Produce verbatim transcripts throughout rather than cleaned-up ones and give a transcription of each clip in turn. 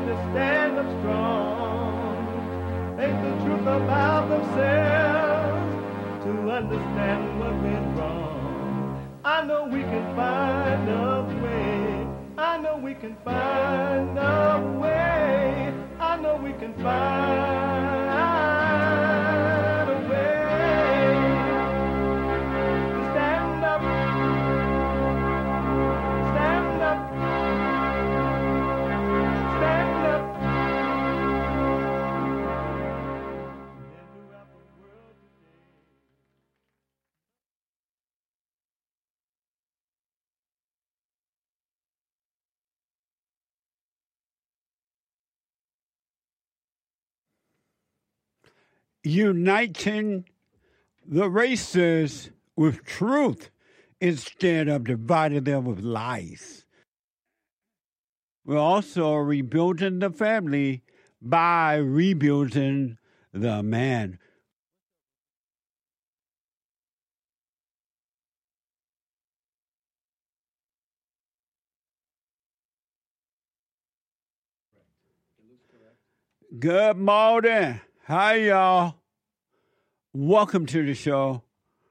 got to stand up strong. Think the truth about themselves to understand what went wrong. I know we can find a way. I know we can find a way. I know we can find a way to stand up, stand up, stand up. Uniting the races with truth instead of dividing them with lies. We're also rebuilding the family by rebuilding the man. Good morning. Hi, y'all. Welcome to the show.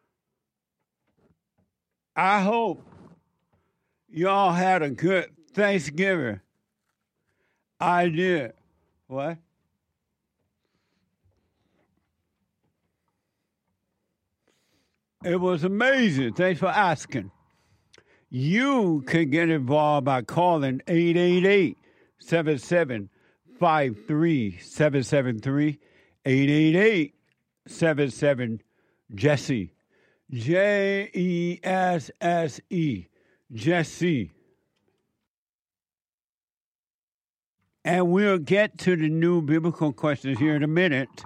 I hope y'all had a good Thanksgiving. I did. What? It was amazing. Thanks for asking. You can get involved by calling eight eight eight, seven seven five three, seven seven three, eight eight eight, seven seven, Jesse. J E S S E. Jesse. And we'll get to the new biblical questions here in a minute.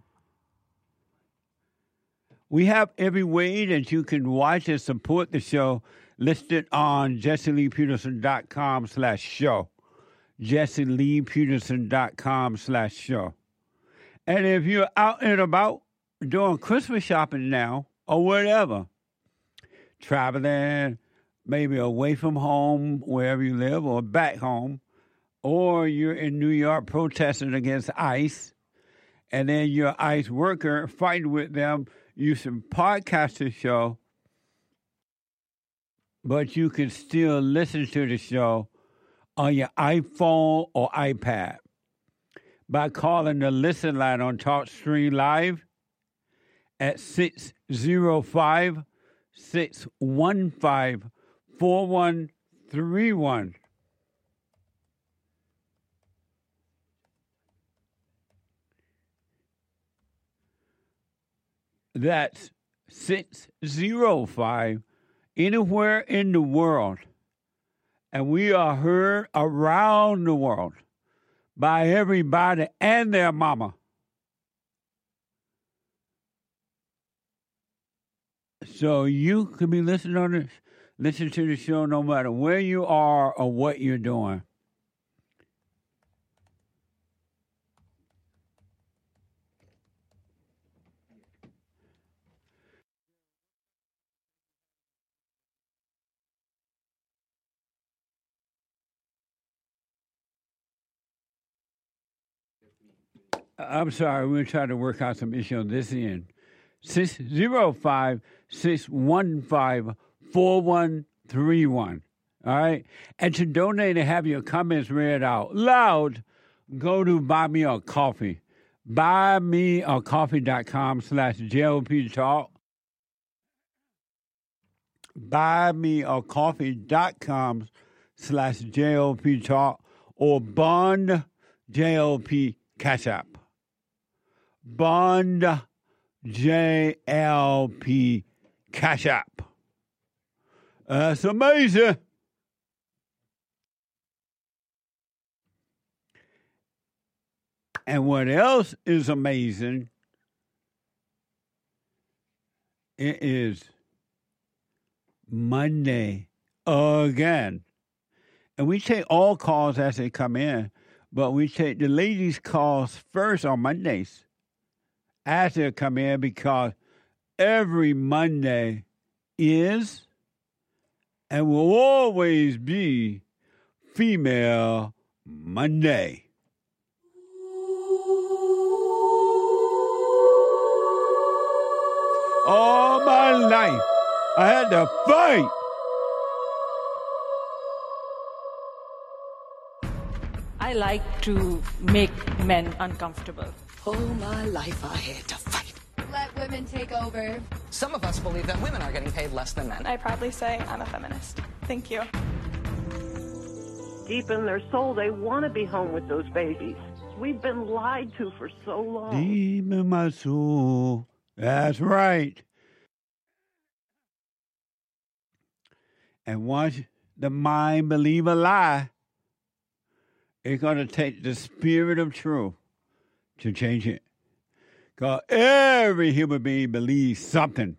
We have every way that you can watch and support the show listed on jesseleepeterson.com slash show. jesseleepeterson.com slash show. And if you're out and about doing Christmas shopping now or whatever, traveling, maybe away from home, wherever you live, or back home, or you're in New York protesting against ICE, and then you're an ICE worker fighting with them, you should podcast the show, but you can still listen to the show on your iPhone or iPad by calling the listen line on TalkStream Live at six oh five, six one five, four one three one. That's six oh five, anywhere in the world. And we are heard around the world by everybody and their mama. So you can be listening on this, listen to the show no matter where you are or what you're doing. I'm sorry, we're trying to work out some issue on this end. six oh five, six one five, four one three one. All right? And to donate and have your comments read out loud, go to Buy Me a Coffee. Buymeacoffee.com slash JLP Talk. Buymeacoffee.com slash JLP Talk or Bond J L P Cash App. Bond J L P Cash App. That's amazing. And what else is amazing? It is Monday again. And we take all calls as they come in, but we take the ladies' calls first on Mondays as they come in because every Monday is and will always be Female Monday. All my life, I had to fight. I like to make men uncomfortable. All my life I had to fight. Let women take over. Some of us believe that women are getting paid less than men. I proudly say I'm a feminist. Thank you. Deep in their soul, they want to be home with those babies. We've been lied to for so long. Deep in my soul. That's right. And once the mind believe a lie, it's going to take the spirit of truth to change it. Because every human being believes something.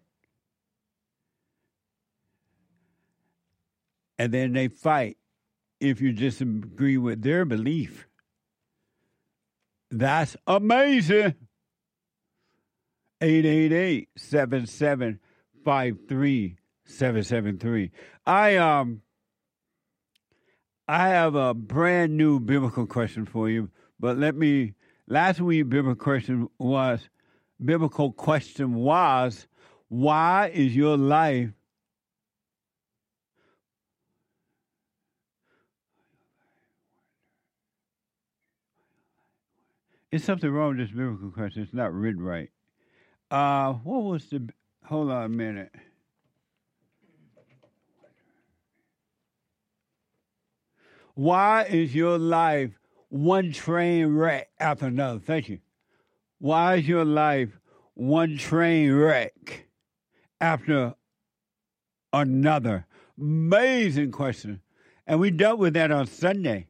And then they fight if you disagree with their belief. That's amazing. eight eight eight, seven seven five three, seven seven three. I um I have a brand new biblical question for you, but let me last week's biblical question was biblical question was why is your life There's something wrong with this biblical question. It's not written right. Uh, what was the... Hold on a minute. Why is your life one train wreck after another? Thank you. Why is your life one train wreck after another? Amazing question. And we dealt with that on Sunday.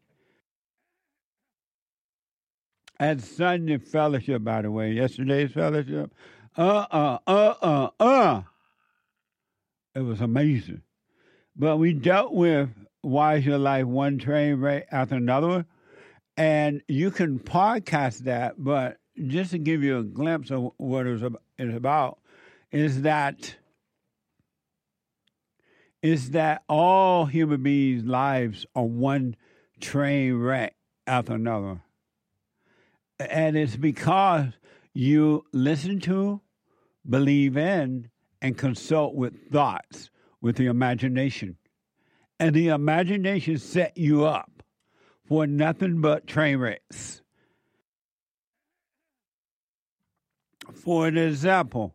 At Sunday fellowship, by the way, yesterday's fellowship, uh, uh, uh, uh, uh. It was amazing. But we dealt with why is your life one train wreck after another one? And you can podcast that, but just to give you a glimpse of what it is about, is that is that all human beings' lives are one train wreck after another. And it's because you listen to, believe in, and consult with thoughts, with the imagination. And the imagination set you up for nothing but train wrecks. For an example,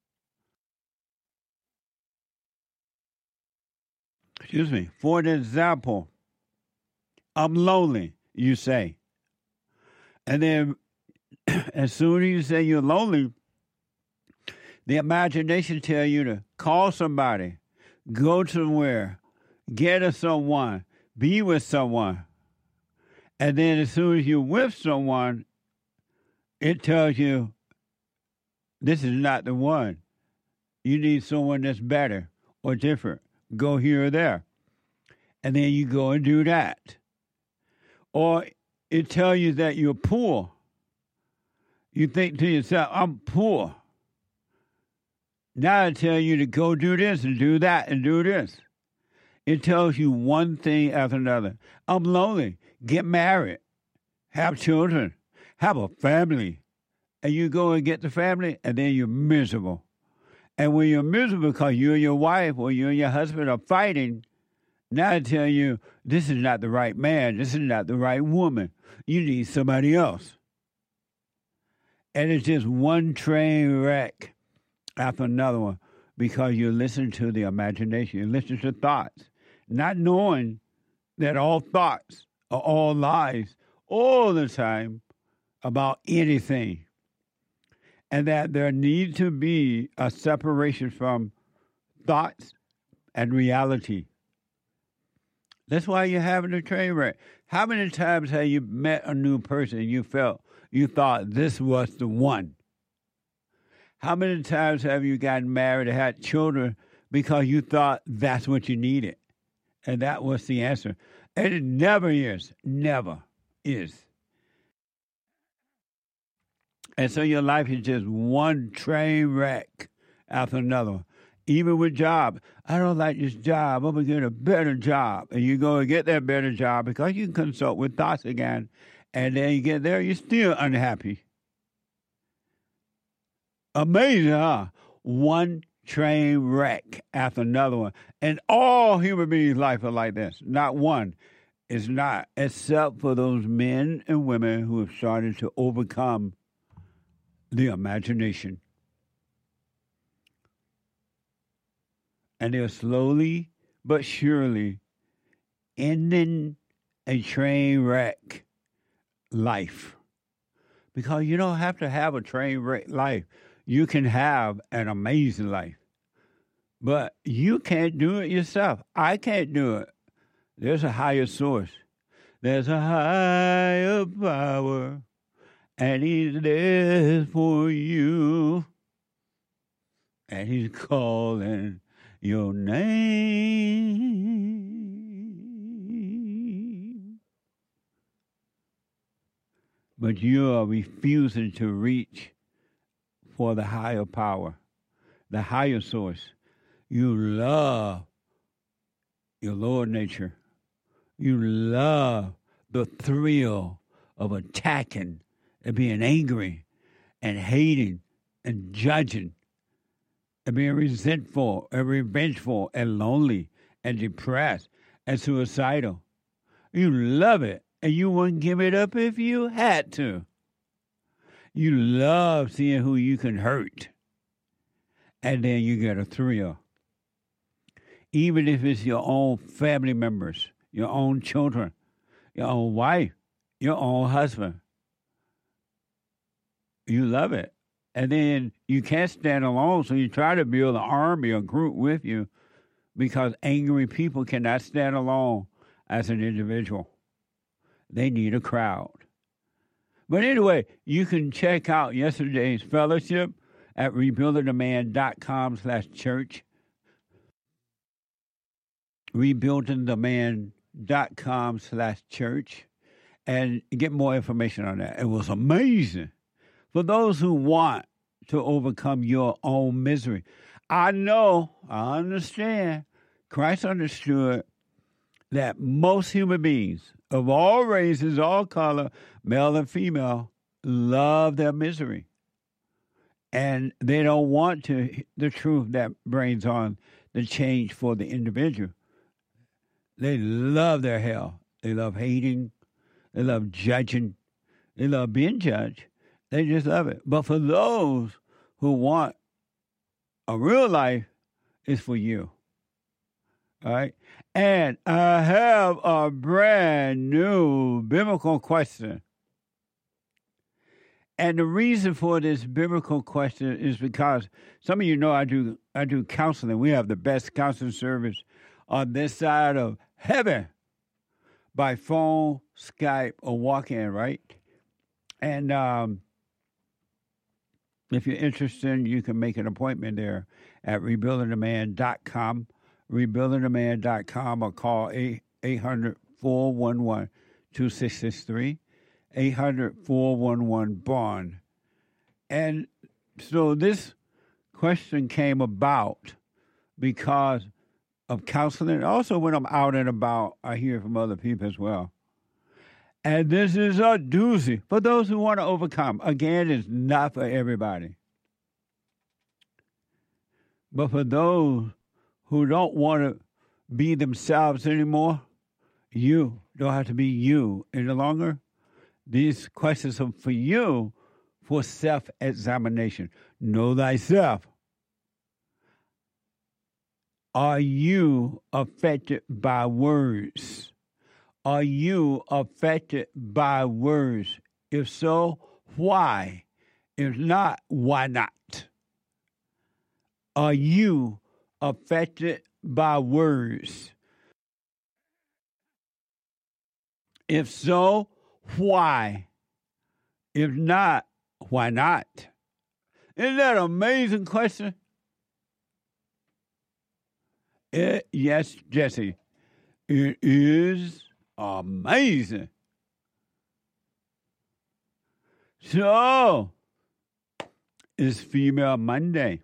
excuse me, for an example, I'm lonely, you say. And then as soon as you say you're lonely, the imagination tells you to call somebody, go somewhere, get to someone, be with someone. And then as soon as you're with someone, it tells you this is not the one. You need someone that's better or different. Go here or there. And then you go and do that. Or it tells you that you're poor. You think to yourself, I'm poor. Now it tells you to go do this and do that and do this. It tells you one thing after another. I'm lonely. Get married. Have children. Have a family. And you go and get the family, and then you're miserable. And when you're miserable because you and your wife or you and your husband are fighting, now I tell you, this is not the right man. This is not the right woman. You need somebody else. And it's just one train wreck after another one because you listen to the imagination. You listen to thoughts, not knowing that all thoughts are all lies all the time about anything. And that there needs to be a separation from thoughts and reality. That's why you're having a train wreck. How many times have you met a new person and you felt, you thought this was the one? How many times have you gotten married and had children because you thought that's what you needed? And that was the answer. And it never is. Never is. And so your life is just one train wreck after another. Even with job. I don't like this job. I'm going to get a better job. And you go and get that better job because you can consult with thoughts again. And then you get there, you're still unhappy. Amazing, huh? one train wreck after another one. And all human beings' life are like this. Not one is not, except for those men and women who have started to overcome the imagination. And they're slowly but surely ending a train wreck life. Because you don't have to have a train wreck life. You can have an amazing life. But you can't do it yourself. I can't do it. There's a higher source. There's a higher power, and he's there for you. And he's calling your name. But you are refusing to reach for the higher power, the higher source. You love your lower nature. You love the thrill of attacking and being angry and hating and judging and being resentful and revengeful and lonely and depressed and suicidal. You love it, and you wouldn't give it up if you had to. You love seeing who you can hurt, and then you get a thrill. Even if it's your own family members, your own children, your own wife, your own husband. You love it. And then you can't stand alone, so you try to build an army or group with you because angry people cannot stand alone as an individual. They need a crowd. But anyway, you can check out yesterday's fellowship at rebuildingtheman.com slash church. rebuildingtheman.com slash church and get more information on that. It was amazing. For those who want to overcome your own misery. I know, I understand. Christ understood that most human beings of all races, all color, male and female, love their misery. And they don't want to the truth that brings on the change for the individual. They love their hell. They love hating. They love judging. They love being judged. They just love it. But for those who want a real life, it's for you. All right? And I have a brand new biblical question. And the reason for this biblical question is because some of you know I do I do counseling. We have the best counseling service on this side of heaven by phone, Skype, or walk-in, right? And um, if you're interested, you can make an appointment there at rebuilding the man dot com, rebuilding the man dot com, or call eight hundred, four one one, two six six three, eight hundred, four one one, bond. And so this question came about because of counseling. Also, when I'm out and about, I hear from other people as well. And this is a doozy for those who want to overcome. Again, it's not for everybody. But for those who don't want to be themselves anymore, you don't have to be you any longer. These questions are for you for self-examination. Know thyself. Are you affected by words? Are you affected by words? If so, why? If not, why not? Are you affected by words? If so, why? If not, why not? Isn't that an amazing question? It, yes, Jesse, it is amazing. So, it's Female Monday.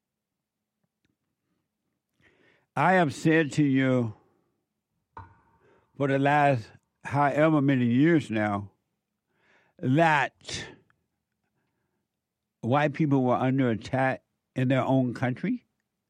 I have said to you for the last however many years now that white people were under attack in their own country.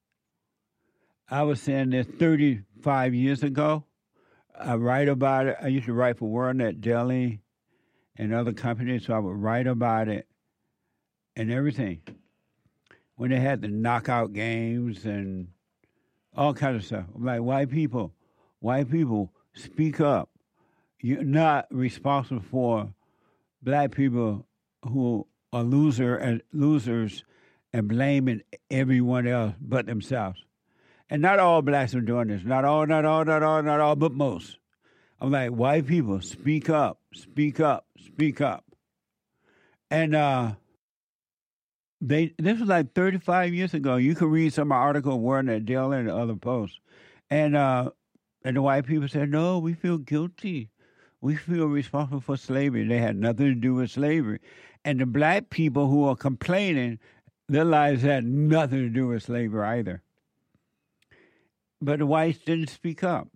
I was saying this thirty-five years ago. I write about it. I used to write for WorldNet Daily and other companies, so I would write about it and everything. When they had the knockout games and all kinds of stuff. I'm like, white people, white people, speak up. You're not responsible for black people who are loser and losers and blaming everyone else but themselves. And not all blacks are doing this. Not all, not all, not all, not all, but most. I'm like, white people, speak up, speak up, speak up. And uh, they this was like thirty-five years ago. You can read some article of WorldNet Daily and other posts. And, uh, and the white people said, no, we feel guilty. We feel responsible for slavery. They had nothing to do with slavery. And the black people who are complaining, their lives had nothing to do with slavery either. But the whites didn't speak up.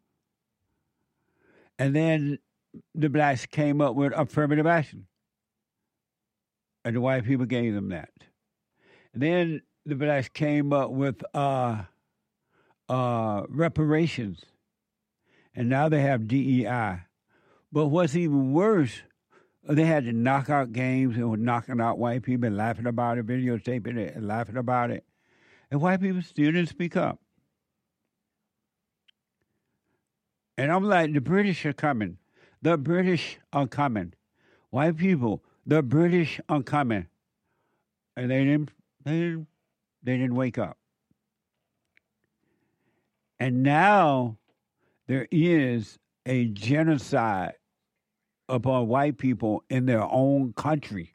And then the blacks came up with affirmative action. And the white people gave them that. And then the blacks came up with uh, uh, reparations. And now they have D E I. But what's even worse, they had the knockout games and were knocking out white people and laughing about it, videotaping it and laughing about it. And white people still didn't speak up. And I'm like, the British are coming. The British are coming. White people, the British are coming. And they didn't, they didn't, they didn't wake up. And now there is a genocide upon white people in their own country.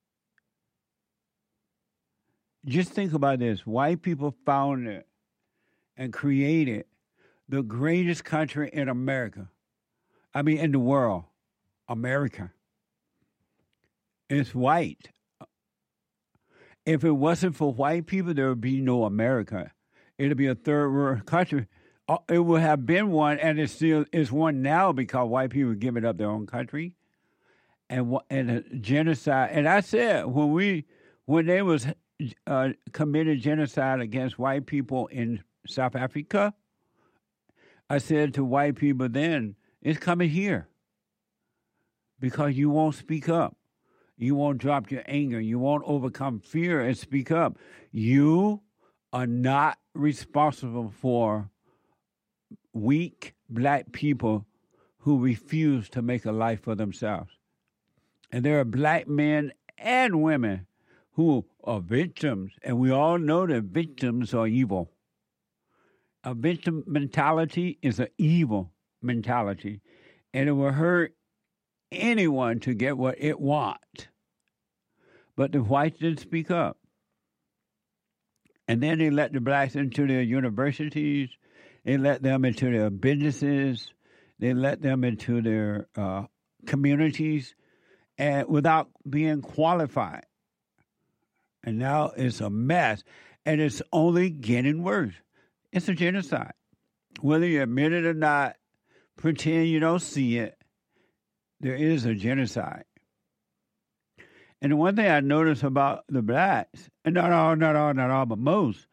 Just think about this. White people founded and created the greatest country in America. I mean, in the world. America. It's white. If it wasn't for white people, there would be no America. It would be a third world country. It would have been one, and it still is one now because white people are giving up their own country. And and a genocide. And I said, when we, when they was uh, committed genocide against white people in South Africa, I said to white people then, it's coming here because you won't speak up. You won't drop your anger. You won't overcome fear and speak up. You are not responsible for weak black people who refuse to make a life for themselves. And there are black men and women who are victims, and we all know that victims are evil. A victim mentality is an evil mentality, and it will hurt anyone to get what it wants. But the whites didn't speak up. And then they let the blacks into their universities. They let them into their businesses. They let them into their uh, communities and without being qualified. And now it's a mess, and it's only getting worse. It's a genocide. Whether you admit it or not, pretend you don't see it, there is a genocide. And the one thing I noticed about the blacks, and not all, not all, not all, but most,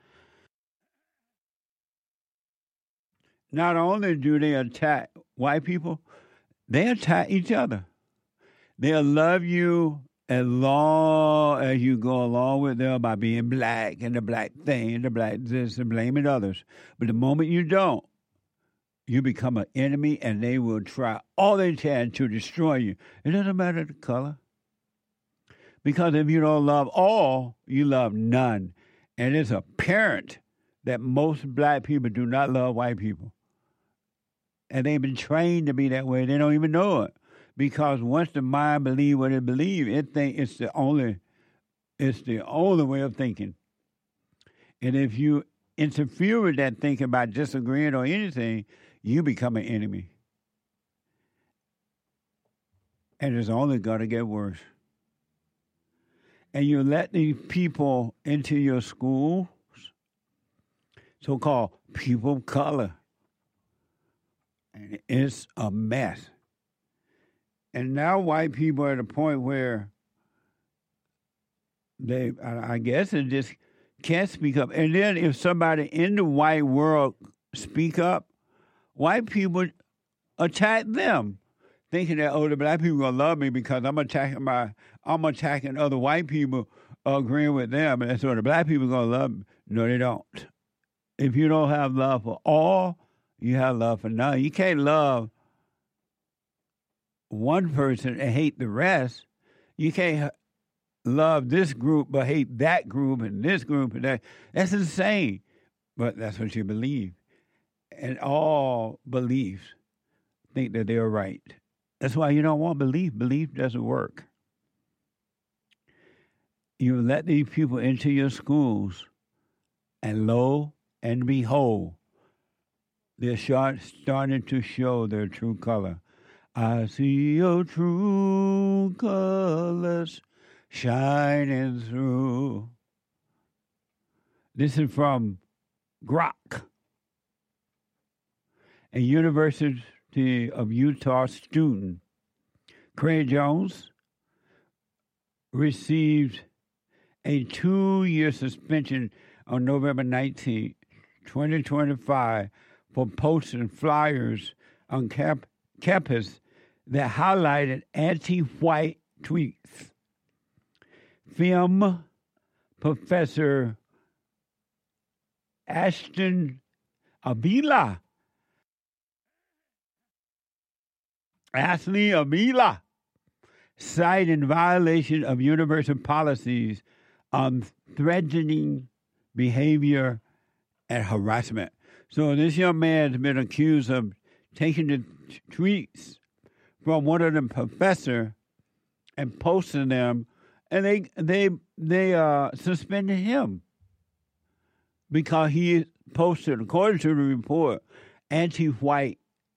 not only do they attack white people, they attack each other. They'll love you as long as you go along with them by being black and the black thing, the black this, and blaming others. But the moment you don't, you become an enemy, and they will try all they can to destroy you. It doesn't matter the color. Because if you don't love all, you love none. And it's apparent that most black people do not love white people. And they've been trained to be that way. They don't even know it. Because once the mind believes what it believes, it think it's the only, it's the only way of thinking. And if you interfere with that thinking by disagreeing or anything, you become an enemy. And it's only going to get worse. And you let these people into your schools, so-called people of color. And it's a mess. And now white people are at a point where they, I guess, are just can't speak up. And then if somebody in the white world speak up, white people attack them, thinking that, oh, the black people gonna love me because I'm attacking my, I'm attacking other white people, agreeing with them, and so the black people gonna love me. No, they don't. If you don't have love for all, you have love for none. You can't love one person and hate the rest. You can't love this group but hate that group and this group and that. That's insane. But that's what you believe. And all beliefs think that they're right. That's why you don't want belief. Belief doesn't work. You let these people into your schools, and lo and behold, they're start, starting to show their true color. I see your true colors shining through. This is from Grok, a University of Utah student. Craig Jones received a two-year suspension on November nineteenth, twenty twenty-five for posting flyers on camp- campus that highlighted anti-white tweets. Film professor Ashton Avila, Ashley Avila, cited in violation of university policies on threatening behavior and harassment. So this young man has been accused of taking the t- tweets from one of the professors and posting them, and they they they uh, suspended him because he posted, according to the report, anti-white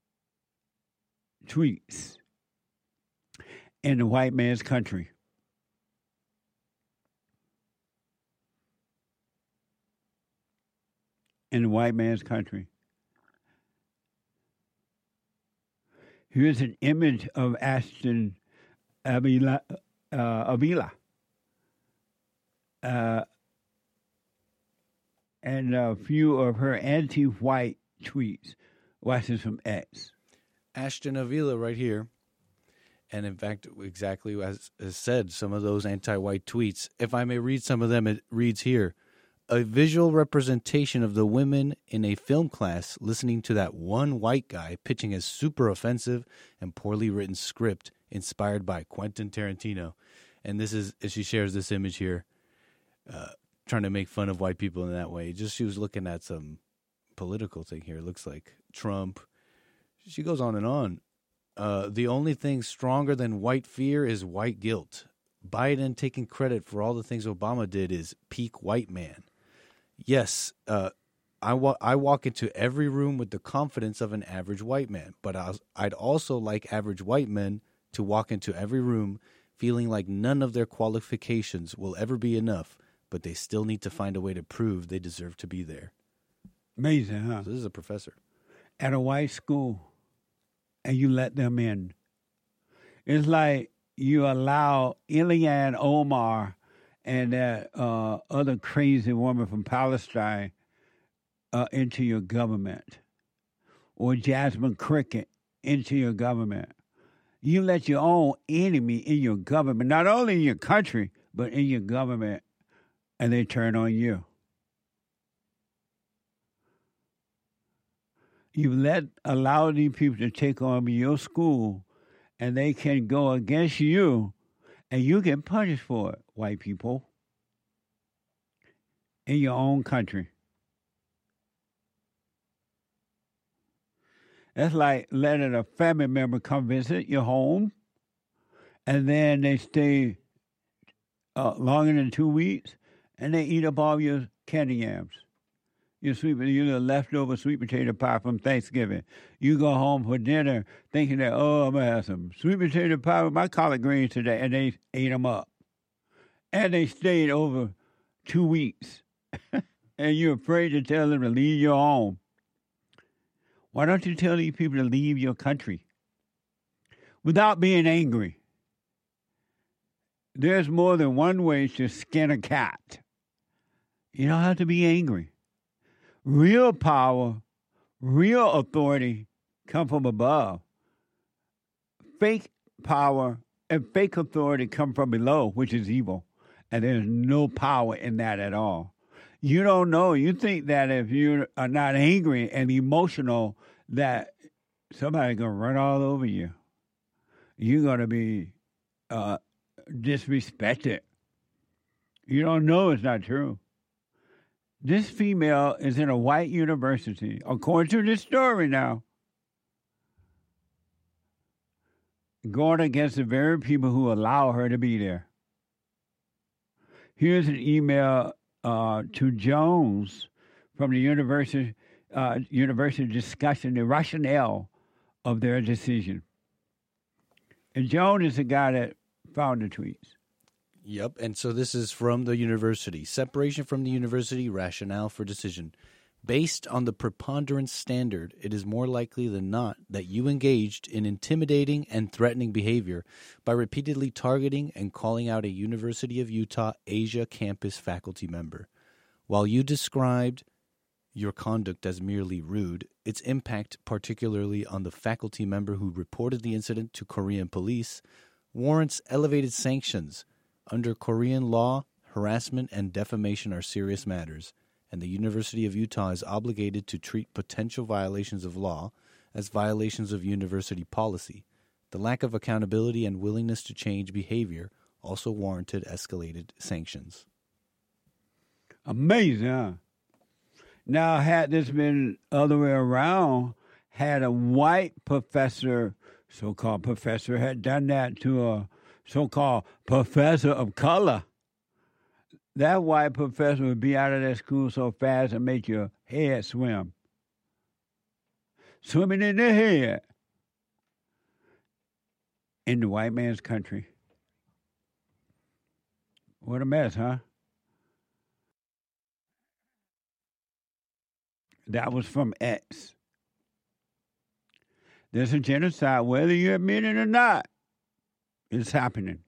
tweets in the white man's country. In the white man's country. Here's an image of Ashton Avila, uh, Avila. Uh, and a few of her anti-white tweets. Watch this from X. Ashton Avila right here. And in fact, exactly as, as said, some of those anti-white tweets, if I may read some of them, it reads here. A visual representation of the women in a film class listening to that one white guy pitching a super offensive and poorly written script inspired by Quentin Tarantino. And this is, as she shares this image here, uh, trying to make fun of white people in that way. Just she was looking at some political thing here. It looks like Trump. She goes on and on. Uh, the only thing stronger than white fear is white guilt. Biden taking credit for all the things Obama did is peak white man. Yes, uh, I, wa- I walk into every room with the confidence of an average white man, but I was, I'd also like average white men to walk into every room feeling like none of their qualifications will ever be enough, but they still need to find a way to prove they deserve to be there. Amazing, huh? So this is a professor. At a white school, and you let them in. It's like you allow Ilhan Omar and that uh, other crazy woman from Palestine uh, into your government, or Jasmine Cricket into your government. You let your own enemy in your government, not only in your country, but in your government, and they turn on you. You let allow these people to take on your school, and they can go against you, and you get punished for it, white people, in your own country. That's like letting a family member come visit your home, and then they stay uh, longer than two weeks, and they eat up all your candy yams. Your sweet, your leftover sweet potato pie from Thanksgiving. You go home for dinner thinking that, oh, I'm going to have some sweet potato pie with my collard greens today, and they ate them up. And they stayed over two weeks. And you're afraid to tell them to leave your home. Why don't you tell these people to leave your country without being angry? There's more than one way to skin a cat. You don't have to be angry. Real power, real authority come from above. Fake power and fake authority come from below, which is evil. And there's no power in that at all. You don't know. You think that if you are not angry and emotional, that somebody's going to run all over you. You're going to be uh, disrespected. You don't know it's not true. This female is in a white university, according to this story now, going against the very people who allow her to be there. Here's an email uh, to Jones from the university, uh, university discussing the rationale of their decision. And Jones is the guy that found the tweets. Yep, and so this is from the university. Separation from the university, rationale for decision. Based on the preponderance standard, it is more likely than not that you engaged in intimidating and threatening behavior by repeatedly targeting and calling out a University of Utah Asia campus faculty member. While you described your conduct as merely rude, its impact, particularly on the faculty member who reported the incident to Korean police, warrants elevated sanctions. Under Korean law, harassment and defamation are serious matters, and the University of Utah is obligated to treat potential violations of law as violations of university policy. The lack of accountability and willingness to change behavior also warranted escalated sanctions. Amazing, huh? Now, had this been other way around, had a white professor, so-called professor, had done that to a so-called professor of color, that white professor would be out of that school so fast and make your head swim. Swimming in the head. In the white man's country. What a mess, huh? That was from X. There's a genocide, whether you admit it or not. It's happening.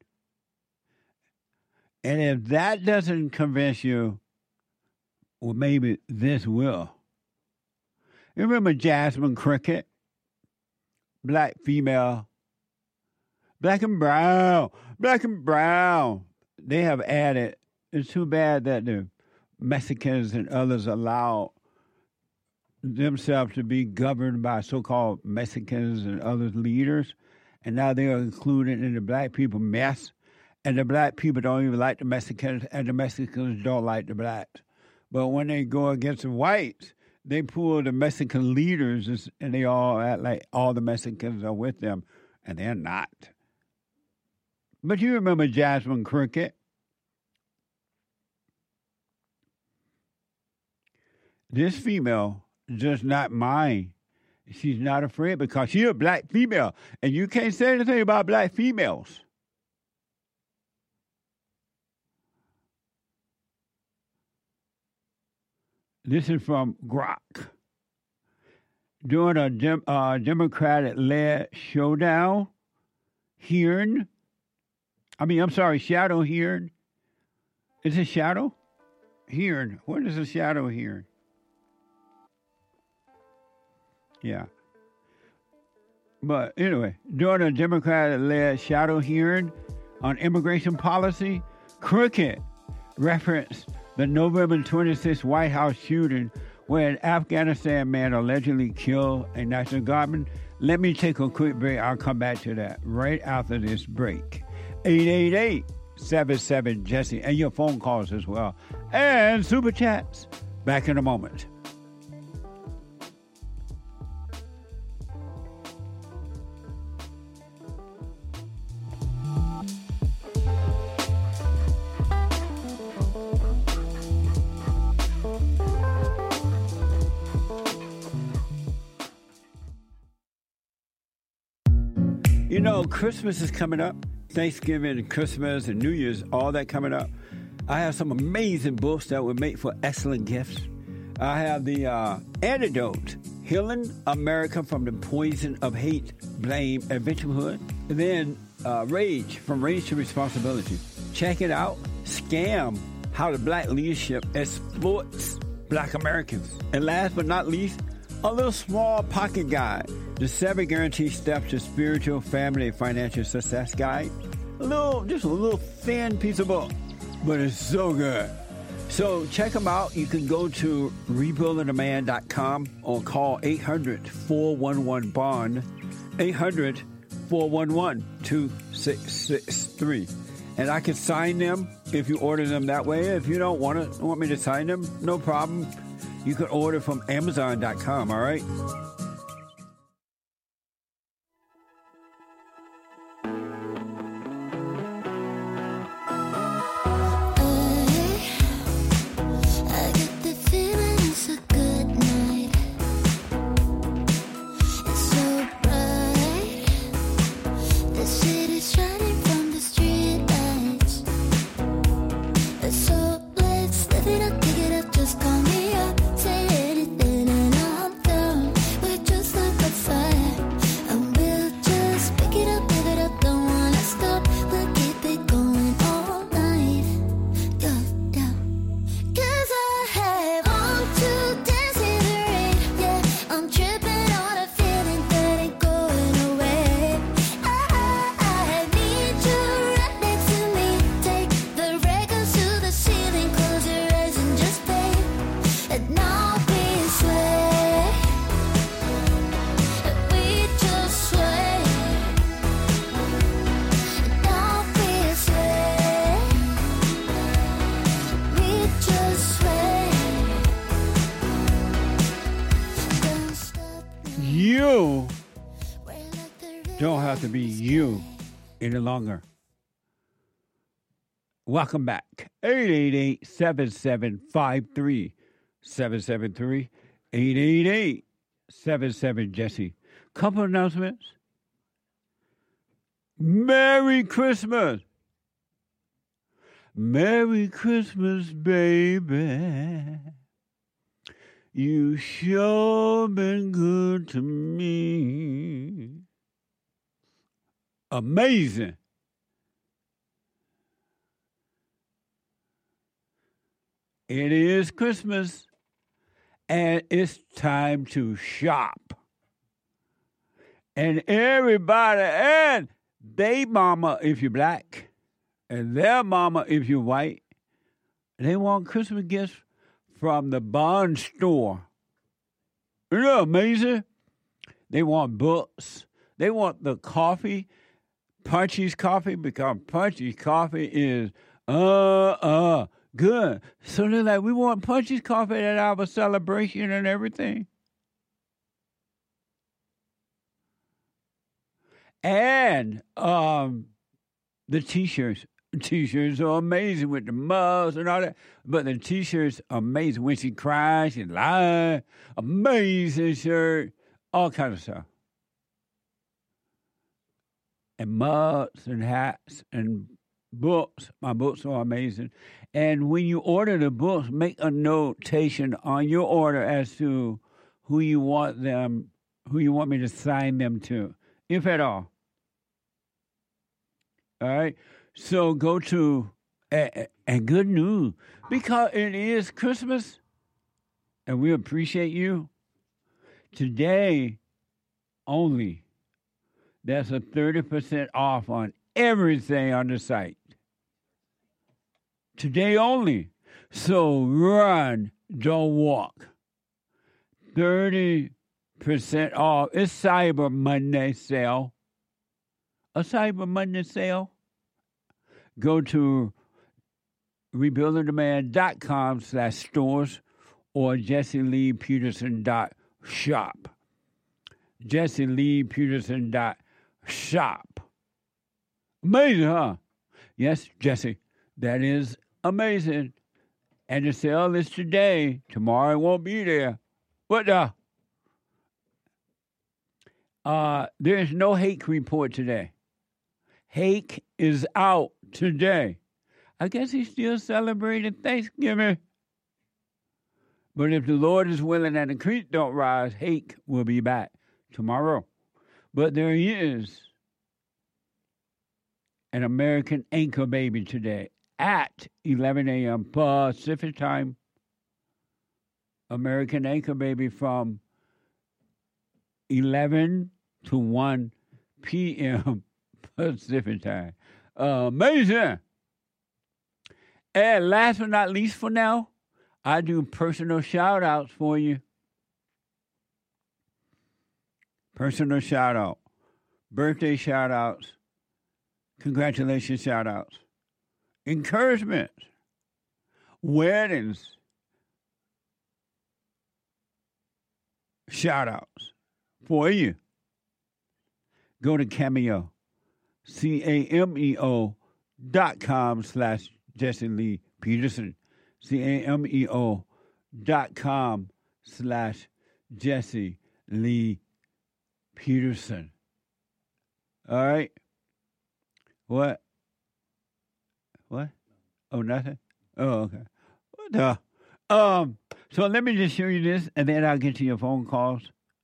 And if that doesn't convince you, well, maybe this will. You remember Jasmine Cricket? Black female. Black and brown. Black and brown. They have added, it's too bad that the Mexicans and others allow themselves to be governed by so-called Mexicans and other leaders. And now they are included in the black people mess. And the black people don't even like the Mexicans, and the Mexicans don't like the blacks. But when they go against the whites, they pull the Mexican leaders, and they all act like all the Mexicans are with them, and they're not. But you remember Jasmine Cricket? This female does not mind. She's not afraid because she's a black female, and you can't say anything about black females. This is from Grok. During a dem- uh, Democratic-led showdown, hearing, I mean, I'm sorry, shadow hearing. Is it shadow? Hearing. What is a shadow hearing? Yeah. But anyway, during a Democratic-led shadow hearing on immigration policy, Cricket referenced the November twenty-sixth White House shooting where an Afghanistan man allegedly killed a National Guardman. Let me take a quick break. I'll come back to that right after this break. eight eight eight, seven seven, Jesse, and your phone calls as well. And Super Chats. Back in a moment. You know, Christmas is coming up. Thanksgiving and Christmas and New Year's, all that coming up. I have some amazing books that would make for excellent gifts. I have the uh, Antidote, Healing America from the Poison of Hate, Blame, and Victimhood. And then uh, Rage, From Rage to Responsibility. Check it out. Scam, how the black leadership exploits black Americans. And last but not least, a little small pocket guide, the seven guaranteed steps to spiritual, family, and financial success guide. A little, just a little thin piece of book, but it's so good. So check them out. You can go to rebuilding a man dot com or call eight hundred, four one one, bond, eight hundred, four one one, two six six three. And I can sign them if you order them that way. If you don't want to want me to sign them, no problem. You can order from amazon dot com, all right? You don't have to be you any longer. Welcome back. eight eight eight, seven seven five, three seven seven three. eight eight eight, seven seven, Jesse. Couple announcements. Merry Christmas. Merry Christmas, baby. You sure been good to me. Amazing. It is Christmas, and it's time to shop. And everybody, and they mama if you're black, and their mama if you're white, they want Christmas gifts from the Bond store. Isn't that amazing? They want books. They want the coffee, Punchy's coffee, because Punchy's coffee is uh uh good. So they're like, we want Punchy's coffee at our celebration and everything. And um, the T-shirts. T-shirts are amazing with the mugs and all that. But the T-shirts are amazing. When she cries, she lies. Amazing shirt. All kinds of stuff. And mugs and hats and books. My books are amazing. And when you order the books, make a notation on your order as to who you want them, who you want me to sign them to, if at all. All right? So go to, and, and good news, because it is Christmas, and we appreciate you. Today only, there's a thirty percent off on everything on the site. Today only. So run, don't walk. thirty percent off. It's Cyber Monday sale. A Cyber Monday sale. Go to rebuilding the man dot com slash stores or jesse lee peterson dot shop. jesse lee peterson dot shop. Amazing, huh? Yes, Jesse, that is amazing. And the sale is today. Tomorrow it won't be there. What the? Uh, there is no Hake report today. Hake is out today. I guess he's still celebrating Thanksgiving. But if the Lord is willing and the creek don't rise, Hake will be back tomorrow. But there he is, an American anchor baby today. at eleven a.m. Pacific time. American Anchor Baby from eleven to one p.m. Pacific time. Uh, amazing. And last but not least for now, I do personal shout-outs for you. Personal shout-out. Birthday shout-outs. Congratulations shout-outs. Encouragement. Weddings. Shout-outs for you. Go to Cameo. C A M E O dot com slash Jesse Lee Peterson. C A M E O dot com slash Jesse Lee Peterson. All right. What? What? Oh, nothing? Oh, okay. What the? Um, so let me just show you this, and then I'll get to your phone calls.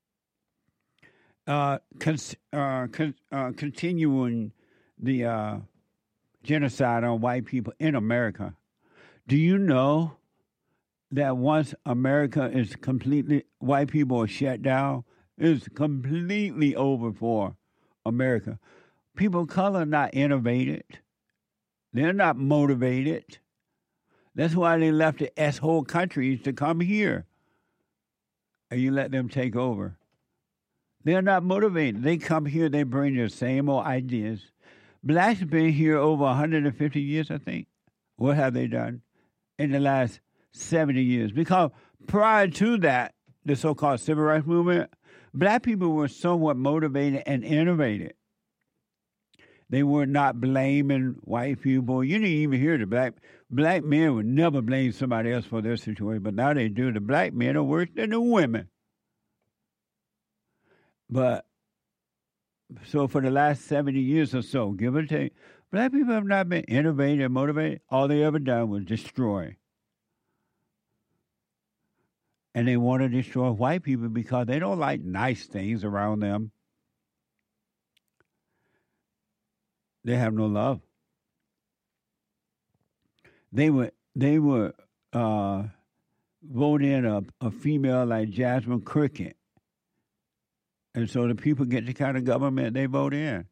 Uh, con- uh, con- uh, continuing the uh, genocide on white people in America. Do you know that once America is completely, white people are shut down, it's completely over for America. People of color are not innovated. They're not motivated. That's why they left the S-hole countries to come here. And you let them take over. They're not motivated. They come here, they bring their same old ideas. Blacks have been here over one hundred fifty years, I think. What have they done in the last seventy years? Because prior to that, the so-called civil rights movement, black people were somewhat motivated and innovated. They were not blaming white people. You didn't even hear the black black men would never blame somebody else for their situation, but now they do. The black men are worse than the women. But so for the last seventy years or so, give or take, black people have not been innovative and motivated. All they ever done was destroy. And they want to destroy white people because they don't like nice things around them. They have no love. They would they would uh, vote in a, a female like Jasmine Cricket. And so the people get the kind of government they vote in.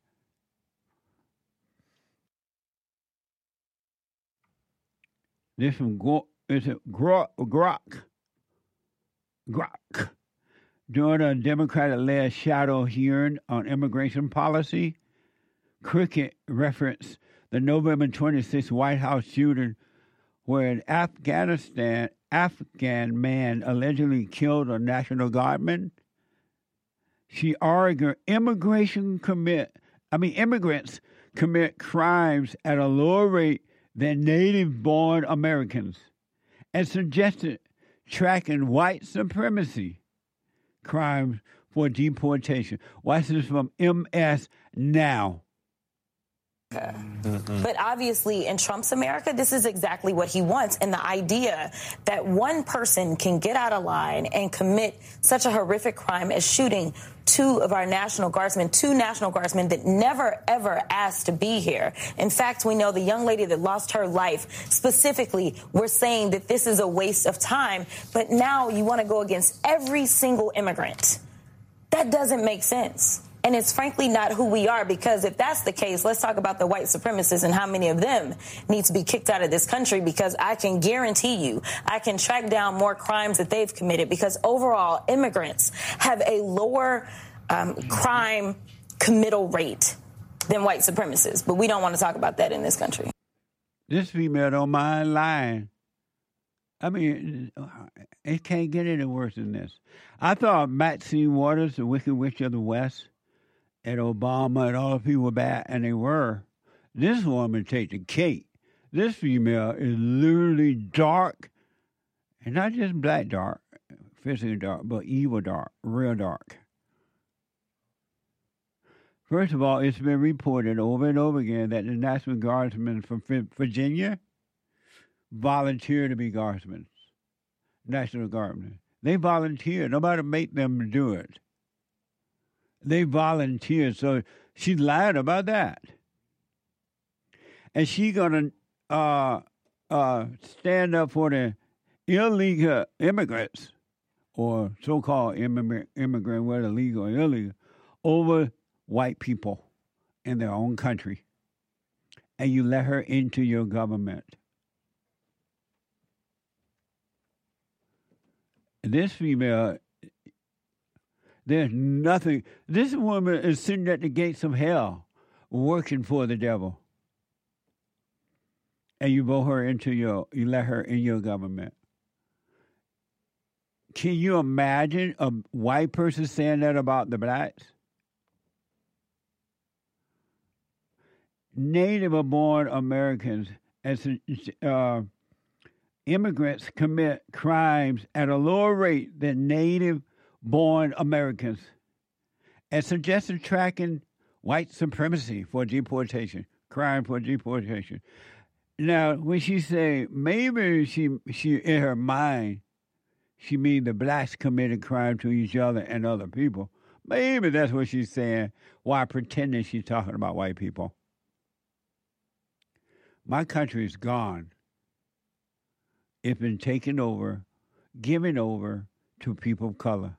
This from Go, is it Grok, Grok, Grok. During a Democratic-led shadow hearing on immigration policy, Cricket referenced the November twenty-sixth White House shooting where an Afghanistan Afghan man allegedly killed a National Guardman. She argued immigration commit, I mean immigrants commit crimes at a lower rate than native-born Americans, and suggested tracking white supremacy crimes for deportation. Watch this from M S Now. Mm-hmm. But obviously, in Trump's America, this is exactly what he wants. And the idea that one person can get out of line and commit such a horrific crime as shooting two of our National Guardsmen, two National Guardsmen that never, ever asked to be here. In fact, we know the young lady that lost her life, specifically, we're saying that this is a waste of time. But now you want to go against every single immigrant. That doesn't make sense. And it's frankly not who we are, because if that's the case, let's talk about the white supremacists and how many of them need to be kicked out of this country, because I can guarantee you I can track down more crimes that they've committed, because overall immigrants have a lower um, crime committal rate than white supremacists. But we don't want to talk about that in this country. This female don't mind lying. I mean, it can't get any worse than this. I thought Maxine Waters, the Wicked Witch of the West, and Obama and all the people were bad, and they were. This woman take the cake. This female is literally dark, and not just black dark, physically dark, but evil dark, real dark. First of all, it's been reported over and over again that the National Guardsmen from Virginia volunteer to be guardsmen, National Guardsmen. They volunteer. Nobody make them do it. They volunteered, so she lied about that. And she gonna uh, uh, stand up for the illegal immigrants, or so-called immigrant, immigrant, whether legal or illegal, over white people in their own country, and you let her into your government. This female, there's nothing. This woman is sitting at the gates of hell, working for the devil, and you vote her into your, you let her in your government. Can you imagine a white person saying that about the blacks? Native-born Americans as uh, immigrants commit crimes at a lower rate than native-born Americans, and suggested tracking white supremacy for deportation, crime for deportation. Now, when she say maybe she she in her mind, she mean the blacks committed crime to each other and other people. Maybe that's what she's saying while pretending she's talking about white people. My country is gone. It's been taken over, given over to people of color.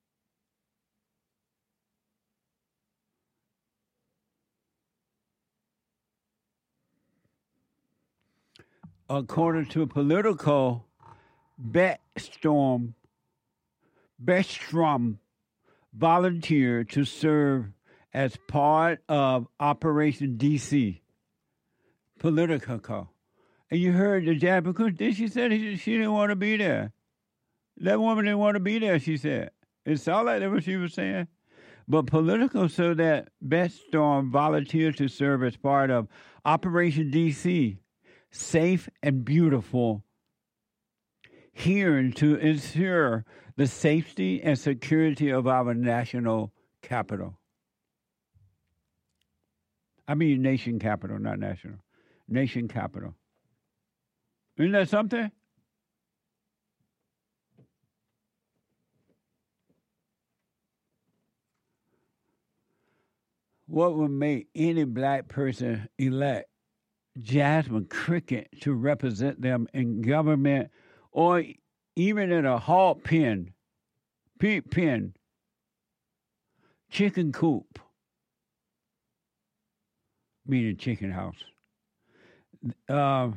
According to Politico, Bestrom, Bestrom volunteered to serve as part of Operation D C. Politico. And you heard the jab, because then she said she, she didn't want to be there. That woman didn't want to be there, she said. It sounded like that's what she was saying. But Politico said that Beststorm volunteered to serve as part of Operation D C, Safe and Beautiful, here to ensure the safety and security of our national capital. I mean nation capital, not national. Nation capital. Isn't that something? What would make any black person elect Jasmine Cricket to represent them in government or even in a hog pen, pig pen, chicken coop, meaning chicken house? Uh,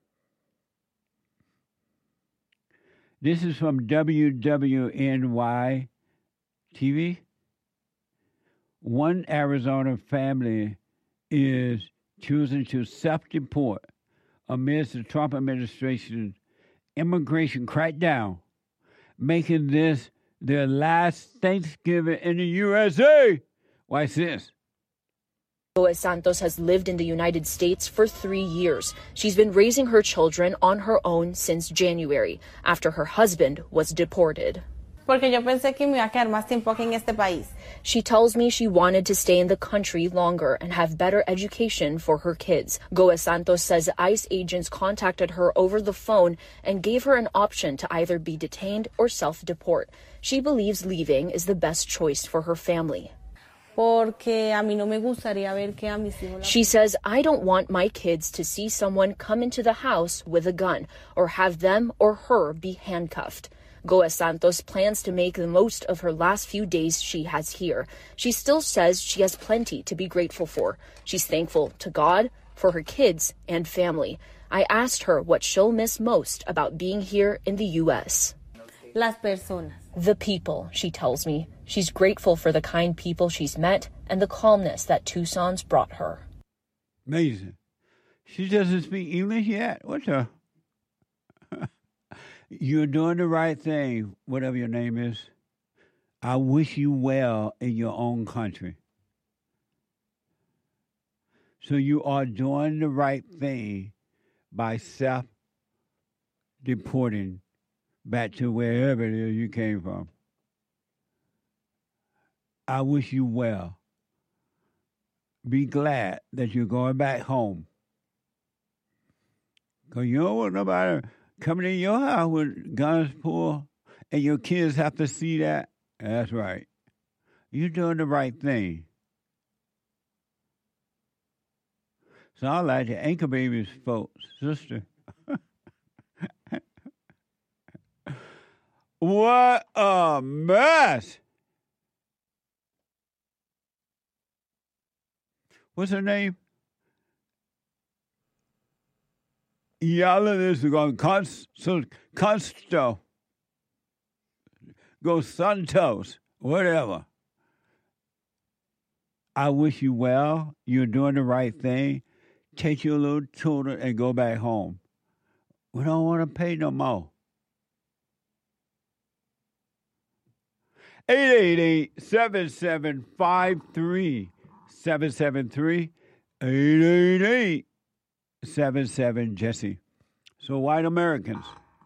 this is from W W N Y T V. One Arizona family is choosing to self-deport amidst the Trump administration's immigration crackdown, making this their last Thanksgiving in the U S A. What's this? Lois Santos has lived in the United States for three years. She's been raising her children on her own since January, after her husband was deported. Porque yo pensé que me iba a quedar más tiempo aquí en este país. She tells me she wanted to stay in the country longer and have better education for her kids. Goa Santos says ICE agents contacted her over the phone and gave her an option to either be detained or self-deport. She believes leaving is the best choice for her family. Porque a mí no me gustaría ver que a mis hijos. She says, I don't want my kids to see someone come into the house with a gun or have them or her be handcuffed. Goa Santos plans to make the most of her last few days she has here. She still says she has plenty to be grateful for. She's thankful to God, for her kids, and family. I asked her what she'll miss most about being here in the U S. Las personas. The people, she tells me. She's grateful for the kind people she's met and the calmness that Tucson's brought her. Amazing. She doesn't speak English yet? What the? You're doing the right thing, whatever your name is. I wish you well in your own country. So you are doing the right thing by self-deporting back to wherever it is you came from. I wish you well. Be glad that you're going back home. Because you don't want nobody coming in your house with guns pulled, and your kids have to see that. That's right. You're doing the right thing. Sound like the Anchor Babies folks, sister. What a mess. What's her name? Yelling is going Consto. Go Santos, whatever. I wish you well. You're doing the right thing. Take your little children and go back home. We don't want to pay no more. eight eight eight, seven seven five three, seven seven three. eight eight eight, seven seven, Jesse. So white Americans,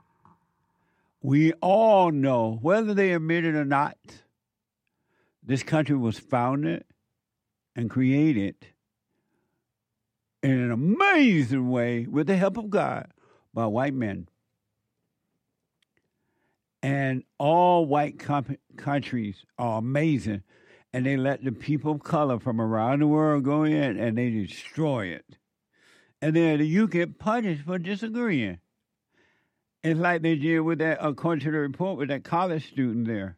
we all know, whether they admit it or not, this country was founded and created in an amazing way with the help of God by white men. And all white com- countries are amazing, and they let the people of color from around the world go in and they destroy it. And then you get punished for disagreeing. It's like they did with that, according to the report, with that college student there,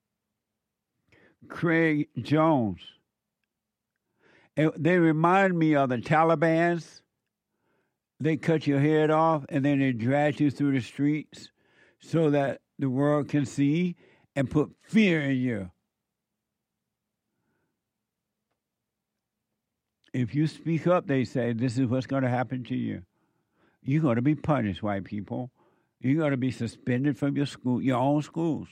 Craig Jones. It, they remind me of the Talibans. They cut your head off and then they drag you through the streets so that the world can see and put fear in you. If you speak up, they say, this is what's going to happen to you. You're going to be punished, white people. You're going to be suspended from your school, your own schools,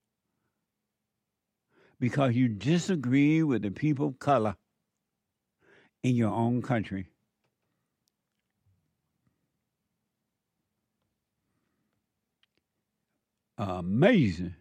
because you disagree with the people of color in your own country. Amazing.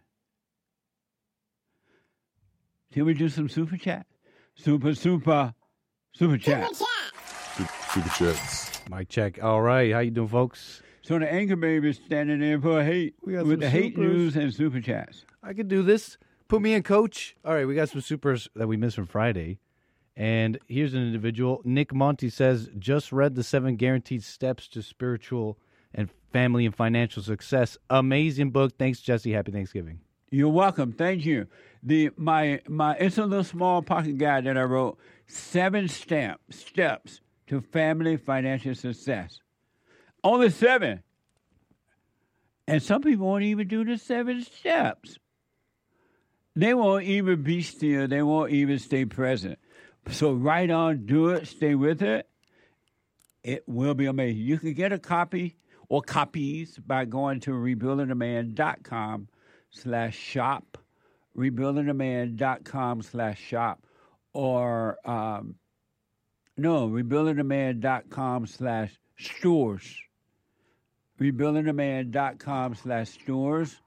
Can we do some super chat? Super, super, super chat. Super, super chats. Mic check. All right. How you doing, folks? So the Anchor Baby is standing there for hate We got with some the hate supers. news and super chats. I could do this. Put me in, coach. All right, we got some supers that we missed from Friday. And here's an individual. Nick Monty says, just read the seven guaranteed steps to spiritual and family and financial success. Amazing book. Thanks, Jesse. Happy Thanksgiving. You're welcome. Thank you. The my my it's a little small pocket guide that I wrote. Seven step, steps to family financial success. Only seven. And some people won't even do the seven steps. They won't even be still. They won't even stay present. So write on, do it, stay with it. It will be amazing. You can get a copy or copies by going to rebuildingaman.com slash shop, rebuildingaman.com slash shop, or, um, no, rebuildingaman.com slash stores, rebuildingaman.com slash stores,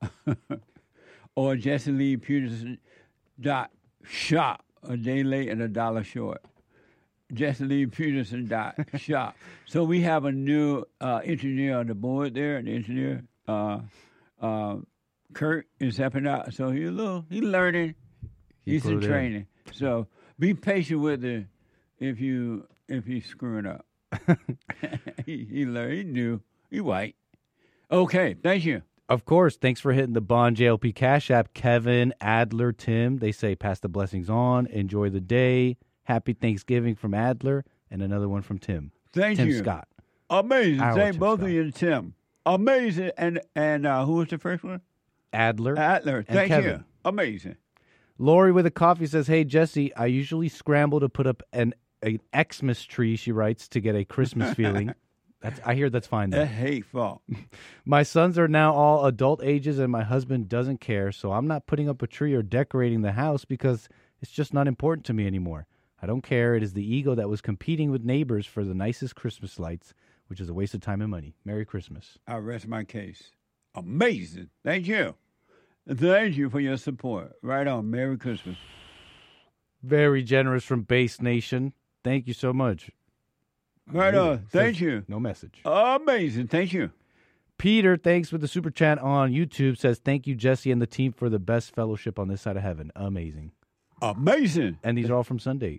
or Jesse Lee Peterson dot shop, a day late and a dollar short. Jesse Lee Peterson dot shop. So we have a new uh, engineer on the board there, an engineer. Uh, uh, Kurt is helping out. So he's a little, he's learning. He he's in clued in. training. So be patient with it if you if he's screwing up. he he learned. He knew. He white. Okay. Thank you. Of course. Thanks for hitting the Bond J L P Cash App. Kevin, Adler, Tim. They say, pass the blessings on. Enjoy the day. Happy Thanksgiving from Adler. And another one from Tim. Thank Tim you. Scott. Amazing. Our Thank Tim both Scott. of you and Tim. Amazing. And and uh, who was the first one? Adler. Adler. and Thank Kevin. you. Amazing. Lori with a coffee says, hey, Jesse, I usually scramble to put up an, an Xmas tree, she writes, to get a Christmas feeling. That's, I hear that's fine, though. That's hateful. My sons are now all adult ages, and my husband doesn't care, so I'm not putting up a tree or decorating the house because it's just not important to me anymore. I don't care. It is the ego that was competing with neighbors for the nicest Christmas lights, which is a waste of time and money. Merry Christmas. I rest my case. Amazing. Thank you. Thank you for your support. Right on. Merry Christmas. Very generous from Base Nation. Thank you so much. Right Ooh, on. Thank says you. No message. Amazing. Thank you. Peter, thanks for the super chat on YouTube, says, thank you, Jesse and the team, for the best fellowship on this side of heaven. Amazing. Amazing. And these are all from Sunday.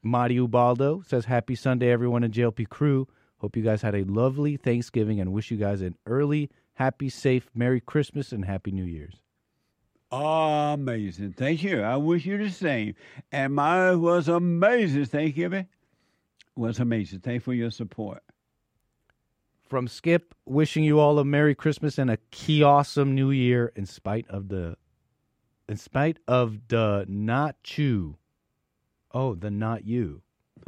Madi Ubaldo says, happy Sunday, everyone in J L P crew. Hope you guys had a lovely Thanksgiving and wish you guys an early, happy, safe, Merry Christmas and Happy New Year's. Amazing. Thank you. I wish you the same. And mine was amazing. Thanksgiving was amazing. Thanks for your support. From Skip, wishing you all a Merry Christmas and a key awesome New Year in spite of the in spite of the not you. Oh, the not you.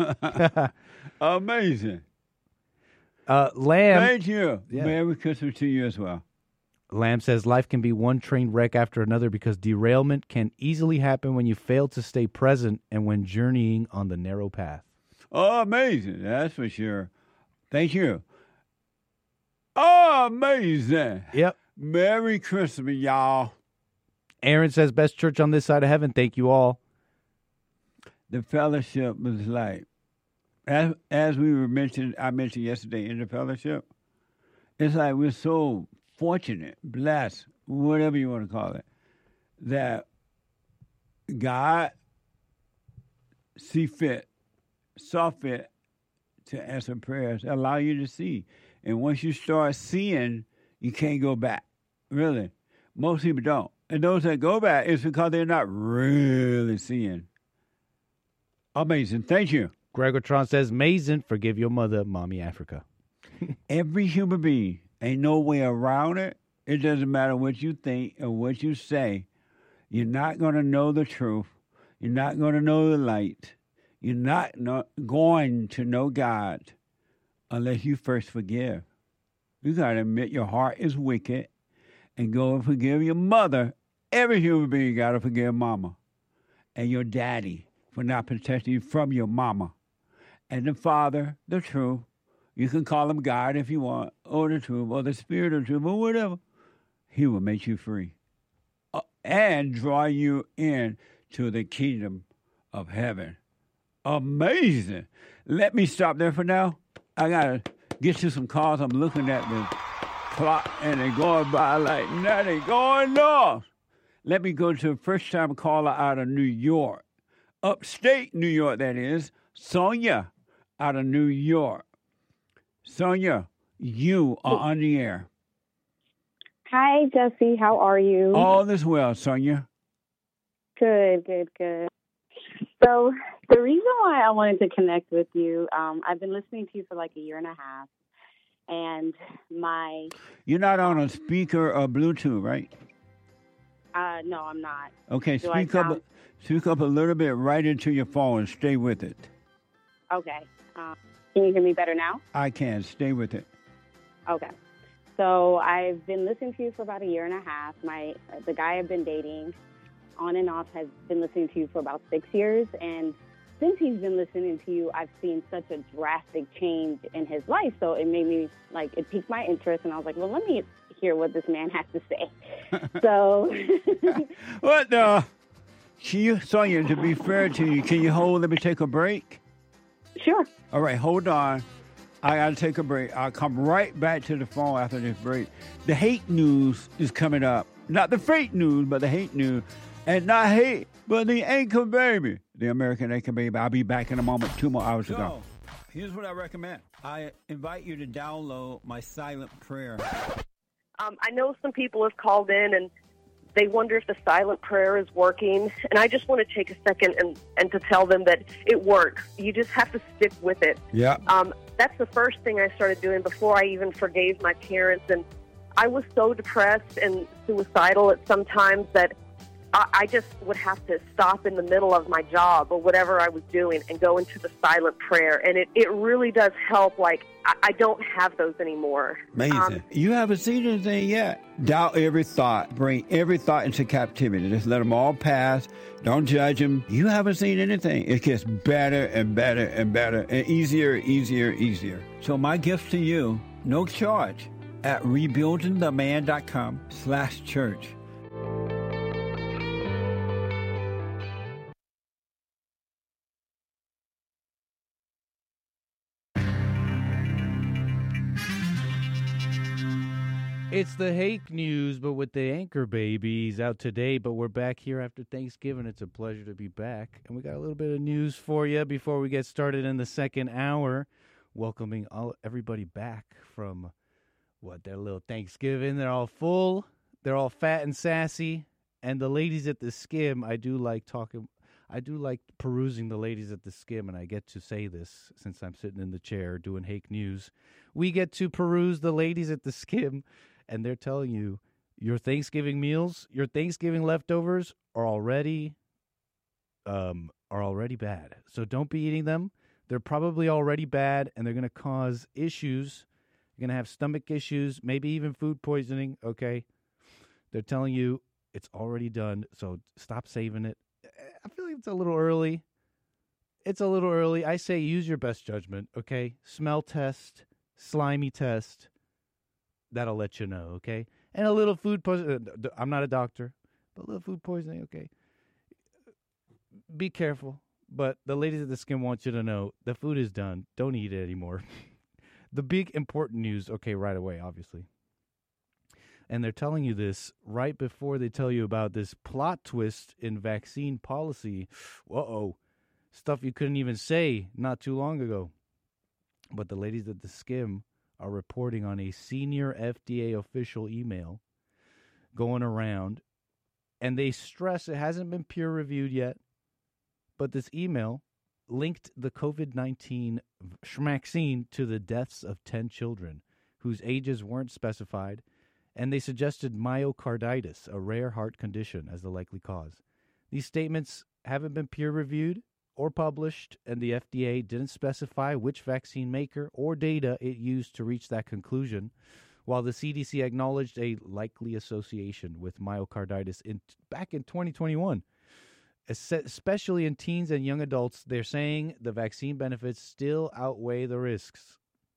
Amazing. Uh, Lamb. Thank you. Yeah. Merry Christmas to you as well. Lamb says life can be one train wreck after another because derailment can easily happen when you fail to stay present and when journeying on the narrow path. Oh, amazing. That's for sure. Thank you. Oh, amazing. Yep. Merry Christmas, y'all. Aaron says best church on this side of heaven. Thank you all. The fellowship was like, as, as we were mentioned, I mentioned yesterday in the fellowship, it's like we're so fortunate, blessed, whatever you want to call it, that God see fit, saw fit to answer prayers, allow you to see. And once you start seeing, you can't go back. Really. Most people don't. And those that go back, it's because they're not really seeing. Amazing. Thank you. Gregortron says, amazing. Forgive your mother, Mommy Africa. Every human being, ain't no way around it. It doesn't matter what you think or what you say. You're not going to know the truth. You're not going to know the light. You're not, not going to know God unless you first forgive. You got to admit your heart is wicked and go and forgive your mother. Every human being got to forgive mama and your daddy for not protecting you from your mama. And the father, the truth. You can call him God if you want, or the truth, or the spirit of truth, or whatever. He will make you free uh, and draw you in to the kingdom of heaven. Amazing. Let me stop there for now. I got to get to some calls. I'm looking at the clock, and they're going by like, now they're going off. Let me go to a first-time caller out of New York. Upstate New York, that is. Sonia out of New York. Sonia, you are on the air. Hi, Jesse. How are you? All is well, Sonia. Good, good, good. So the reason why I wanted to connect with you, um, I've been listening to you for like a year and a half, and my... You're not on a speaker or Bluetooth, right? Uh, no, I'm not. Okay, Do I speak up, sound- speak up a little bit right into your phone and stay with it. Okay. Um, can you hear me better now? I can. Stay with it. Okay. So I've been listening to you for about a year and a half. My the guy I've been dating on and off has been listening to you for about six years. And since he's been listening to you, I've seen such a drastic change in his life. So it made me, like, it piqued my interest. And I was like, well, let me hear what this man has to say. So. What the? Can you, Sonia, to be fair to you, can you hold? Let me take a break. Sure. All right, hold on. I got to take a break. I'll come right back to the phone after this break. The hate news is coming up. Not the fake news, but the hate news. And not hate, but the anchor baby. The American anchor baby. I'll be back in a moment. Two more hours So, ago. here's what I recommend. I invite you to download my silent prayer. Um, I know some people have called in and they wonder if the silent prayer is working. And I just want to take a second and, and to tell them that it works. You just have to stick with it. Yeah. Um, that's the first thing I started doing before I even forgave my parents. And I was so depressed and suicidal at some times that I, I just would have to stop in the middle of my job or whatever I was doing and go into the silent prayer. And it, it really does help. Like, I, I don't have those anymore. Amazing. Um, You haven't seen anything yet. Doubt every thought. Bring every thought into captivity. Just let them all pass. Don't judge them. You haven't seen anything. It gets better and better and better and easier, easier, easier. So my gift to you, no charge, at rebuildingtheman.com slash church. It's the Hake News, but with the Anchor Babies out today. But we're back here after Thanksgiving. It's a pleasure to be back. And we got a little bit of news for you before we get started in the second hour. Welcoming all everybody back from, what, their little Thanksgiving. They're all full. They're all fat and sassy. And the ladies at the Skim, I do like talking... I do like perusing the ladies at the Skim, and I get to say this since I'm sitting in the chair doing Hake News. We get to peruse the ladies at the Skim, and they're telling you your Thanksgiving meals, your Thanksgiving leftovers are already um, are already bad. So don't be eating them. They're probably already bad, and they're going to cause issues. You're going to have stomach issues, maybe even food poisoning, okay? They're telling you it's already done, so stop saving it. I feel like it's a little early. It's a little early. I say use your best judgment, okay? Smell test, slimy test. That'll let you know, okay? And a little food poisoning. I'm not a doctor, but a little food poisoning, okay? Be careful. But the ladies at the Skim want you to know the food is done. Don't eat it anymore. The big important news, okay, right away, obviously. And they're telling you this right before they tell you about this plot twist in vaccine policy. Uh-oh. Stuff you couldn't even say not too long ago. But the ladies at the Skim are reporting on a senior F D A official email going around. And they stress it hasn't been peer-reviewed yet. But this email linked the COVID nineteen vaccine to the deaths of ten children whose ages weren't specified. And they suggested myocarditis, a rare heart condition, as the likely cause. These statements haven't been peer-reviewed or published, and the F D A didn't specify which vaccine maker or data it used to reach that conclusion, while the C D C acknowledged a likely association with myocarditis in, back in twenty twenty-one. Especially in teens and young adults, they're saying the vaccine benefits still outweigh the risks.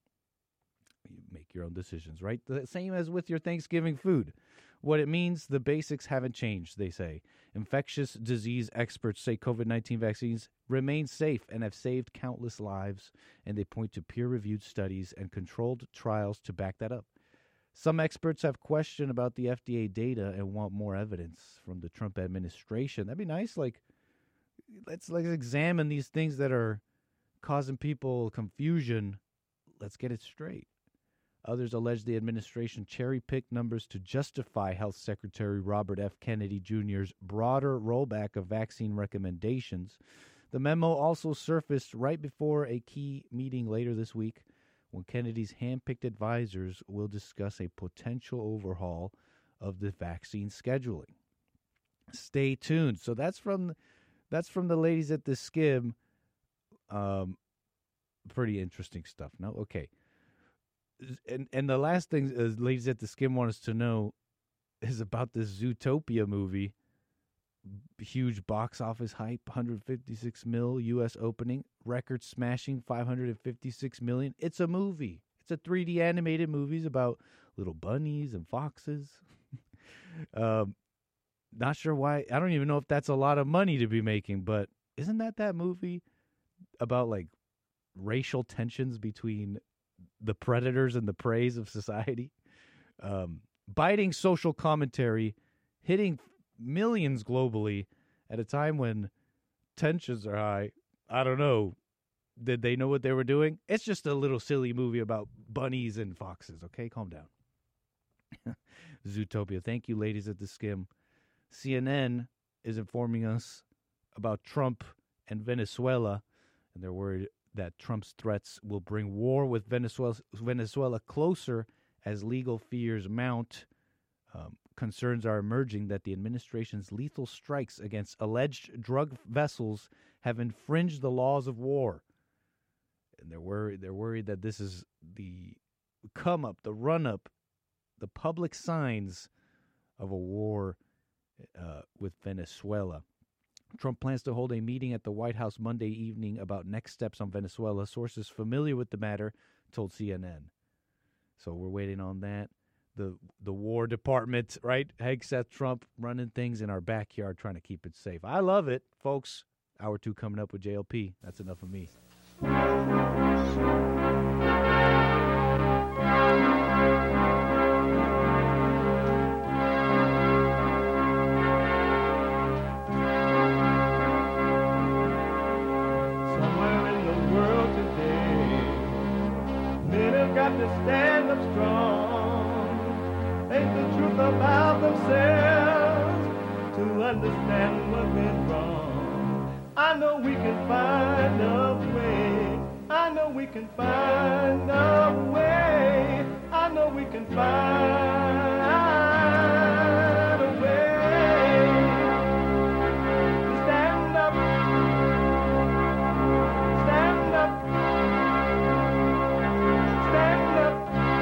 You make your own decisions, right? The same as with your Thanksgiving food. What it means, the basics haven't changed, they say. Infectious disease experts say COVID nineteen vaccines remain safe and have saved countless lives, and they point to peer-reviewed studies and controlled trials to back that up. Some experts have questioned about the F D A data and want more evidence from the Trump administration. That'd be nice. Like, let's let's examine these things that are causing people confusion. Let's get it straight. Others allege the administration cherry-picked numbers to justify Health Secretary Robert F. Kennedy Junior's broader rollback of vaccine recommendations. The memo also surfaced right before a key meeting later this week when Kennedy's hand-picked advisors will discuss a potential overhaul of the vaccine scheduling. Stay tuned. So that's from that's from the ladies at the Skim. Um, pretty interesting stuff. No, okay. And and the last thing uh, ladies at the Skim want us to know is about this Zootopia movie. Huge box office hype, one hundred fifty-six mil U S opening, record smashing five hundred fifty-six million. It's a movie. It's a three D animated movie about little bunnies and foxes. um, not sure why. I don't even know if that's a lot of money to be making, but isn't that that movie about like racial tensions between the predators and the preys of society? Um, biting social commentary, hitting millions globally at a time when tensions are high. I don't know. Did they know what they were doing? It's just a little silly movie about bunnies and foxes. Okay, calm down. Zootopia. Thank you, ladies at the Skim. C N N is informing us about Trump and Venezuela, and they're worried that Trump's threats will bring war with Venezuela, Venezuela closer as legal fears mount. Um, concerns are emerging that the administration's lethal strikes against alleged drug vessels have infringed the laws of war. And they're worried, they're worried that this is the come up, the run up, the public signs of a war uh, with Venezuela. Trump plans to hold a meeting at the White House Monday evening about next steps on Venezuela. Sources familiar with the matter told C N N. So we're waiting on that. The the War Department, right? Hank Seth Trump running things in our backyard, trying to keep it safe. I love it, folks. Hour two coming up with J L P. That's enough of me. have to stand up strong. Ain't the truth about themselves to understand what went wrong. I know we can find a way. I know we can find a way. I know we can find a way to stand up, stand up, stand up.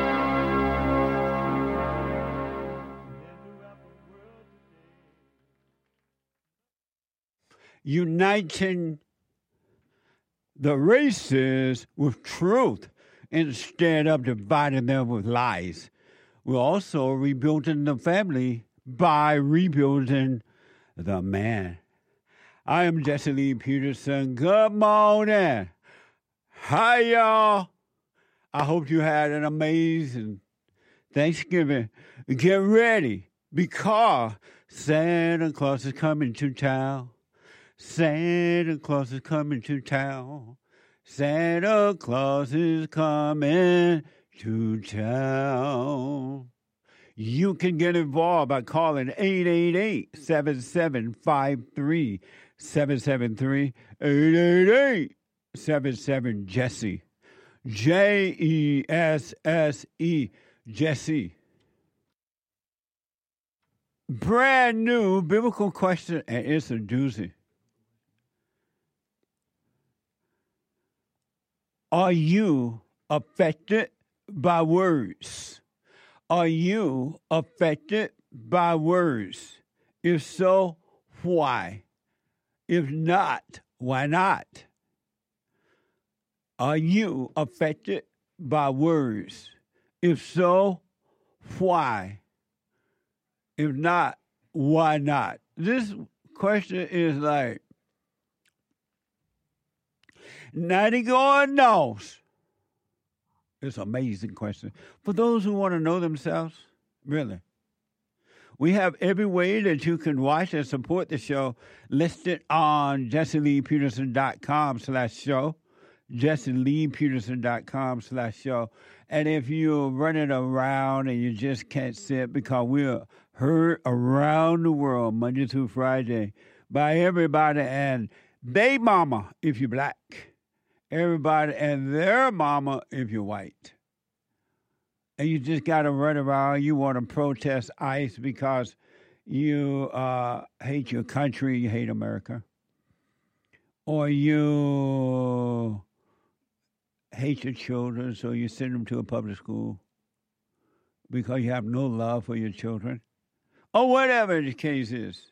Uniting the races with truth instead of dividing them with lies. We're also rebuilding the family by rebuilding the man. I am Jesse Lee Peterson. Good morning. Hi, y'all. I hope you had an amazing Thanksgiving. Get ready because Santa Claus is coming to town. Santa Claus is coming to town. Santa Claus is coming to town. You can get involved by calling eight eight eight, seven seven five three, seven seven three, eight eight eight, seven seven, Jesse. J E S S E, Jesse. Brand new biblical question, and it's a doozy. Are you affected by words? Are you affected by words? If so, why? If not, why not? Are you affected by words? If so, why? If not, why not? This question is like, ninety God knows. It's an amazing question. For those who want to know themselves, really. We have every way that you can watch and support the show listed on jesseleepeterson.com slash show. jesseleepeterson.com slash show. And if you're running around and you just can't sit, because we're heard around the world Monday through Friday by everybody and they mama if you're black. Everybody and their mama if you're white. And you just got to run around. You want to protest ICE because you uh, hate your country, you hate America. Or you hate your children, so you send them to a public school because you have no love for your children. Or whatever the case is.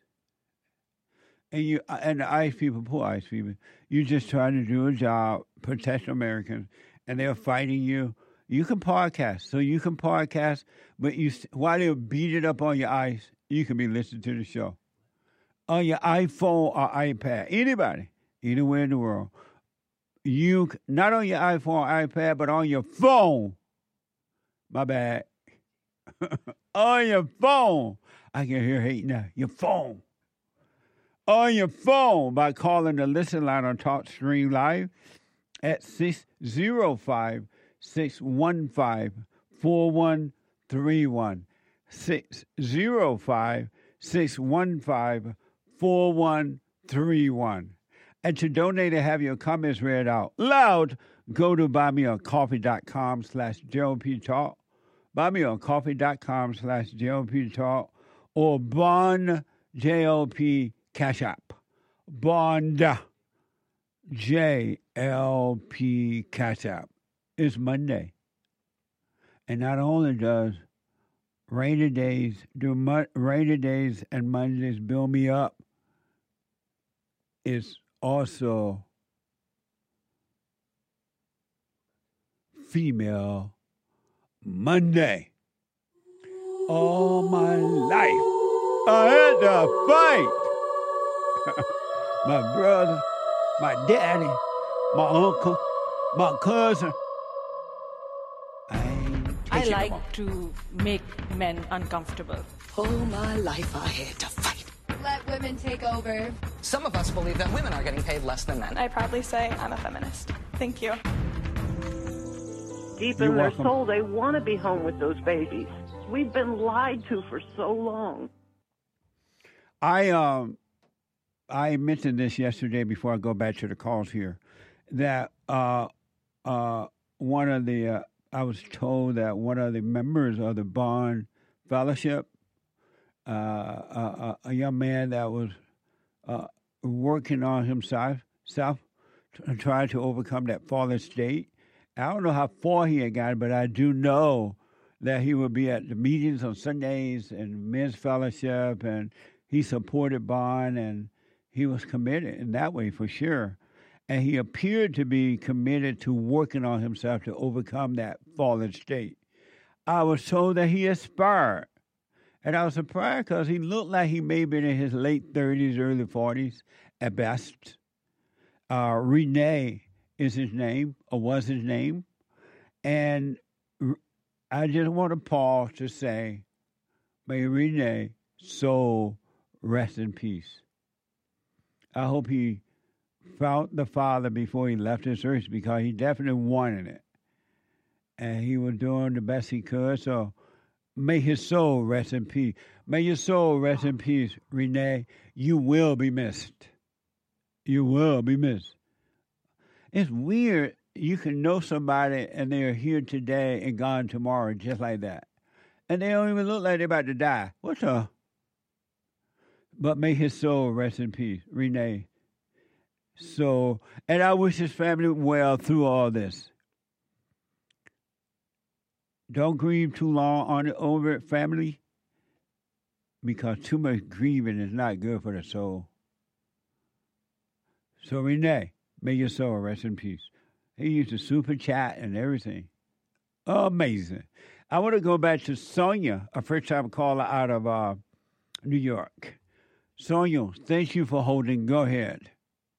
And you and the ICE people, poor ICE people, you just trying to do a job, protect Americans, and they're fighting you. You can podcast, so you can podcast, but you while they're beating up on your ICE, you can be listening to the show on your iPhone or iPad. Anybody, anywhere in the world, you not on your iPhone or iPad, but on your phone. My bad. On your phone, I can hear hate now. Your phone. On your phone by calling the listen line on TalkStream Live at six oh five, six one five, four one three one. six oh five, six one five, four one three one. And to donate and have your comments read out loud, go to buymeacoffee.com slash JLP Talk, buymeacoffee.com slash JLP Talk, or Bond J L P Cash App. Bond J L P Cash App. It's Monday. And not only does rainy days, do mo- rainy days and Mondays build me up, it's also Female Monday. All my life, I had to fight. My brother, my daddy, my uncle, my cousin. I, I like to make men uncomfortable. All my life I had to fight. Let women take over. Some of us believe that women are getting paid less than men. I proudly say I'm a feminist. Thank you. Deep You're in their welcome. soul, they want to be home with those babies. We've been lied to for so long. I um, I mentioned this yesterday before I go back to the calls here, that uh, uh, one of the uh, I was told that one of the members of the Bond Fellowship, uh, a, a young man that was uh, working on himself, self, to try to overcome that fallen state. I don't know how far he had gotten, but I do know that he would be at the meetings on Sundays and men's fellowship, and he supported Bond, and he was committed in that way for sure. And he appeared to be committed to working on himself to overcome that fallen state. I was told that he aspired. And I was surprised because he looked like he may have been in his late thirties, early forties at best. Uh, Renee is his name, or was his name. And I just want to pause to say, may Renee's soul rest in peace. I hope he found the Father before he left this earth, because he definitely wanted it. And he was doing the best he could, so may his soul rest in peace. May your soul rest in peace, Renee. You will be missed. You will be missed. It's weird. You can know somebody and they're here today and gone tomorrow, just like that. And they don't even look like they're about to die. What the? But may his soul rest in peace, Renee. So, and I wish his family well through all this. Don't grieve too long on it over it, family, because too much grieving is not good for the soul. So, Renee, may your soul rest in peace. He used to super chat and everything. Amazing. I want to go back to Sonia, a first-time caller out of uh, New York. Sonia, thank you for holding. Go ahead.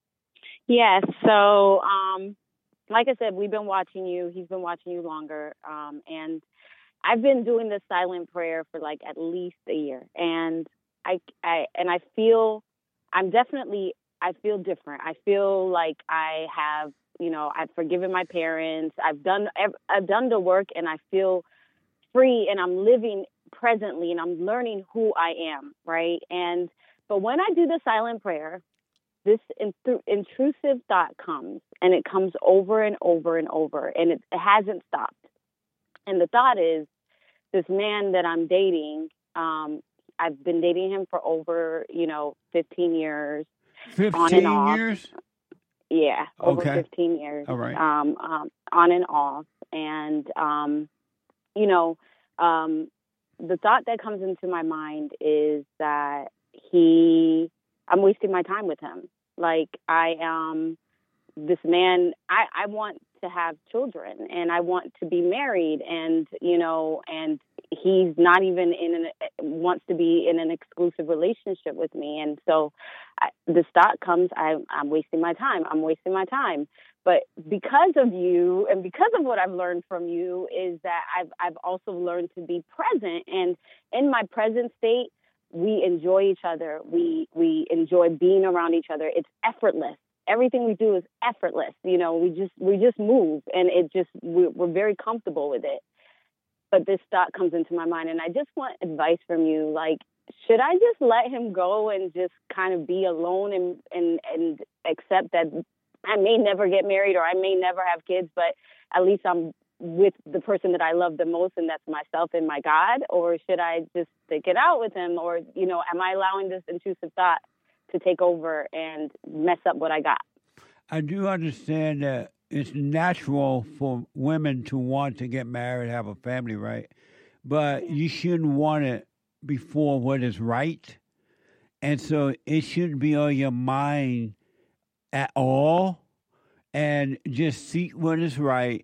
Yes. So, um, like I said, we've been watching you. He's been watching you longer. Um, and I've been doing this silent prayer for like at least a year. And I, I, and I feel, I'm definitely, I feel different. I feel like I have, you know, I've forgiven my parents. I've done, I've done the work, and I feel free, and I'm living presently, and I'm learning who I am. Right. And, but when I do the silent prayer, this intrusive thought comes, and it comes over and over and over, and it, it hasn't stopped. And the thought is, this man that I'm dating, um, I've been dating him for over, you know, fifteen years. fifteen on and off. years? Yeah, over Okay. fifteen years. All right. Um, um, on and off. And, um, you know, um, the thought that comes into my mind is that he... I'm wasting my time with him. Like, I um, this man, I, I want to have children, and I want to be married, and, you know, and he's not even in an, wants to be in an exclusive relationship with me. And so I, this thought comes, I, I'm wasting my time. I'm wasting my time. But because of you, and because of what I've learned from you, is that I've, I've also learned to be present. And in my present state, we enjoy each other. We we enjoy being around each other. It's effortless. Everything we do is effortless. You know, we just we just move, and it just we're, we're very comfortable with it. But this thought comes into my mind, and I just want advice from you. Like, should I just let him go and just kind of be alone and and and accept that I may never get married, or I may never have kids, but at least I'm with the person that I love the most, and that's myself and my God? Or should I just stick it out with him? Or, you know, am I allowing this intrusive thought to take over and mess up what I got? I do understand that it's natural for women to want to get married, have a family, right? But you shouldn't want it before what is right. And so it shouldn't be on your mind at all. And just seek what is right.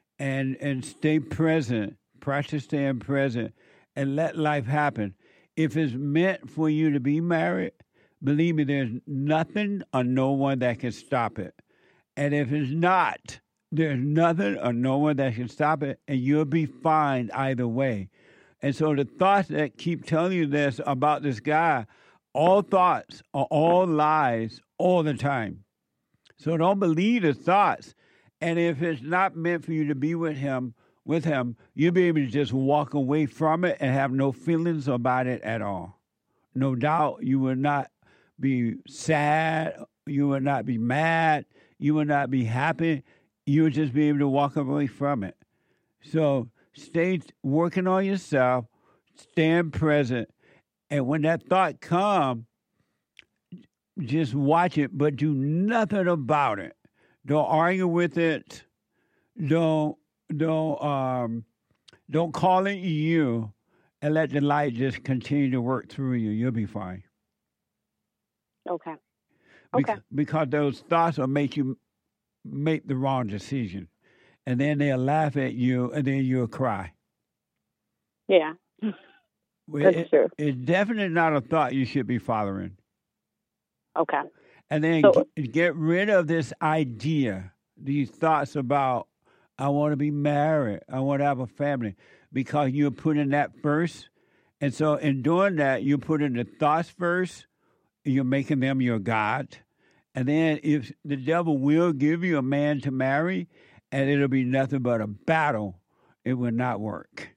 And and stay present, practice staying present, and let life happen. If it's meant for you to be married, believe me, there's nothing or no one that can stop it. And if it's not, there's nothing or no one that can stop it, and you'll be fine either way. And so the thoughts that keep telling you this about this guy, all thoughts are all lies all the time. So don't believe the thoughts. And if it's not meant for you to be with him, with him, you'll be able to just walk away from it and have no feelings about it at all. No doubt you will not be sad. You will not be mad. You will not be happy. You will just be able to walk away from it. So stay working on yourself, stand present, and when that thought comes, just watch it, but do nothing about it. Don't argue with it. Don't don't um don't call it you, and let the light just continue to work through you. You'll be fine. Okay. Bec- Okay. because those thoughts will make you make the wrong decision, and then they'll laugh at you, and then you'll cry. Yeah. Well, That's it- true. It's definitely not a thought you should be following. Okay. And then So- g- get rid of this idea, these thoughts about, I want to be married, I want to have a family, because you're putting that first. And so in doing that, you're putting the thoughts first, you're making them your God. And then if the devil will give you a man to marry, and it'll be nothing but a battle, it will not work.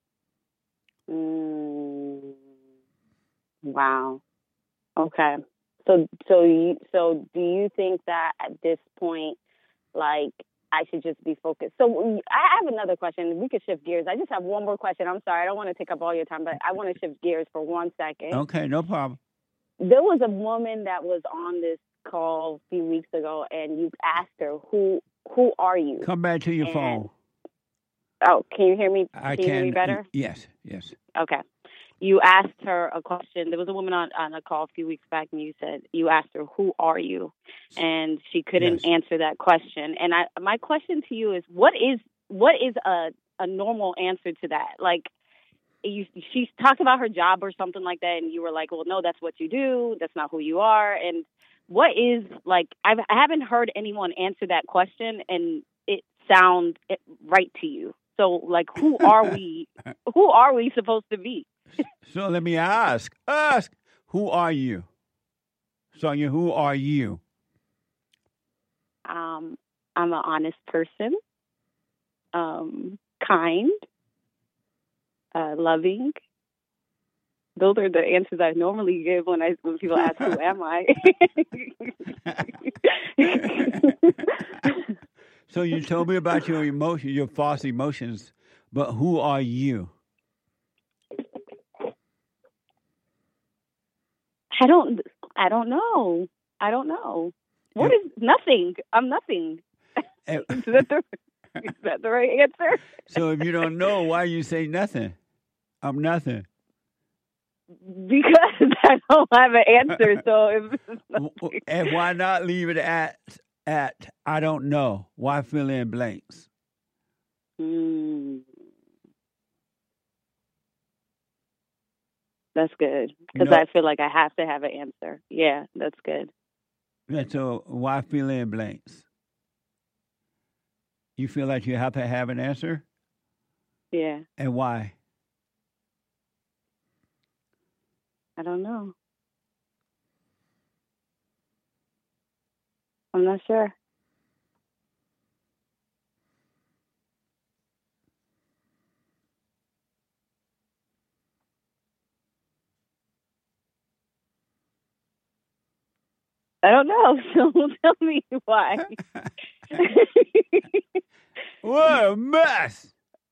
Mm, wow. Okay. So, so you, so do you think that at this point, like, I should just be focused? So I have another question. We could shift gears. I just have one more question. I'm sorry. I don't want to take up all your time, but I want to shift gears for one second. Okay, no problem. There was a woman that was on this call a few weeks ago, and you asked her, "Who, who are you?" Come back to your And- phone. Oh, can you hear me? I can you hear me can. better? Yes, yes. Okay. You asked her a question. There was a woman on, on a call a few weeks back, and you said, you asked her, "Who are you?" And she couldn't Yes. answer that question. And I, my question to you is, what is what is a, a normal answer to that? Like, you, she's talked about her job or something like that, and you were like, well, no, that's what you do. That's not who you are. And what is, like, I've, I haven't heard anyone answer that question, and it sounds right to you. So, like, who are we? Who are we supposed to be? So let me ask, ask, who are you? Sonia, who are you? Um, I'm an honest person, um, kind, uh, loving. Those are the answers I normally give when I when people ask, "Who am I?" So you told me about your emotions, your false emotions, but who are you? I don't. I don't know. I don't know. What is nothing? I'm nothing. Eh, Is that the is that the right answer? So if you don't know, why you say nothing? I'm nothing. Because I don't have an answer. So if it's nothing. And why not leave it at at I don't know? Why fill in blanks? Hmm. That's good because No. I feel like I have to have an answer. Yeah, that's good. And so why fill in blanks? You feel like you have to have an answer? Yeah, And why? I don't know. I'm not sure. I don't know. So tell me why. What a mess!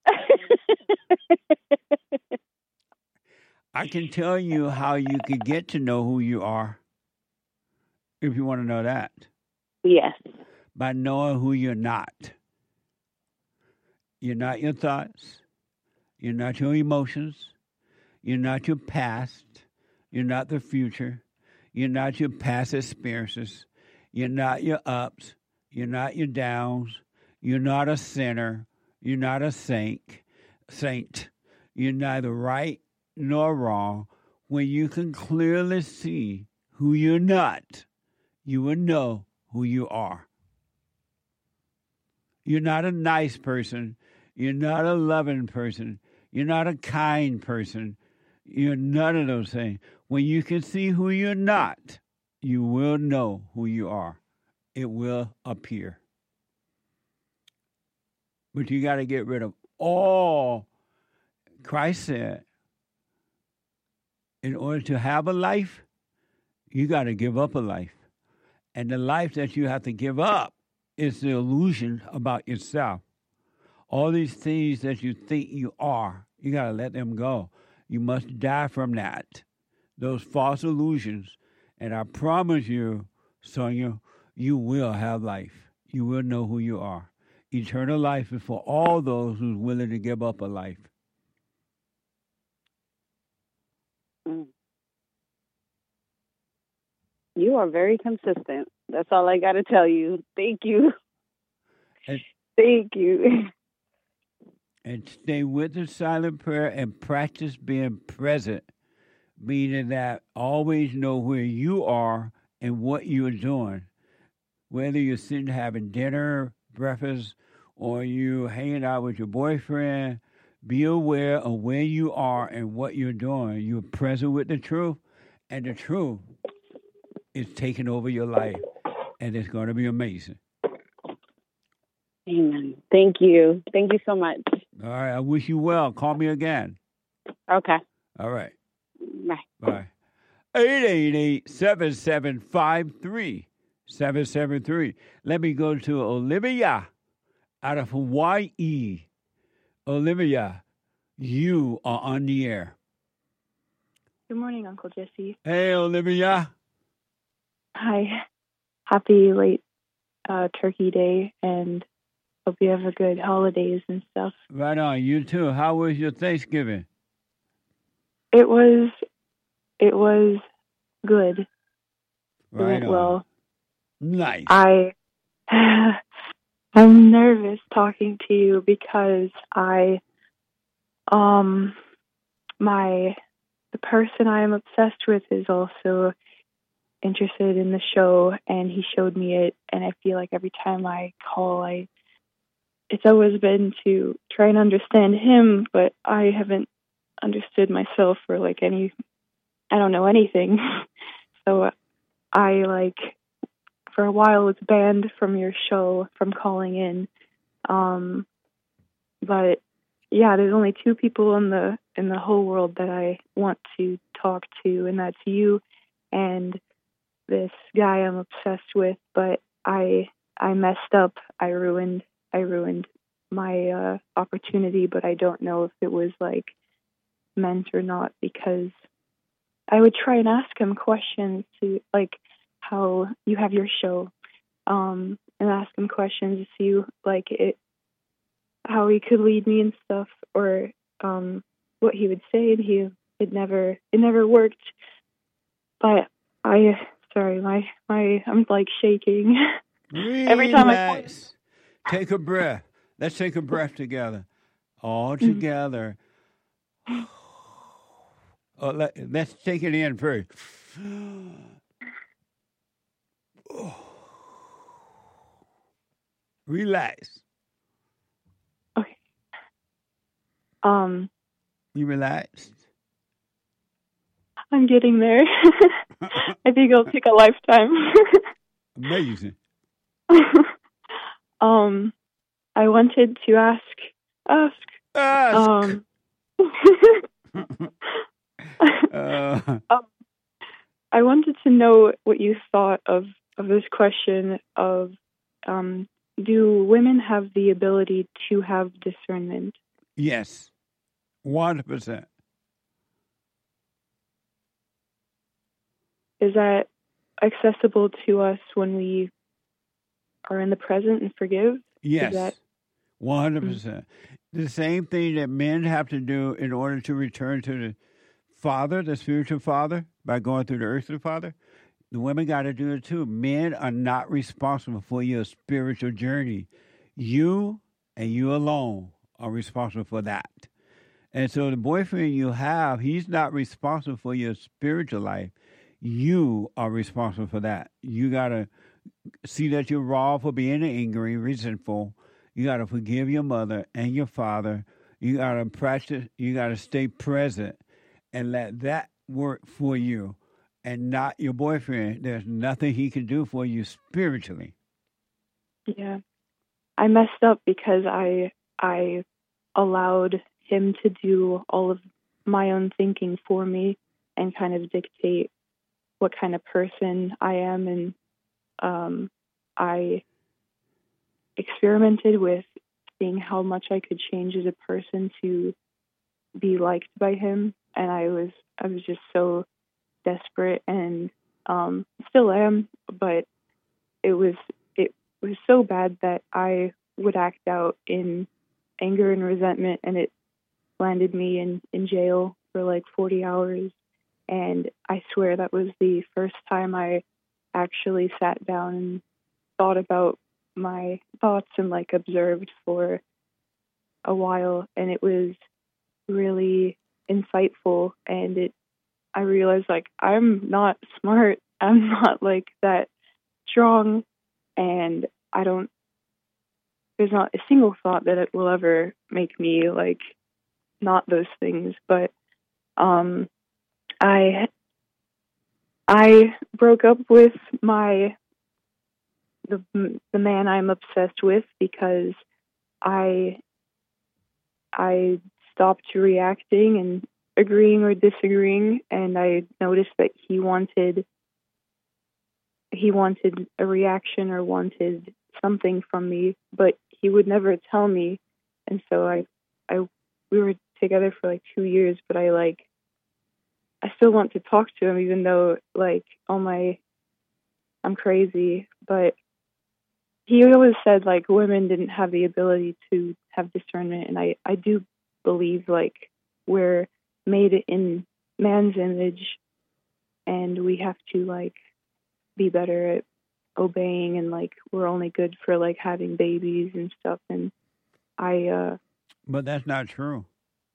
I can tell you how you can get to know who you are, if you want to know that. Yes. By knowing who you're not. You're not your thoughts. You're not your emotions. You're not your past. You're not the future. You're not your past experiences. You're not your ups. You're not your downs. You're not a sinner. You're not a saint. Saint. You're neither right nor wrong. When you can clearly see who you're not, you will know who you are. You're not a nice person. You're not a loving person. You're not a kind person. You're none of those things. When you can see who you're not, you will know who you are. It will appear. But you got to get rid of all. Christ said, in order to have a life, you got to give up a life. And the life that you have to give up is the illusion about yourself. All these things that you think you are, you got to let them go. You must die from that, those false illusions. And I promise you, Sonia, you will have life. You will know who you are. Eternal life is for all those who's willing to give up a life. Mm. You are very consistent. That's all I got to tell you. Thank you. And, Thank you. And stay with the silent prayer and practice being present, meaning that always know where you are and what you're doing. Whether you're sitting having dinner, breakfast, or you hanging out with your boyfriend, be aware of where you are and what you're doing. You're present with the truth, and the truth is taking over your life, and it's going to be amazing. Amen. Thank you. Thank you so much. All right. I wish you well. Call me again. Okay. All right. Bye. Bye. eight eight eight, seven seven five, three seven seven three. Let me go to Olivia out of Hawaii. Olivia, you are on the air. Good morning, Uncle Jesse. Hey, Olivia. Hi. Happy late uh, Turkey Day, and hope you have a good holidays and stuff. Right on. You too. How was your Thanksgiving? It was, it was good. It Right went on. well. Nice. I, I'm nervous talking to you because I, um, my, the person I am obsessed with is also interested in the show, and he showed me it, and I feel like every time I call, I, it's always been to try and understand him, but I haven't understood myself or like any, I don't know anything. So I like, for a while was banned from your show from calling in. Um, but yeah, there's only two people in the, in the whole world that I want to talk to, and that's you and this guy I'm obsessed with. But I, I messed up. I ruined, I ruined my uh, opportunity, but I don't know if it was like meant or not, because I would try and ask him questions to like how you have your show, um, and ask him questions to see like it, how he could lead me and stuff, or um, what he would say, and he it never it never worked. But I sorry, my my I'm like shaking every time I call. Take a breath. Let's take a breath together. All together. Oh, let, let's take it in first. Relax. Okay. Um. You relaxed? I'm getting there. I think it'll take a lifetime. Amazing. um, I wanted to ask, ask, ask. Um, uh. um, I wanted to know what you thought of, of this question of, um, do women have the ability to have discernment? Yes, one hundred percent. Is that accessible to us when we are in the present and forgive? Yes, Is that... one hundred percent. The same thing that men have to do in order to return to the Father, the spiritual Father, by going through the earthly Father. The women got to do it too. Men are not responsible for your spiritual journey. You and you alone are responsible for that. And so the boyfriend you have, he's not responsible for your spiritual life. You are responsible for that. You got to see that you're raw for being angry, resentful. You got to forgive your mother and your father. You got to practice. You got to stay present and let that work for you and not your boyfriend. There's nothing he can do for you spiritually. Yeah. I messed up because I I allowed him to do all of my own thinking for me and kind of dictate what kind of person I am. And um, I experimented with seeing how much I could change as a person to be liked by him. And I was, I was just so desperate, and um, still am, but it was, it was so bad that I would act out in anger and resentment, and it landed me in, in jail for like forty hours. And I swear that was the first time I actually sat down and thought about my thoughts and like observed for a while. And it was really insightful. And it, I realized like, I'm not smart. I'm not like that strong. And I don't, there's not a single thought that it will ever make me like not those things. But um, I I broke up with my the the man I'm obsessed with because I I stopped reacting and agreeing or disagreeing, and I noticed that he wanted he wanted a reaction or wanted something from me, but he would never tell me. And so I I we were together for like two years, but I like I still want to talk to him, even though like oh my I'm crazy. But he always said like women didn't have the ability to have discernment, and I I do believe like we're made in man's image, and we have to like be better at obeying, and like we're only good for like having babies and stuff. And I uh but that's not true.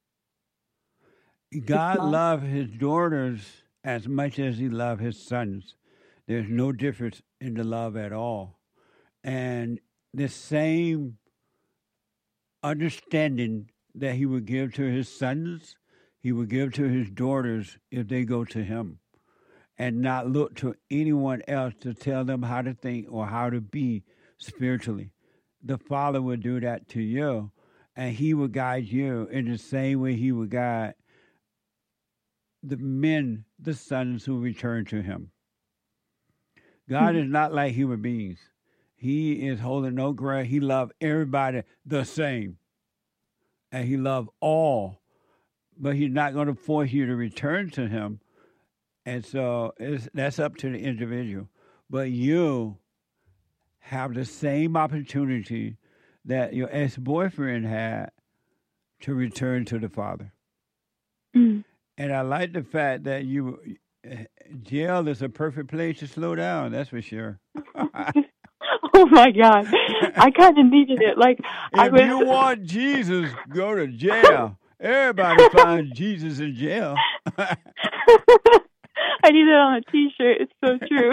God loved his daughters as much as he loved his sons. There's no difference in the love at all. And the same understanding that he would give to his sons, he would give to his daughters if they go to him, and not look to anyone else to tell them how to think or how to be spiritually. The Father would do that to you, and he would guide you in the same way he would guide the men, the sons who return to him. God is not like human beings. He is holding no grudge. He loves everybody the same. And he loves all. But he's not going to force you to return to him. And so it's, that's up to the individual. But you have the same opportunity that your ex-boyfriend had to return to the Father. Mm. And I like the fact that you, jail is a perfect place to slow down, that's for sure. Oh my God. I kind of needed it. Like, if I was... you want Jesus, go to jail. Everybody finds Jesus in jail. I need it on a t-shirt. It's so true.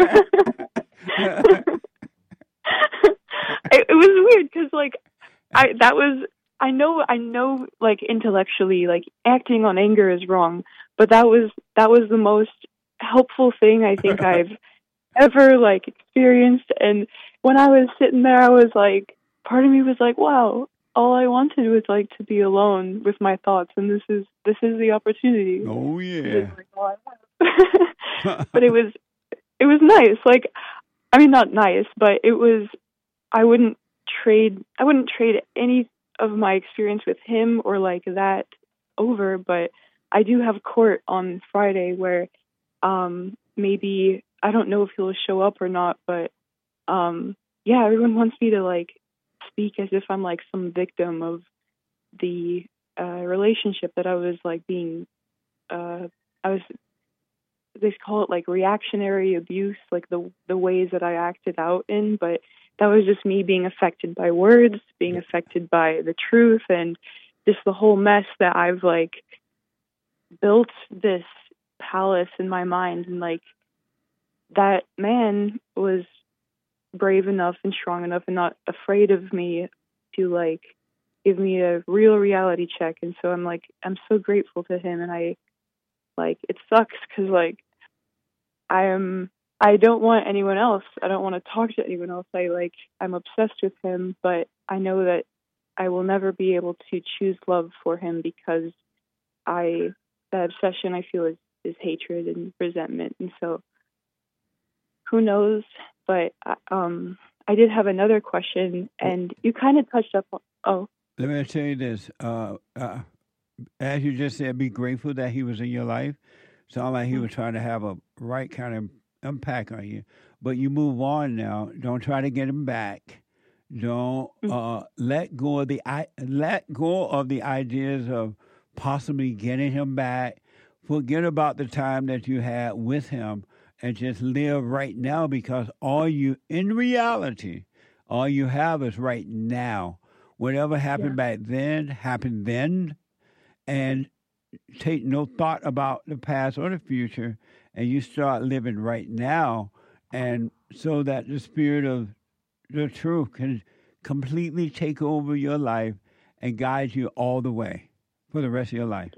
it, it was weird because like I that was I know I know like intellectually like acting on anger is wrong, but that was that was the most helpful thing I think I've ever like experienced. And when I was sitting there, I was like, part of me was like, wow, all I wanted was like to be alone with my thoughts, and this is this is the opportunity. Oh yeah. But it was it was nice. Like, I mean, not nice, but it was. I wouldn't trade. I wouldn't trade any of my experience with him or like that over. But I do have court on Friday where um, maybe I don't know if he'll show up or not. But um, yeah, everyone wants me to like speak as if I'm like some victim of the uh, relationship that I was like being. Uh, I was. They call it like reactionary abuse, like the the ways that I acted out in, but that was just me being affected by words, being affected by the truth, and just the whole mess that I've like built this palace in my mind. And like that man was brave enough and strong enough and not afraid of me to like give me a real reality check. And so I'm like, I'm so grateful to him. And I like, it sucks because like, I am, I don't want anyone else. I don't want to talk to anyone else. I like, I'm obsessed with him, but I know that I will never be able to choose love for him because I that obsession I feel is, is hatred and resentment. And so who knows? But um, I did have another question, and you kind of touched up on, oh. Let me tell you this. Uh, uh, as you just said, be grateful that he was in your life. Sound like he was trying to have a right kind of impact on you. But you move on now. Don't try to get him back. Don't uh, let go of the I, let go of the ideas of possibly getting him back. Forget about the time that you had with him and just live right now, because all you, in reality, all you have is right now. Whatever happened yeah. back then, happened then, and take no thought about the past or the future, and you start living right now, and so that the spirit of the truth can completely take over your life and guide you all the way for the rest of your life.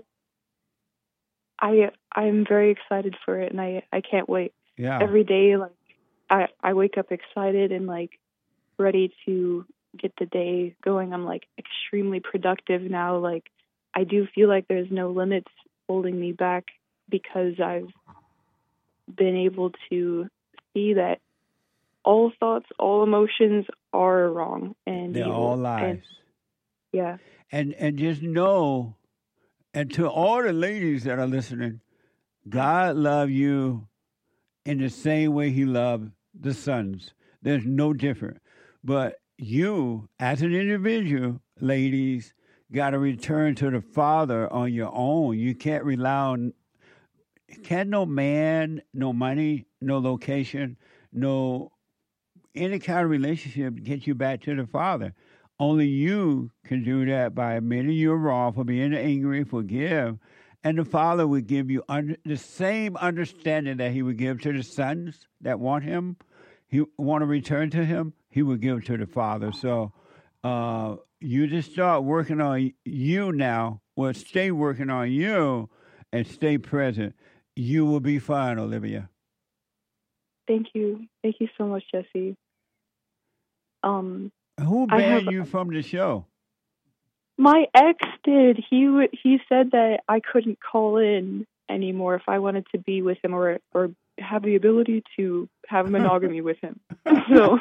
I I'm very excited for it, and I, I can't wait. Yeah. Every day, like I, I wake up excited and like ready to get the day going. I'm like extremely productive now. Like I do feel like there's no limits holding me back because I've been able to see that all thoughts, all emotions are wrong, and they're evil. all lies. And, yeah. And and just know, and to all the ladies that are listening, God loves you in the same way he loved the sons. There's no different. But you, as an individual, ladies, got to return to the Father on your own. You can't rely on, can no man, no money, no location, no any kind of relationship get you back to the Father. Only you can do that by admitting you're wrong, for being angry, forgive, and the Father would give you under, the same understanding that he would give to the sons that want him, he want to return to him, he would give to the Father. So uh, you just start working on you now. Well, stay working on you and stay present. You will be fine, Olivia. Thank you. Thank you so much, Jesse. Um, Who banned have, you from the show? My ex did. He w- he said that I couldn't call in anymore if I wanted to be with him or or have the ability to have monogamy with him. So,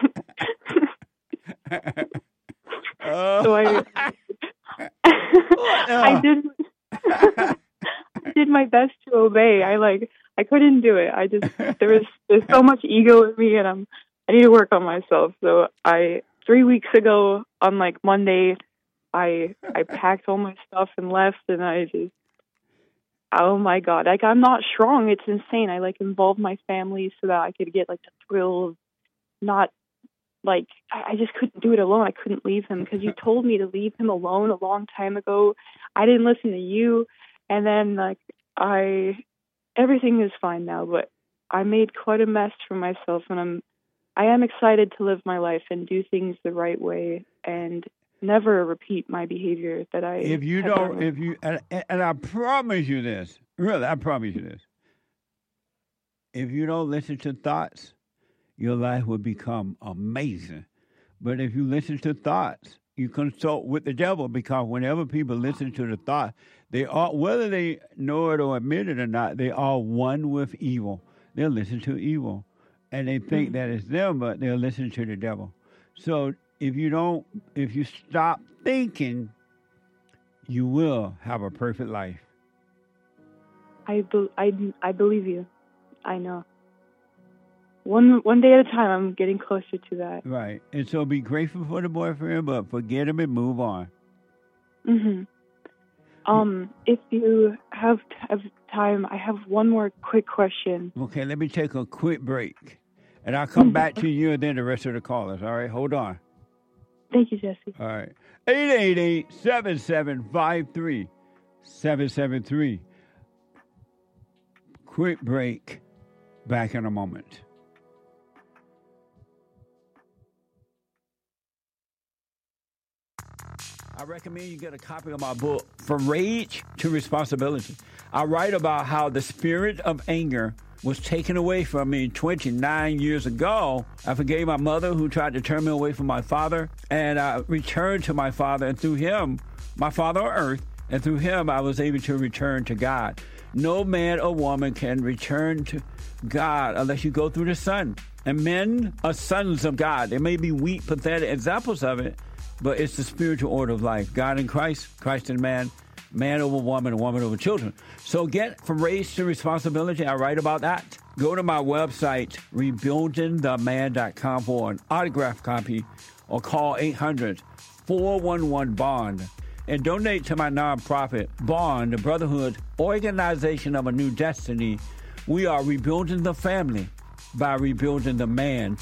oh. so I I did I did my best to obey. I like I couldn't do it. I just there was there's so much ego in me, and I'm I need to work on myself. So I three weeks ago on like Monday, I I packed all my stuff and left, and I just oh my God, like I'm not strong. It's insane. I like involved my family so that I could get like the thrill of not like I, I just couldn't do it alone. I couldn't leave him because you told me to leave him alone a long time ago. I didn't listen to you, and then like I everything is fine now, but I made quite a mess for myself, and I'm I am excited to live my life and do things the right way and never repeat my behavior that I. If you don't, done. if you, and, and I promise you this, really, I promise you this. If you don't listen to thoughts, your life will become amazing. But if you listen to thoughts, you consult with the devil, because whenever people listen to the thought, they are, whether they know it or admit it or not, they are one with evil. They'll listen to evil. And they think that it's them, but they'll listen to the devil. So if you don't, if you stop thinking, you will have a perfect life. I, be, I, I believe you. I know. One one day at a time, I'm getting closer to that. Right. And so be grateful for the boyfriend, but forget him and move on. Mm-hmm. Um, if you have, have time, I have one more quick question. Okay, let me take a quick break. And I'll come back to you and then the rest of the callers. All right, hold on. Thank you, Jesse. All right. eight eight eight, seven seven five, three seven seven three. Quick break. Back in a moment. I recommend you get a copy of my book, From Rage to Responsibility. I write about how the spirit of anger was taken away from me twenty-nine years ago. I forgave my mother who tried to turn me away from my father, and I returned to my father, and through him, my father on earth, and through him, I was able to return to God. No man or woman can return to God unless you go through the Son. And men are sons of God. There may be weak, pathetic examples of it, but it's the spiritual order of life. God in Christ, Christ in man, man over woman, and woman over children. So get From Rage to Responsibility. I write about that. Go to my website, rebuilding the man dot com for an autographed copy, or call eight hundred, four one one, BOND. And donate to my nonprofit, BOND, the Brotherhood Organization of a New Destiny. We are rebuilding the family by rebuilding the man.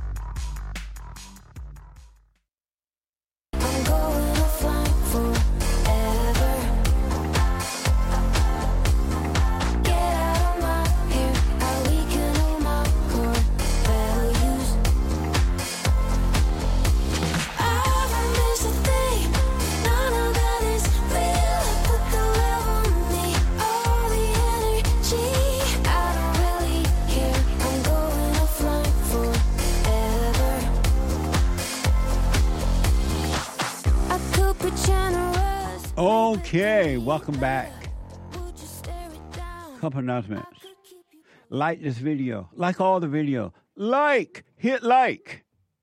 Okay, welcome back. Couple announcements. Like this video. Like all the video. Like! Hit like!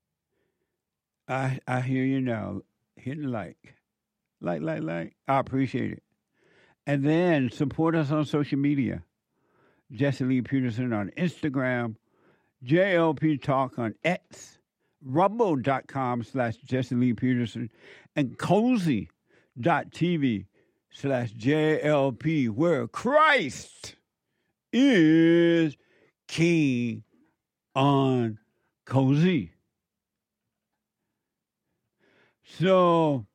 I I hear you now. Hit like. Like, like, like. I appreciate it. And then support us on social media. Jesse Lee Peterson on Instagram. J L P Talk on X. Rumble.com slash Jesse Lee Peterson. And Cozy. Dot TV slash J L P, where Christ is King on Cozy. So,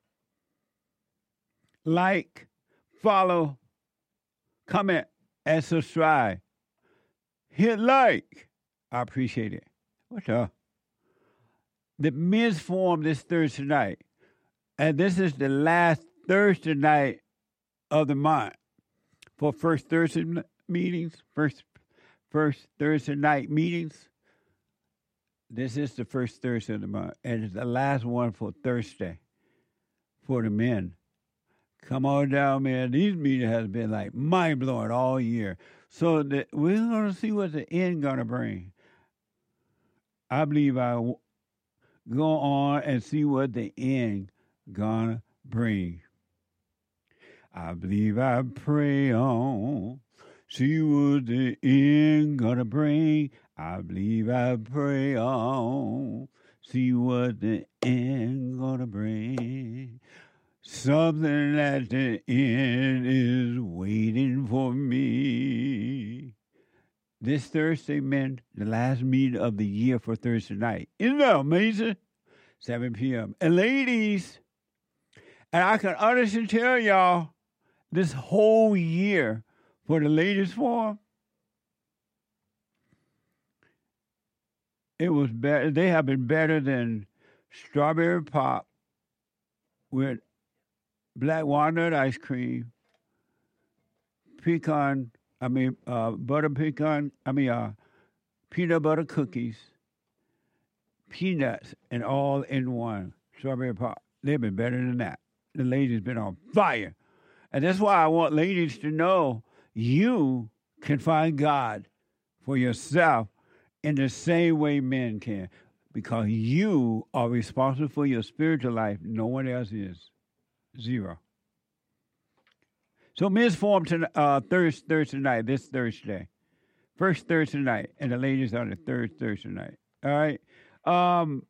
like, follow, comment, and subscribe. Hit like. I appreciate it. What the? The men's forum this Thursday night. And this is the last Thursday night of the month for first Thursday meetings, first first Thursday night meetings. This is the first Thursday of the month, and it's the last one for Thursday for the men. Come on down, man. These meetings has been like mind-blowing all year. So the, we're going to see what the end going to bring. I believe I w- go on and see what the end gonna bring. I believe I pray on, see what the end gonna bring. I believe I pray on, see what the end gonna bring. Something at the end is waiting for me. This Thursday, men, the last meeting of the year for Thursday night. Isn't that amazing? seven p.m. And ladies, and I can honestly tell y'all, this whole year for the ladies' forum, it was better. They have been better than strawberry pop with black walnut ice cream, pecan, I mean, uh, butter pecan, I mean, uh, peanut butter cookies, peanuts, and all in one. Strawberry pop. They've been better than that. The ladies been on fire. And that's why I want ladies to know you can find God for yourself in the same way men can. Because you are responsible for your spiritual life. No one else is. Zero. So men's forum to, uh, Thursday, Thursday night, this Thursday. First Thursday night. And the ladies on the third Thursday night. All right? Um...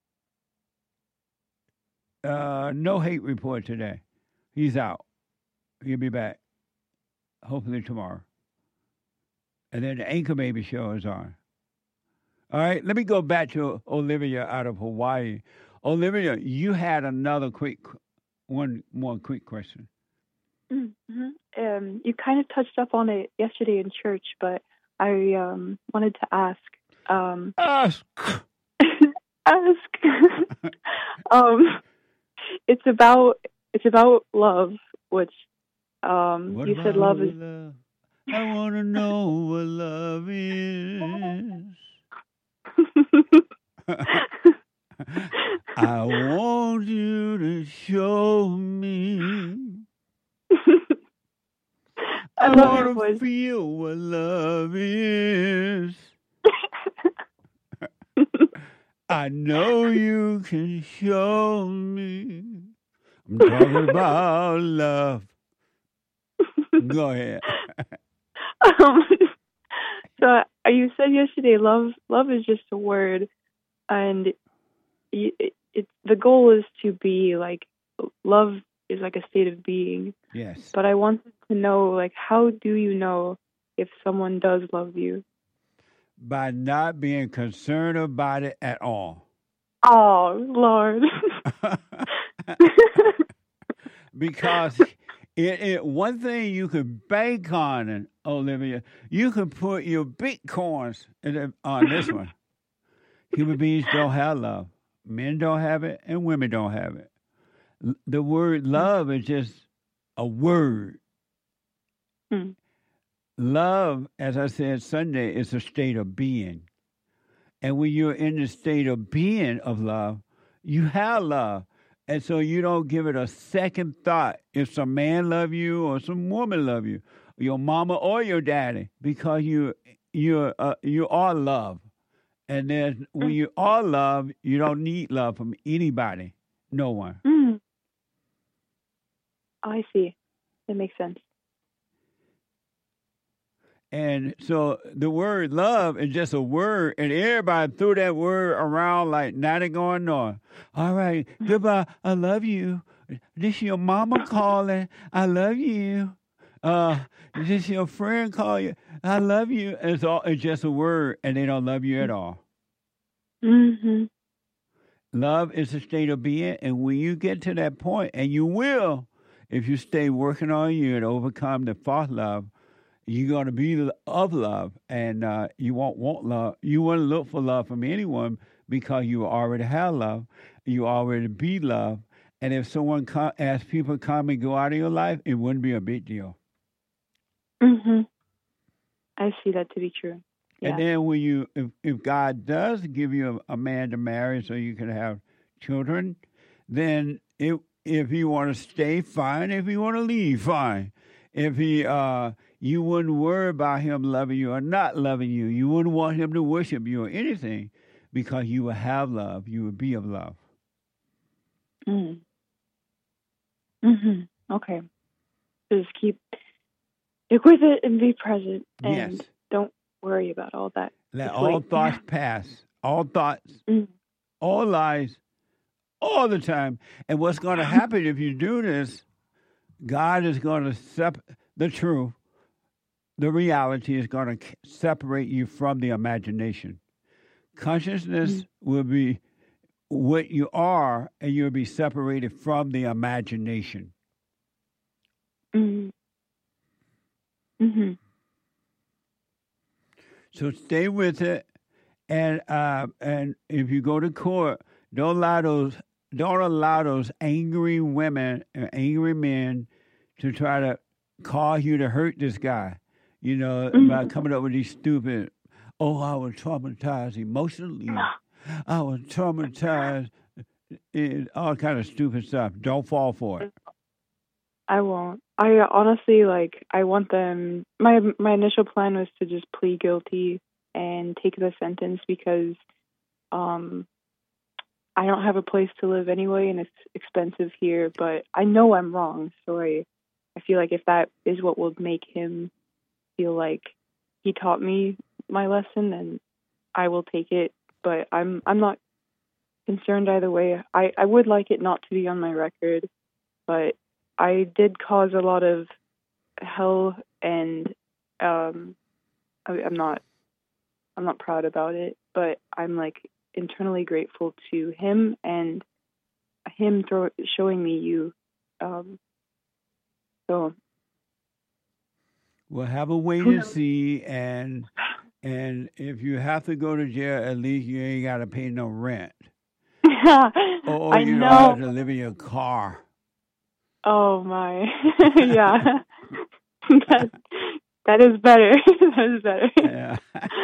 Uh, no hate report today. He's out. He'll be back, hopefully tomorrow. And then the Anchor Baby show is on. All right, let me go back to Olivia out of Hawaii. Olivia, you had another quick, one more quick question. Mm-hmm. Um, you kind of touched up on it yesterday in church, but I um, wanted to ask. Um, ask. ask. um, it's about it's about love, which um, What you said about love is. love? I want to know what love is. I want you to show me. I I love your want to voice. feel what love is. I know you can show me. I'm talking about love. Go ahead. Um, so uh, you said yesterday, love, love is just a word, and you, it, it, the goal is to be like, love is like a state of being. Yes. But I wanted to know, like, how do you know if someone does love you? By not being concerned about it at all. Oh, Lord. Because it, it one thing you could bank on, and Olivia, you can put your bitcoins in the- on this one. Human beings don't have love. Men don't have it, and women don't have it. L- The word love is just a word. Hmm. Love, as I said Sunday, is a state of being. And when you're in the state of being of love, you have love. And so you don't give it a second thought if some man love you or some woman love you, your mama or your daddy, because you you uh, you are love. And then when you are love, you don't need love from anybody, no one. Mm. I see. That makes sense. And so the word love is just a word, and everybody threw that word around like nothing going on. All right, goodbye. I love you. This your mama calling. I love you. Uh, this your friend call you. I love you. It's all. It's just a word, and they don't love you at all. Mm-hmm. Love is a state of being, and when you get to that point, and you will, if you stay working on you and overcome the false love, you're going to be of love, and uh, you won't want love. You won't look for love from anyone because you already have love. You already be love. And if someone, come, as people come and go out of your life, it wouldn't be a big deal. Mm-hmm. I see that to be true. Yeah. And then when you, if, if God does give you a, a man to marry so you can have children, then it, if you want to stay, fine. If you want to leave, fine. If he, uh, you wouldn't worry about him loving you or not loving you. You wouldn't want him to worship you or anything because you would have love. You would be of love. Mm. Mm-hmm. Okay. Just keep stick with it and be present, and Yes. don't worry about all that. Let Just all wait. thoughts pass. All thoughts, Mm. all lies, all the time. And what's going to happen if you do this, God is going to sep- the truth, the reality is going to separate you from the imagination. Consciousness mm-hmm. will be what you are, and you'll be separated from the imagination. Mm-hmm. Mm-hmm. So stay with it, and uh, and if you go to court, don't allow those don't allow those angry women and angry men to try to cause you to hurt this guy. You know, mm-hmm. by coming up with these stupid, oh, I was traumatized emotionally. I was traumatized, and all kind of stupid stuff. Don't fall for it. I won't. I honestly, like, I want them, my my initial plan was to just plead guilty and take the sentence because um, I don't have a place to live anyway, and it's expensive here, but I know I'm wrong, so I, I feel like if that is what will make him feel like he taught me my lesson, then I will take it, but I'm I'm not concerned either way. I, I would like it not to be on my record, but I did cause a lot of hell, and um, I, I'm not, I'm not proud about it. But I'm like internally grateful to him and him throw, showing me you. Um, so we'll have a wait and see, and and if you have to go to jail, at least you ain't got to pay no rent. Or I you know. don't have to live in your car. Oh my, yeah, that that is better. That is better. Yeah.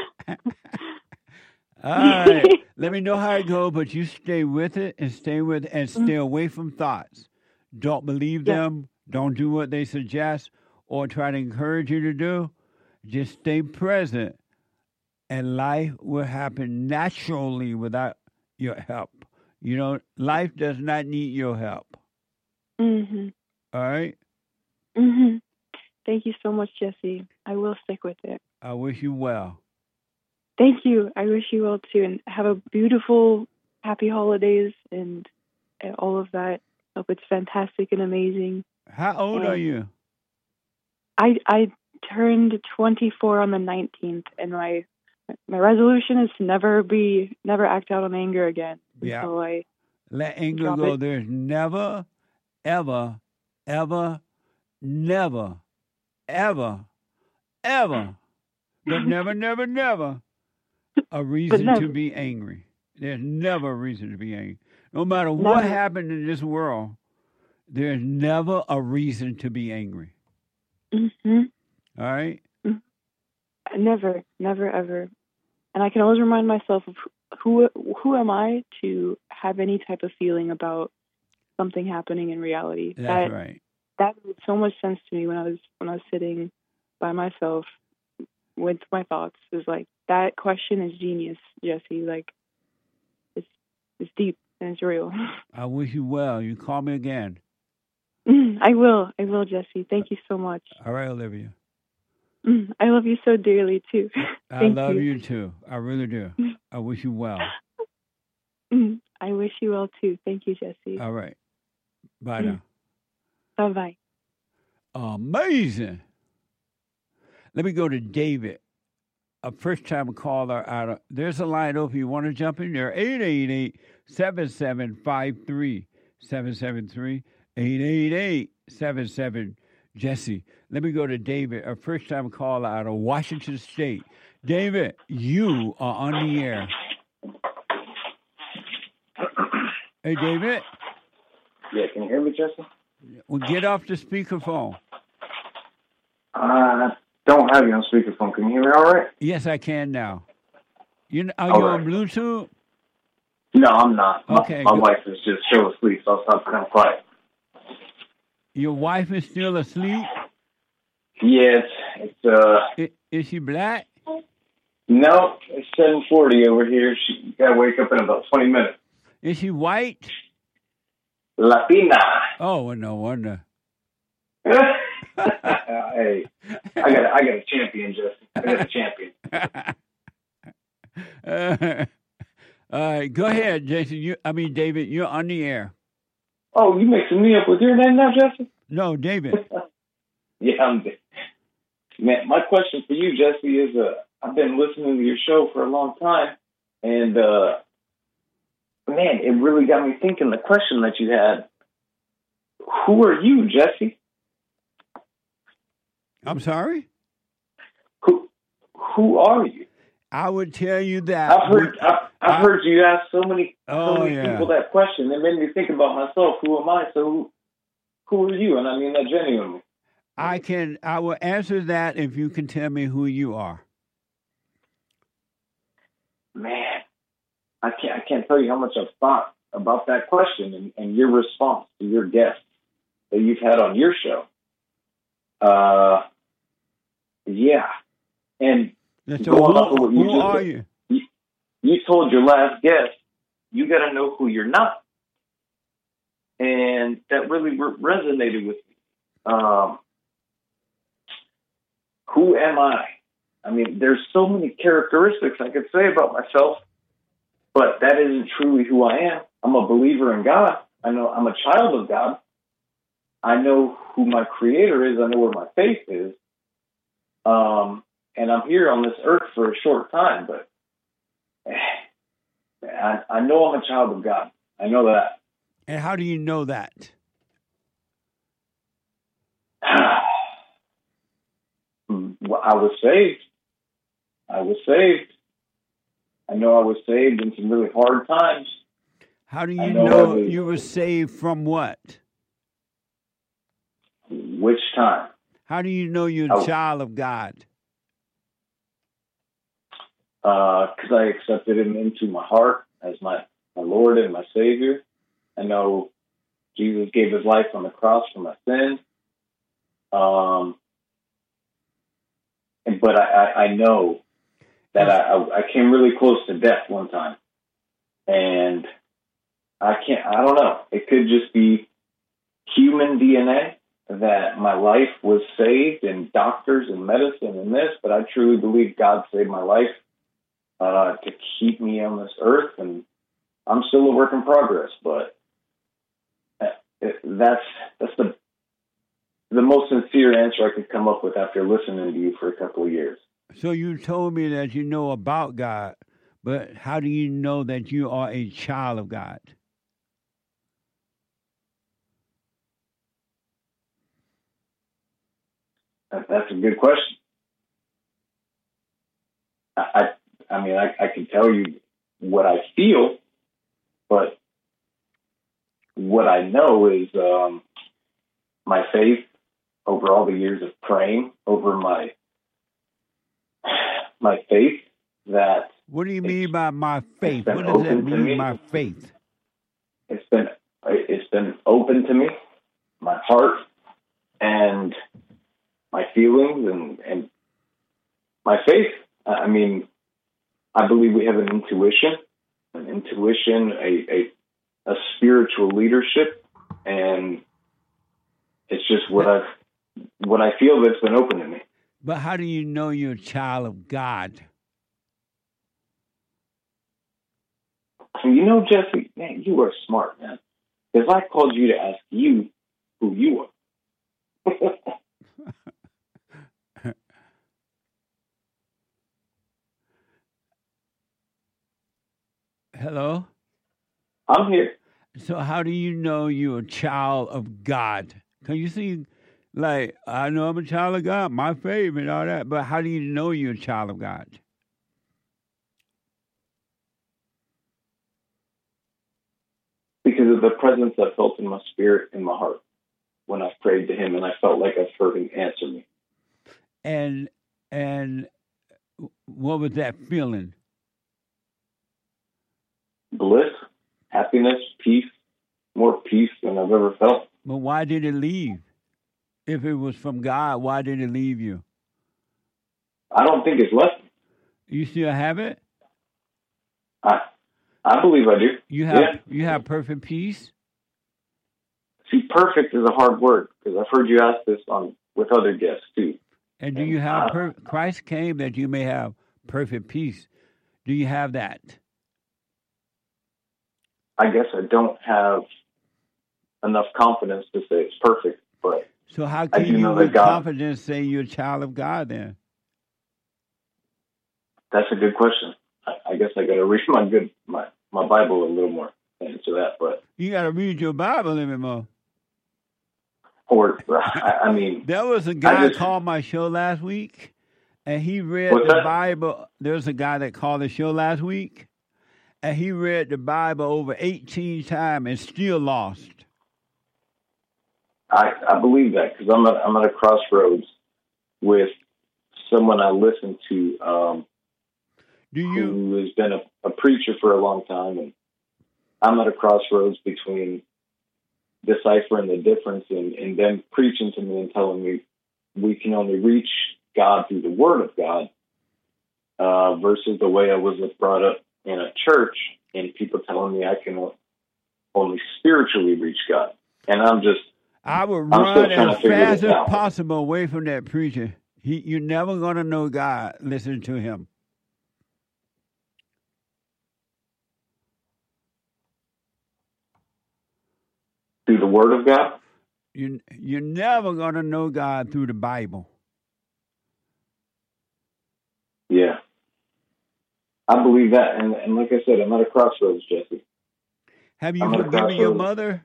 All right. Let me know how it goes, but you stay with it and stay with it and stay away from thoughts. Don't believe Yeah. them. Don't do what they suggest or try to encourage you to do. Just stay present, and life will happen naturally without your help. You know, life does not need your help. Mhm. All right? Mhm. Thank you so much, Jesse. I will stick with it. I wish you well. Thank you. I wish you well too, and have a beautiful, happy holidays and, and all of that. Hope it's fantastic and amazing. How old are And you? I I turned twenty-four on the nineteenth, and my my resolution is to never be never act out on anger again Yeah. until I Let anger drop go. it. There's never, ever, ever, never, ever, ever, but never, never, never a reason never. to be angry. There's never a reason to be angry. No matter what Never. happened in this world, there's never a reason to be angry. Mhm. All right? Never, never, ever. And I can always remind myself of who who am I to have any type of feeling about something happening in reality. That's that right. that made so much sense to me when I was when I was sitting by myself with my thoughts. It was like, that question is genius, Jesse. Like, it's it's deep and it's real. I wish you well. You call me again. I will, I will, Jesse. Thank you so much. All right, Olivia. I love you so dearly too. I Thank love you. you too. I really do. I wish you well. I wish you well too. Thank you, Jesse. All right. Bye now. Bye bye. Amazing. Let me go to David, a first time caller out of. There's a line open. You want to jump in there? eight eight eight, seven seven five three, seven seven three. eight eight eight, seven seven, Jesse. Let me go to David, a first time caller out of Washington State. David, you are on the air. Hey, David. Yeah, can you hear me, Jesse? Well, get off the speakerphone. I don't have you on speakerphone. Can you hear me all right? Yes, I can now. You Are All you right. on Bluetooth? No, I'm not. My, Okay, my good. wife is just still asleep, so I'll stop kind of quiet. Your wife is still asleep? Yeah, it's, it's uh... Is, is she black? No, it's seven forty over here. She got to wake up in about twenty minutes. Is she white? Latina. Oh, well, no wonder. hey, I got, I got a champion, Jesse. I got a champion. Uh, all right, go ahead, Jason. You, I mean, David, you're on the air. Oh, you mixing me up with your name now, Jesse? No, David. Yeah, I'm. Man, my question for you, Jesse, is uh, I've been listening to your show for a long time, and uh, man, it really got me thinking. The question that you had: who are you, Jesse? I'm sorry? Who Who are you? I would tell you that. I've heard I've, I've I- heard you ask so many so Oh, many yeah. people that question. It made me think about myself. Who am I? So who, who are you? And I mean that genuinely. I can. I will answer that if you can tell me who you are. Man, I can't I can't tell you how much I've thought about that question and, and your response to your guests that you've had on your show. Uh, yeah, and So going off of who, what you who just are said, you? you? You told your last guest you got to know who you're not, and that really re- resonated with me. Um, who am I? I mean, there's so many characteristics I could say about myself, but that isn't truly who I am. I'm a believer in God. I know I'm a child of God. I know who my creator is. I know where my faith is. Um, and I'm here on this earth for a short time, but I, I know I'm a child of God. I know that. And how do you know that? Well, I was saved. I was saved. I know I was saved in some really hard times. How do I you know know I was- you were saved from what? Which time? How do you know you're a Oh. child of God? Because I accepted him into my heart as my, my Lord and my Savior. I know Jesus gave his life on the cross for my sins. Um, and, but I, I, I know that I, I, I came really close to death one time. And I can't, I don't know. It could just be human D N A that my life was saved and doctors and medicine and this, but I truly believe God saved my life uh, to keep me on this earth. And I'm still a work in progress, but it, that's, that's the, the most sincere answer I could come up with after listening to you for a couple of years. So you told me that you know about God, but how do you know that you are a child of God? That, that's a good question. I, I, I mean, I, I can tell you what I feel, but what I know is um, my faith over all the years of praying, over my my faith that. What do you mean by my faith? been What does that open to mean, me. my faith? It's been it's been open to me, my heart, and my feelings, and, and my faith. I mean, I believe we have an intuition, an intuition, a a, a spiritual leadership, and it's just what I what I feel that's been open to me. But how do you know you're a child of God? You know, Jesse, man, you are smart, man. Because I called you to ask you who you are. Hello? I'm here. So how do you know you're a child of God? Because you see, like, I know I'm a child of God, my faith and all that, but how do you know you're a child of God? Because of the presence I felt in my spirit, in my heart, when I prayed to him, and I felt like I've heard him answer me. And and what was that feeling? Bliss, happiness, peace, more peace than I've ever felt. But why did it leave? If it was from God, why did it leave you? I don't think it's left. You still have it? I I believe I do. You have yeah. you have perfect peace? See, perfect is a hard word, because I've heard you ask this on with other guests too. And do you have per- Christ came that you may have perfect peace? Do you have that? I guess I don't have enough confidence to say it's perfect, but so how I can do you know with that God, confidence say you're a child of God then? That's a good question. I, I guess I got to read my good my, my Bible a little more to answer that. But you got to read your Bible a little bit more. Or I, I mean, there was a guy just, called my show last week, and he read what's the that? Bible. There's a guy that called the show last week, and he read the Bible over eighteen times and still lost. I, I believe that, because I'm at, I'm at a crossroads with someone I listen to um, Do you, who has been a, a preacher for a long time, and I'm at a crossroads between deciphering the difference and, and them preaching to me and telling me we can only reach God through the Word of God uh, versus the way I was brought up in a church and people telling me I can only spiritually reach God. And I'm just I would I'm run still as fast as possible away from that preacher. He, you're never going to know God listening to him. Through the Word of God? You, you're never going to know God through the Bible. Yeah. I believe that. And, and like I said, I'm at a crossroads, Jesse. Have you I'm at a forgiven your crossroads. mother?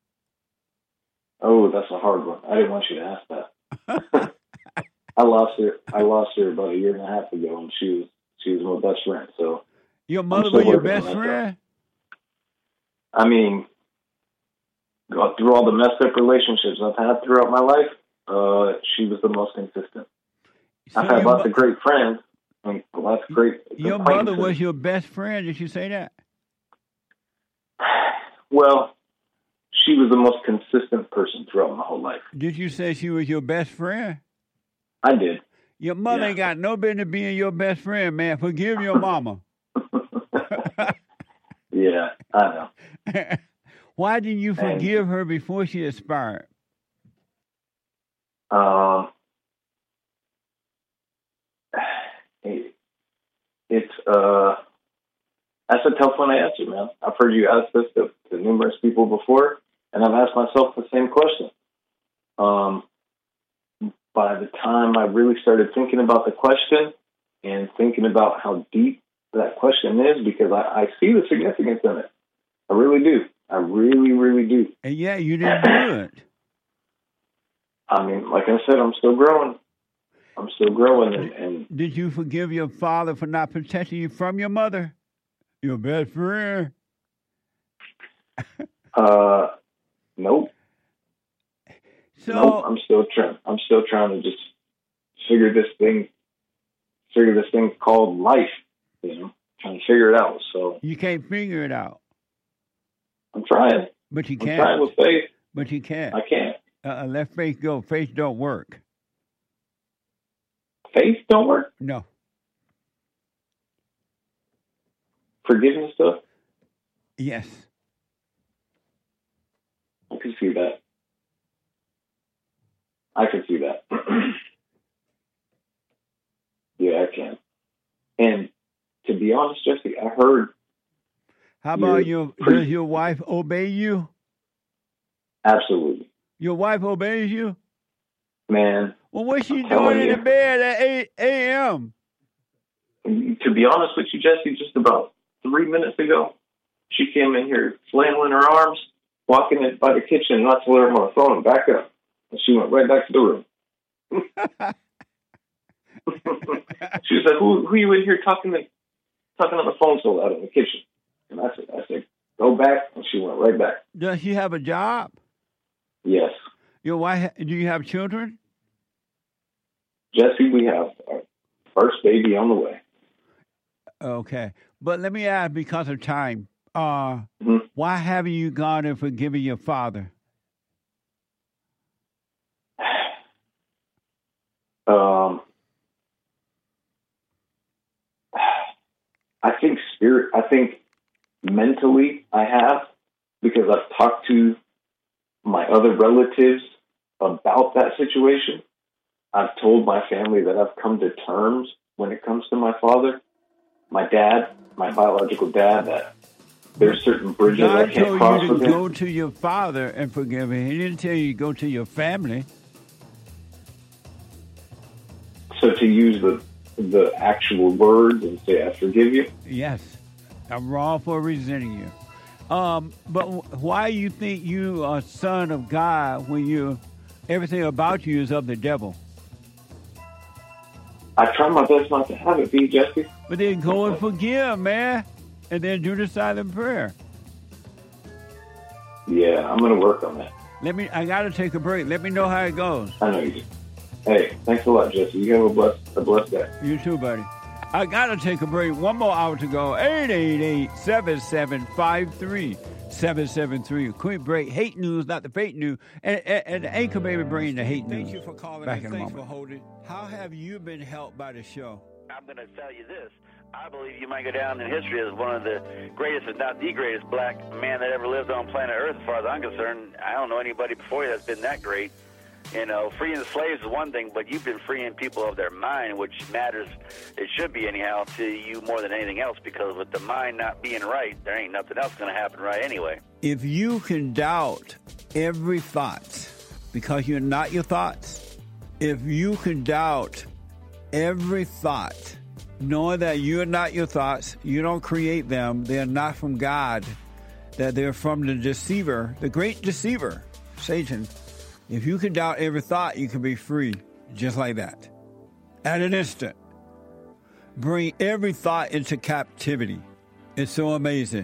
Oh, that's a hard one. I didn't want you to ask that. I lost her. I lost her about a year and a half ago, and she was she was my best friend. So your mother was your best friend? I mean, go through all the messed up relationships I've had throughout my life, uh, she was the most consistent. So I've had your lots mo- of great friends and lots of great Your mother acquaintances. was your best friend. Did you say that? Well, she was the most consistent person throughout my whole life. Did you say she was your best friend? I did. Your mother Yeah. ain't got no business being your best friend, man. Forgive your mama. Yeah, I know. Why didn't you And- forgive her before she expired? Um, it, it's uh, that's a tough one to answer, man. I've heard you ask this to, to numerous people before, and I've asked myself the same question. Um, by the time I really started thinking about the question and thinking about how deep that question is, because I, I see the significance in it. I really do. I really, really do. And yeah, you didn't do it. I mean, like I said, I'm still growing. I'm still growing, and, and Did you forgive your father for not protecting you from your mother? Your best friend. uh, nope. So nope. I'm still trying. I'm still trying to just figure this thing, figure this thing called life. You know, trying to figure it out. So you can't figure it out. I'm trying. But you I'm can't. trying with faith. But you can't. I can't. Uh, let faith go. Faith don't work. Faith don't work. No. Forgiveness stuff. Yes. I can see that. I can see that. Yeah, I can. And to be honest, Jesse, I heard. How about You're your does your wife obey you? Absolutely. Your wife obeys you? Man. Well, what's she I'm telling doing in you. the bed at eight a.m.? To be honest with you, Jesse, just about three minutes ago, she came in here flailing her arms, walking in by the kitchen, not to let her on the phone and back up. And she went right back to the room. She was like, who, who you in here talking to, talking on the phone so loud in the kitchen? And I said, I said, go back. And she went right back. Does she have a job? Yes. Your wife? Do you have children? Jesse, we have our first baby on the way. Okay, but let me ask, because of time, uh, mm-hmm. why haven't you gone and forgiven your father? Um, I think spirit. I think mentally, I have, because I've talked to my other relatives about that situation. I've told my family that I've come to terms when it comes to my father, my dad, my biological dad, that there's certain bridges I God can't told cross you to with him. go to your father and forgive him. He didn't tell you to go to your family. So to use the the actual words and say, I forgive you? Yes, I'm wrong for resenting you. Um, but wh- why you think you are son of God when you everything about you is of the devil? I try my best not to have it be, Jesse. But then go and forgive, man, and then do the silent prayer. Yeah, I'm going to work on that. Let me. I got to take a break. Let me know how it goes. I know you do. Hey, thanks a lot, Jesse. You have a blessed, a blessed day. You too, buddy. I got to take a break. One more hour to go. eight eight eight, seven seven five three, seven seven three. Quick break. Hate news, not the fake news. And, and, and the Anchor Baby bringing the hate news. Thank you for calling. Back in a moment. Thanks for holding. How have you been helped by the show? I'm going to tell you this. I believe you might go down in history as one of the greatest, if not the greatest, black man that ever lived on planet Earth, as far as I'm concerned. I don't know anybody before you that's been that great. You know, freeing the slaves is one thing, but you've been freeing people of their mind, which matters, it should be anyhow, to you more than anything else, because with the mind not being right, there ain't nothing else going to happen right anyway. If you can doubt every thought because you're not your thoughts, if you can doubt every thought, knowing that you're not your thoughts, you don't create them, they're not from God, that they're from the deceiver, the great deceiver, Satan. If you can doubt every thought, you can be free just like that. At an instant. Bring every thought into captivity. It's so amazing.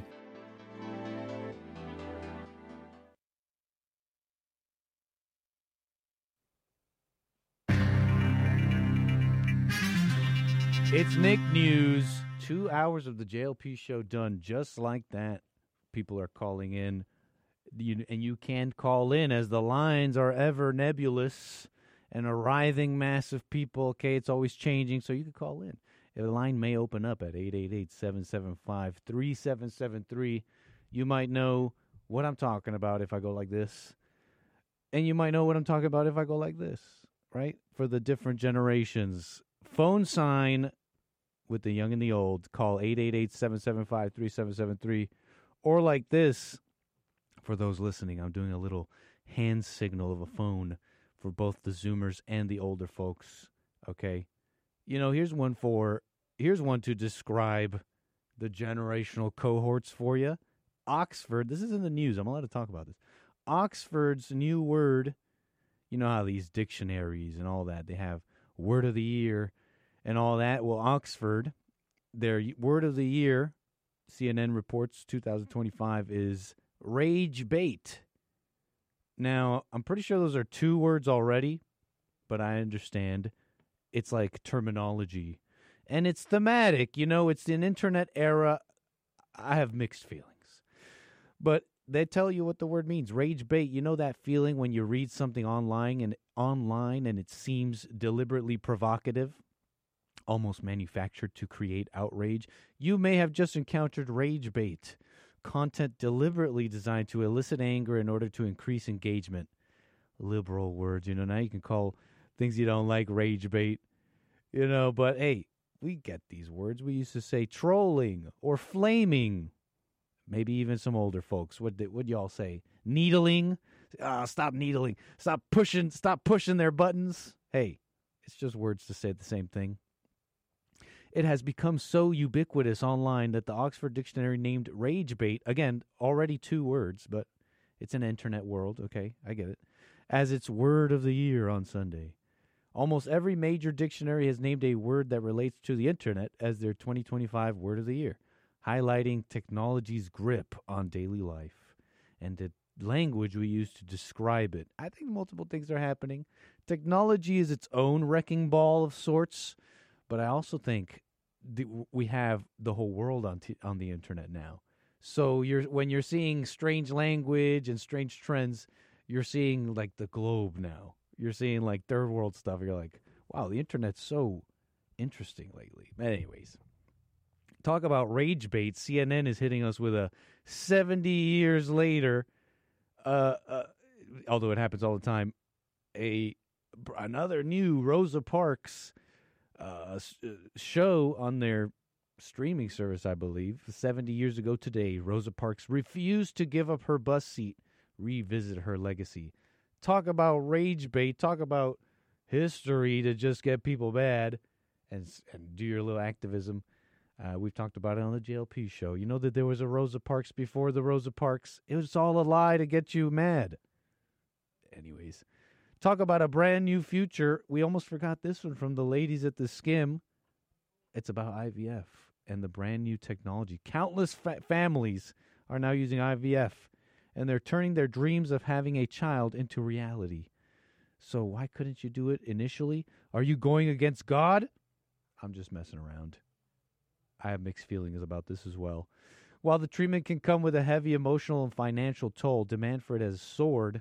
It's Nick News. Two hours of the J L P show done just like that. People are calling in. You, and you can call in as the lines are ever nebulous and a writhing mass of people. Okay, it's always changing, so you can call in. The line may open up at eight eight eight, seven seven five, three seven seven three. You might know what I'm talking about if I go like this. And you might know what I'm talking about if I go like this, right? For the different generations. Phone sign with the young and the old. Call eight eight eight, seven seven five, three seven seven three. Or like this, for those listening, I'm doing a little hand signal of a phone for both the Zoomers and the older folks, okay? You know, here's one for, here's one to describe the generational cohorts for you. Oxford, this is in the news. I'm allowed to talk about this. Oxford's new word, you know how these dictionaries and all that, they have word of the year and all that. Well, Oxford, their word of the year, C N N reports two thousand twenty-five, is rage bait. Now, I'm pretty sure those are two words already, but I understand it's like terminology. And it's thematic. You know, it's an internet era. I have mixed feelings. But they tell you what the word means. Rage bait. You know that feeling when you read something online and online and it seems deliberately provocative, almost manufactured to create outrage? You may have just encountered rage bait. Content deliberately designed to elicit anger in order to increase engagement. Liberal words, you know, now you can call things you don't like rage bait, you know, but hey, we get these words. We used to say trolling or flaming. Maybe even some older folks. What did what y'all say? Needling? Ah, stop needling. Stop pushing, stop pushing their buttons. Hey, it's just words to say the same thing. It has become so ubiquitous online that the Oxford Dictionary named rage bait, again, already two words, but it's an internet world, okay, I get it, as its word of the year on Sunday. Almost every major dictionary has named a word that relates to the internet as their twenty twenty-five word of the year, highlighting technology's grip on daily life and the language we use to describe it. I think multiple things are happening. Technology is its own wrecking ball of sorts, but I also think the, we have the whole world on t- on the internet now. So you're when you're seeing strange language and strange trends, you're seeing like the globe now. You're seeing like third world stuff. You're like, wow, the internet's so interesting lately. But anyways, talk about rage bait. C N N is hitting us with a seventy years later, uh, uh, although it happens all the time, a another new Rosa Parks uh, show on their streaming service, I believe. seventy years ago today, Rosa Parks refused to give up her bus seat, revisit her legacy. Talk about rage bait. Talk about history to just get people mad and and do your little activism. Uh, we've talked about it on the J L P show. You know that there was a Rosa Parks before the Rosa Parks. It was all a lie to get you mad. Anyways, talk about a brand new future. We almost forgot this one from the ladies at the Skim. It's about I V F and the brand new technology. Countless fa- families are now using I V F, and they're turning their dreams of having a child into reality. So why couldn't you do it initially? Are you going against God? I'm just messing around. I have mixed feelings about this as well. While the treatment can come with a heavy emotional and financial toll, demand for it has soared.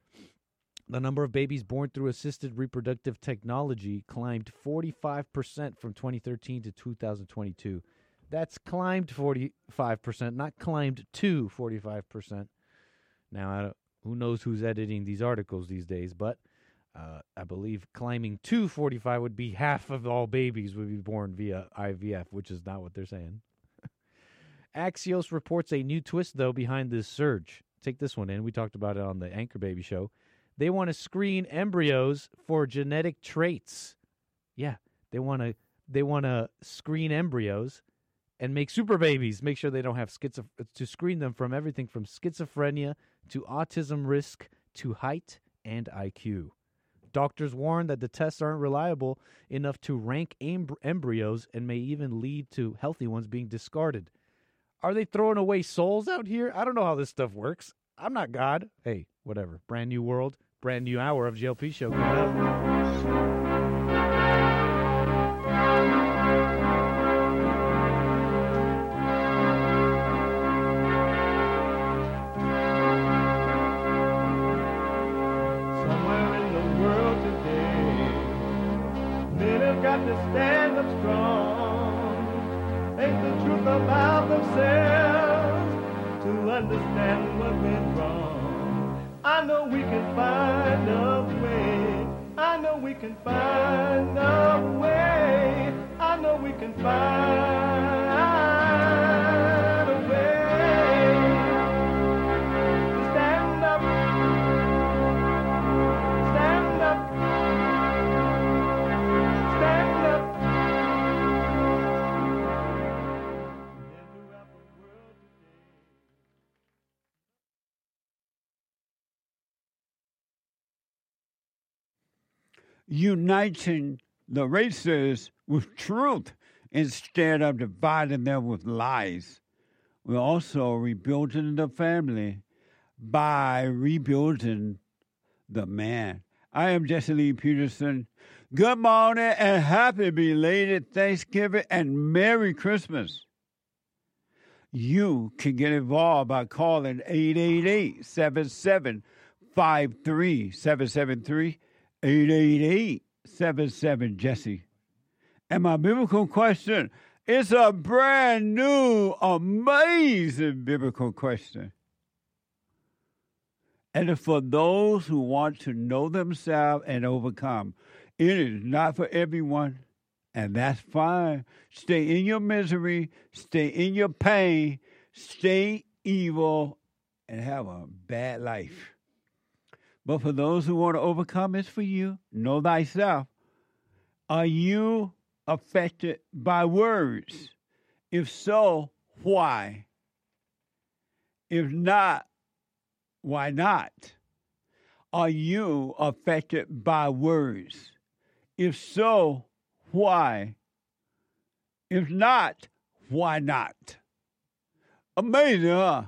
The number of babies born through assisted reproductive technology climbed forty-five percent from twenty thirteen to two thousand twenty-two. That's climbed forty-five percent, not climbed to forty-five percent. Now, I don't, who knows who's editing these articles these days, but uh, I believe climbing to forty-five would be half of all babies would be born via I V F, which is not what they're saying. Axios reports a new twist, though, behind this surge. Take this one in. We talked about it on the Anchor Baby show. They want to screen embryos for genetic traits. Yeah, they want to they want to screen embryos and make super babies. Make sure they don't have schizo- to screen them from everything from schizophrenia to autism risk to height and I Q. Doctors warn that the tests aren't reliable enough to rank em- embryos and may even lead to healthy ones being discarded. Are they throwing away souls out here? I don't know how this stuff works. I'm not God. Hey, whatever. Brand new world. Brand new hour of J L P Show coming up. have to stand up strong. Ain't the truth about themselves to understand what went wrong. I know we can find a way. I know we can find a way. I know we can find a way. Stand up. Stand up. Stand up. Uniting the races with truth instead of dividing them with lies. We're also rebuilding the family by rebuilding the man. I am Jesse Lee Peterson. Good morning and happy belated Thanksgiving and Merry Christmas. You can get involved by calling eight eight eight, seven seven five three, seven seven three, eight eight eight, seven seven, Jesse. And my biblical question is a brand new, amazing biblical question. And it's for those who want to know themselves and overcome. It is not for everyone, and that's fine. Stay in your misery, stay in your pain, stay evil, and have a bad life. But for those who want to overcome, it's for you. Know thyself. Are you affected by words? If so, why? If not, why not? Are you affected by words? If so, why? If not, why not? Amazing, huh?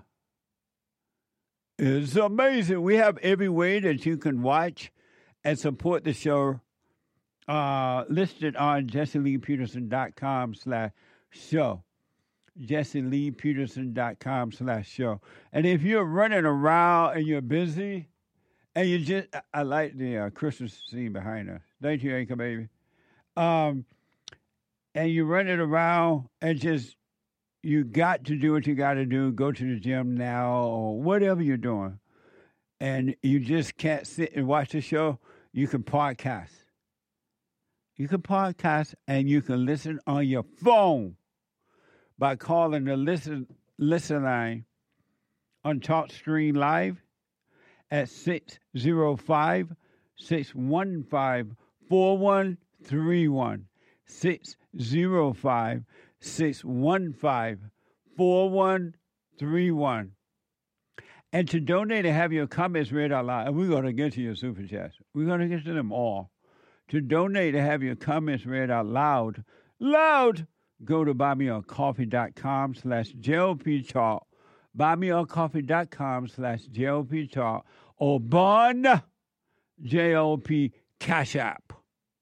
It's amazing. We have every way that you can watch and support the show uh, listed on jesseleepeterson.com slash show. jesseleepeterson.com slash show. And if you're running around and you're busy, and you just, I like the uh, Christmas scene behind us. Thank you, Anchor Baby. Um, and you're running around and just, you got to do what you got to do. Go to the gym now or whatever you're doing. And you just can't sit and watch the show. You can podcast. You can podcast and you can listen on your phone by calling the listen, listen line on TalkStream Live at six oh five, six one five, four one three one. six oh five, six one five, four one three one. And to donate and have your comments read out loud, and we're going to get to your super chats. We're going to get to them all. To donate and have your comments read out loud, loud, go to buymeacoffee.com slash JLP Talk, buymeacoffee.com slash JLP Talk, or Bond J L P Cash App.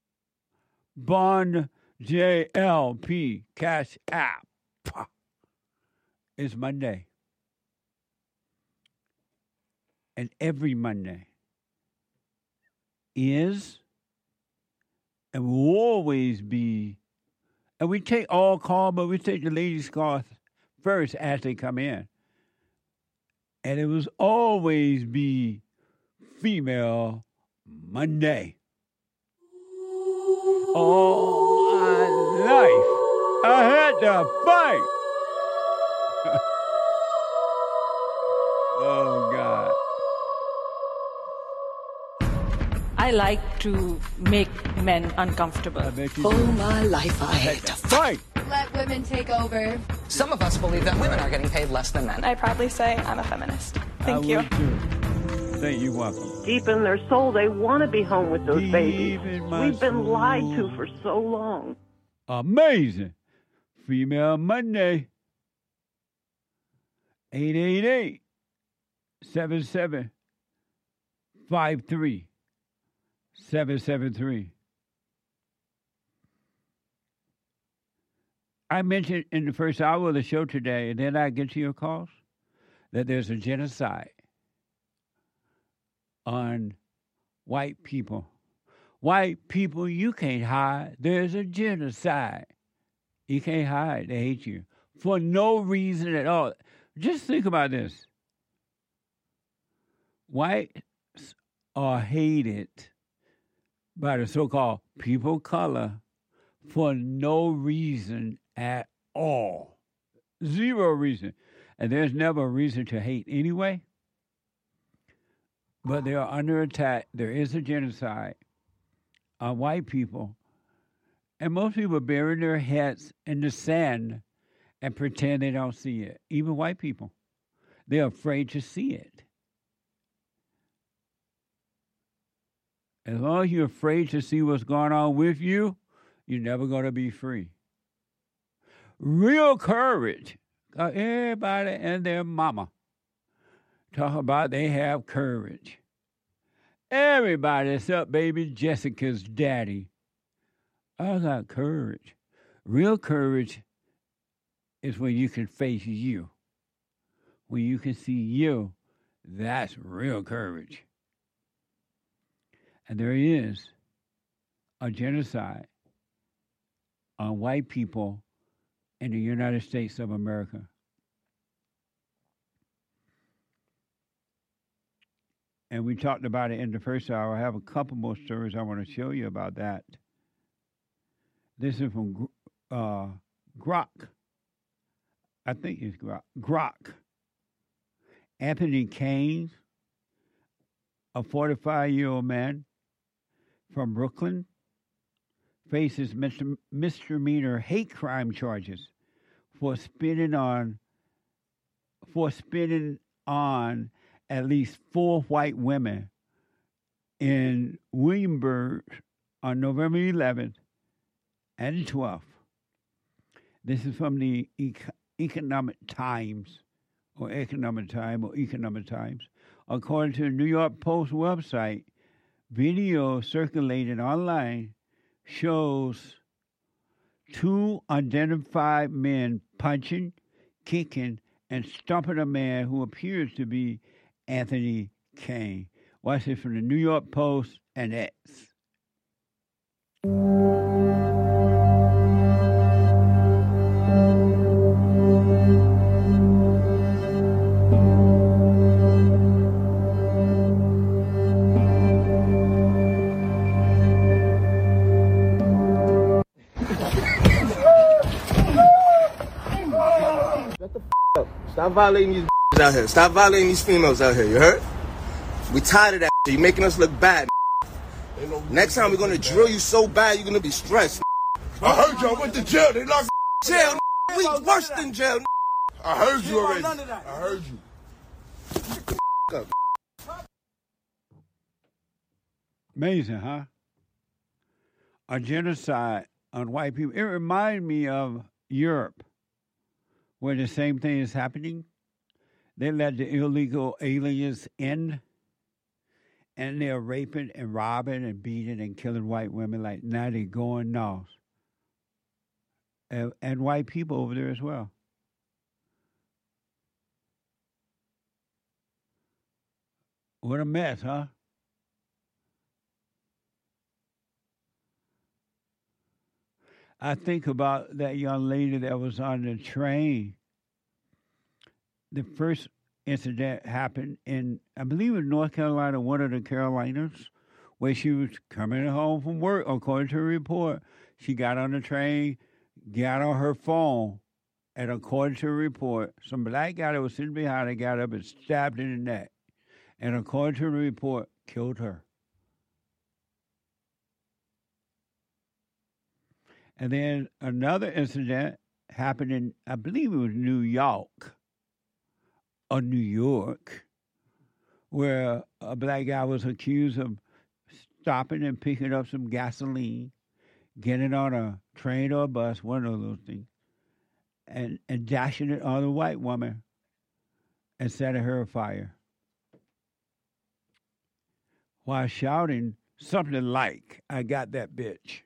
Bond J L P Cash App. It's Monday. And every Monday is and will always be, and we take all calls, but we take the ladies' calls first as they come in. And it was always be Female Monday. All my life, I had to fight. Oh, God. I like to make men uncomfortable. All my life I had to fight. Let women take over. Some of us believe that women are getting paid less than men. I proudly say I'm a feminist. Thank I you. would too. Thank you, welcome. Deep in their soul, they want to be home with those Deep babies. in my We've been soul. lied to for so long. Amazing. Female Monday. eight eight eight, seven seven five three, seven seven three. I mentioned in the first hour of the show today, and then I get to your calls, that there's a genocide on white people. White people, you can't hide. There's a genocide. You can't hide. They hate you for no reason at all. Just think about this. Whites are hated by the so-called people of color for no reason at all. Zero reason. And there's never a reason to hate anyway. But they are under attack. There is a genocide on white people. And most people bury their heads in the sand and pretend they don't see it. Even white people. They're afraid to see it. As long as you're afraid to see what's going on with you, you're never going to be free. Real courage. Uh, everybody and their mama talk about they have courage. Everybody except baby Jessica's daddy. I got courage. Real courage is when you can face you. When you can see you, that's real courage. And there is a genocide on white people in the United States of America. And we talked about it in the first hour. I have a couple more stories I want to show you about that. This is from uh, Grok. I think it's Grok. Grok. Anthony Kane, a forty-five-year-old man from Brooklyn, faces misdemeanor hate crime charges for spitting on for spitting on at least four white women in Williamsburg on November eleventh and twelfth. This is from the Ec- Economic Times, or Economic Time, or Economic Times. According to the New York Post website, video circulated online shows two unidentified men punching, kicking, and stomping a man who appears to be Anthony Kane. Watch this from the New York Post and X. Stop violating these out here. Stop violating these females out here. You heard? We tired of that shit. You're making us look bad. Next time we're gonna drill you so bad you're gonna be stressed. I heard y'all went to jail. They locked jail. We worse than jail. I heard you already. I heard you. Amazing, huh? A genocide on white people. It reminded me of Europe, where the same thing is happening. They let the illegal aliens in, and they're raping and robbing and beating and killing white women. Like, now they're going north. And, and white people over there as well. What a mess, huh? I think about that young lady that was on the train. The first incident happened in, I believe, in North Carolina, one of the Carolinas, where she was coming home from work. According to a report, she got on the train, got on her phone, and according to a report, some black guy that was sitting behind her got up and stabbed her in the neck. And according to the report, killed her. And then another incident happened in, I believe it was New York or New York, where a black guy was accused of stopping and picking up some gasoline, getting on a train or a bus, one of those things, and, and dashing it on a white woman and setting her afire while shouting something like, "I got that bitch."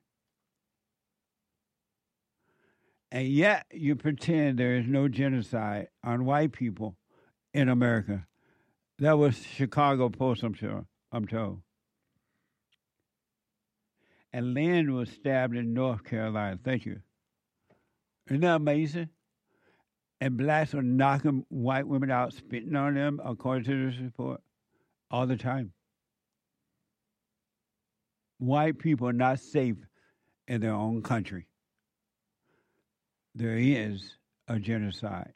And yet you pretend there is no genocide on white people in America. That was Chicago Post, I'm sure, I'm told. and Lynn was stabbed in North Carolina. Thank you. Isn't that amazing? And blacks are knocking white women out, spitting on them, according to this report, all the time. White people are not safe in their own country. There is a genocide.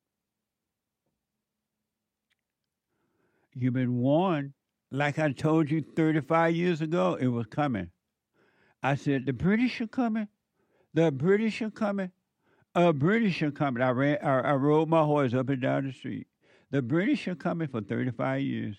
You've been warned. Like I told you thirty-five years ago, it was coming. I said, the British are coming. The British are coming. The British are coming. I, ran, I, I rode my horse up and down the street. The British are coming for thirty-five years.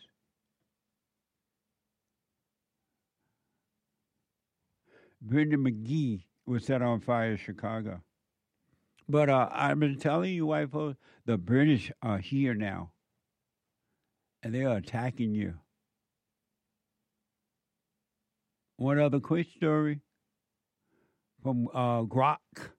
Brendan McGee was set on fire in Chicago. But uh, I've been telling you, white folks, the British are here now. And they are attacking you. One other quick story from uh, Grok.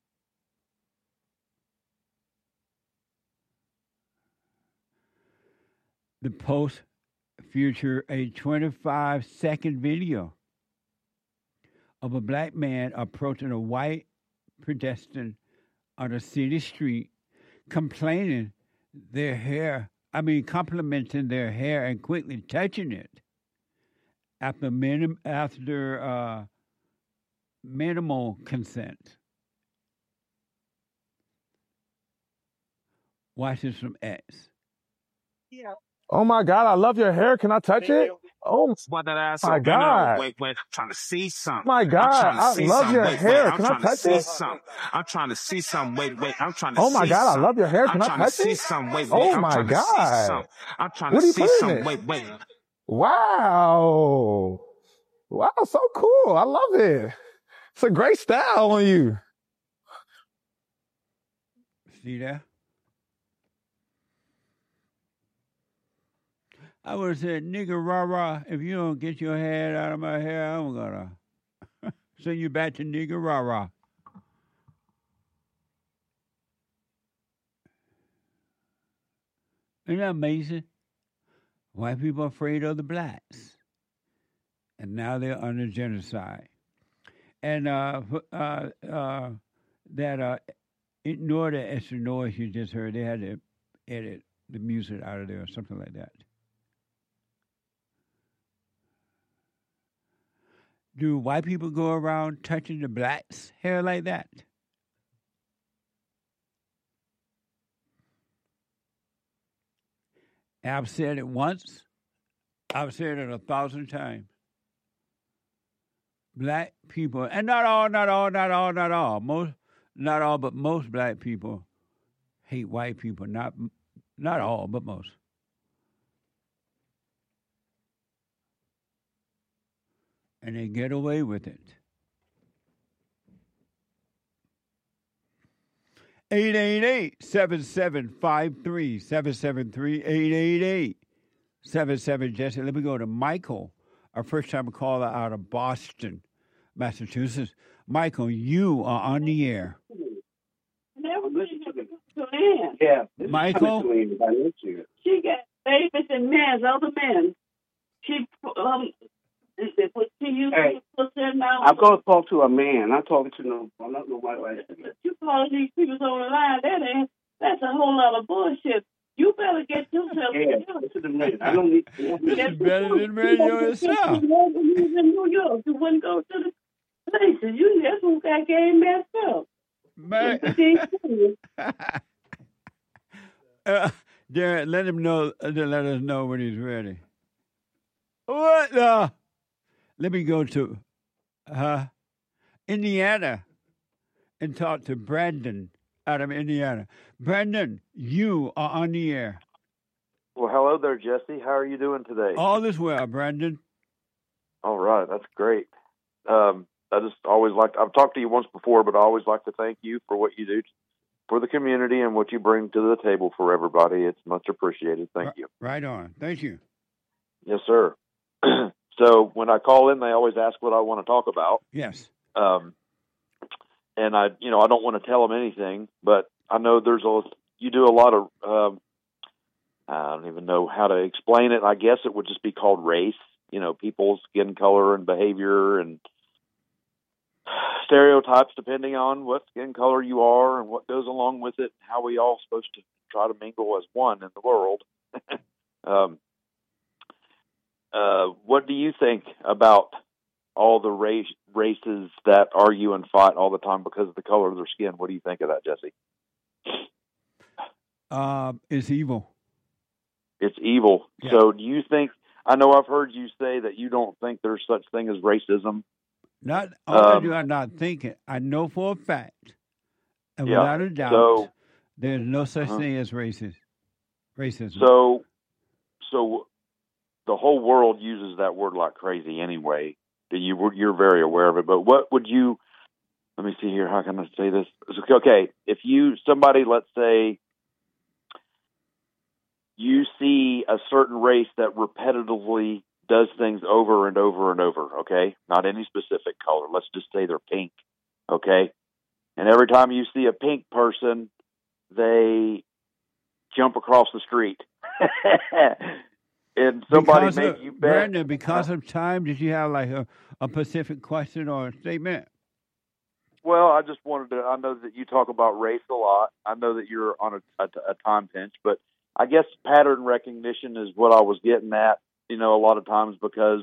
The Post featured a twenty-five second video of a black man approaching a white pedestrian on a city street, complaining their hair, I mean, complimenting their hair and quickly touching it after minim, after uh, minimal consent. Watch this from X. Yeah. Oh my God, I love your hair. Can I touch it? Oh my God. Wait, wait, I'm trying to see something. My God, I love your hair. Can I touch it? I'm trying to see something. Wait, wait, I'm trying to Oh see my God, I something. love your hair. Can I I'm trying to touch see it? something. Wait, wait, Oh I'm my trying to see God. something. I'm trying What to are you see putting something. it? Wait, wait. Wow. Wow, so cool. I love it. It's a great style on you. See that? I would have said, nigga, rah, rah, if you don't get your head out of my hair, I'm going to send you back to nigga, rah, rah. Isn't that amazing? White people are afraid of the blacks. And now they're under genocide. And uh, uh, uh, that, uh, ignore the extra noise you just heard. They had to edit the music out of there or something like that. Do white people go around touching the blacks' hair like that? I've said it once. I've said it a thousand times. Black people, and not all, not all, not all, not all. Most, not all, but most black people hate white people. Not, not all, but most. And they get away with it. eight eight eight, seven seven five three, seven seven three, eight eight eight, seven seven, Jesse. Let me go to Michael, our first time caller out of Boston, Massachusetts. Michael, you are on the air. Yeah. Michael? She got babies and men, other men. She, um, she used Hey, to put them out. I'm going to talk to a man. I'm talking to no, I'm not no white wife. You calling these people on the line, that ain't, that's a whole lot of bullshit. You better get yourself Yeah, together. this is the man. I don't need to. This is better than radio itself. You was in New York. You wouldn't go to the places. You, that's who got game messed up. Man. uh, Darren, let him know, uh, let us know when he's ready. What the? Let me go to uh, Indiana and talk to Brandon out of Indiana. Brandon, you are on the air. Well, hello there, Jesse. How are you doing today? All is well, Brandon. All right, that's great. Um, I just always like, I've talked to you once before, but I always like to thank you for what you do for the community and what you bring to the table for everybody. It's much appreciated. Thank R- you. Right on. Thank you. Yes, sir. So when I call in, they always ask what I want to talk about. Yes. Um, and I, you know, I don't want to tell them anything, but I know there's a, you do a lot of, um, I don't even know how to explain it. I guess it would just be called race, you know, people's skin color and behavior and stereotypes depending on what skin color you are and what goes along with it, how we all supposed to try to mingle as one in the world. um, uh, what do you think about all the race, races that argue and fight all the time because of the color of their skin? What do you think of that, Jesse? Uh, it's evil. It's evil. Yeah. So do you think, I know I've heard you say that you don't think there's such thing as racism. Not only Um, do I not think it, I know for a fact, and Yeah. without a doubt, So- there's no such Uh-huh. thing as racist, racism. So, so the whole world uses that word like crazy anyway. You, you're very aware of it. But what would you? Let me see here. How can I say this? Okay, if you somebody, let's say, you see a certain race that repetitively does things over and over and over. Okay, not any specific color. Let's just say they're pink. Okay, and every time you see a pink person, they jump across the street. And somebody because made of, you bet. Brandon, because of time, did you have like a, a specific question or a statement? Well, I just wanted to. I know that you talk about race a lot. I know that you're on a, a, a time pinch, but I guess pattern recognition is what I was getting at. You know, a lot of times because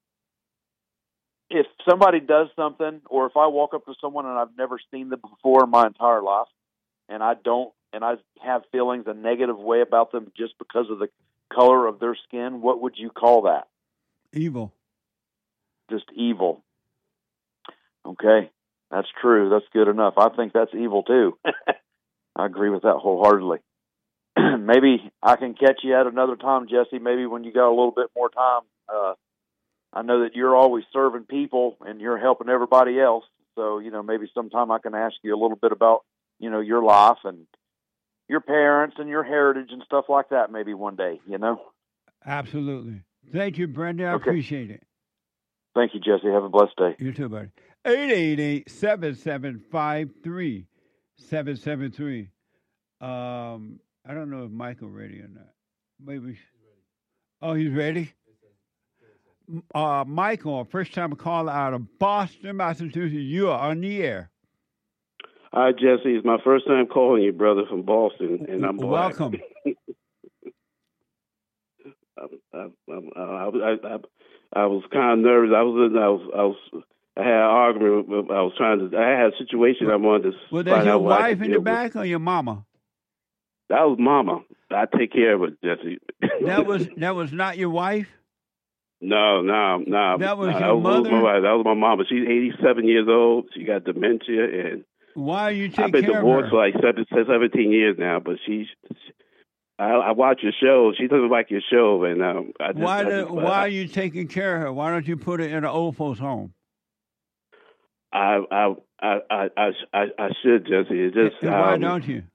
if somebody does something, or if I walk up to someone and I've never seen them before in my entire life, and I don't, and I have feelings a negative way about them just because of the color of their skin, what would you call that? Evil. Just evil. Okay, that's true. That's good enough. I think that's evil too. I agree with that wholeheartedly. Maybe I can catch you at another time, Jesse. Maybe when you got a little bit more time. Uh, I know that you're always serving people and you're helping everybody else. So, you know, maybe sometime I can ask you a little bit about, you know, your life and your parents and your heritage and stuff like that maybe one day, you know? Absolutely. Thank you, Brandon. I Okay. appreciate it. Thank you, Jesse. Have a blessed day. You too, buddy. eight eight eight, seven seven five, three seven seven three. Um, I don't know if Michael ready or not. Maybe. Oh, he's ready? Uh, Michael, first time caller out of Boston, Massachusetts. You are on the air. Hi, Jesse. It's my first time calling you, brother, from Boston, and I'm black. Welcome. I, I, I, I, I, I was kind of nervous. I was, I was, I was, I had an argument. With, I was trying to. I had a situation I wanted to Was find that your out what I wife could in the deal with. back or your mama? That was Mama. I take care of it, Jesse. That was that was not your wife? No, no, no. That was no, your that was mother? my wife. That was my mama. She's eighty-seven years old. She got dementia, and Why are you taking I've been care divorced of for her? like seven, seventeen years now. But she's, I, I watch your show. She doesn't like your show, and um, I just, Why I do, just, why are you taking care of her? Why don't you put her in an old folks home? I, I, I, I, I, I, I should, Jesse. It's just And why um, don't you?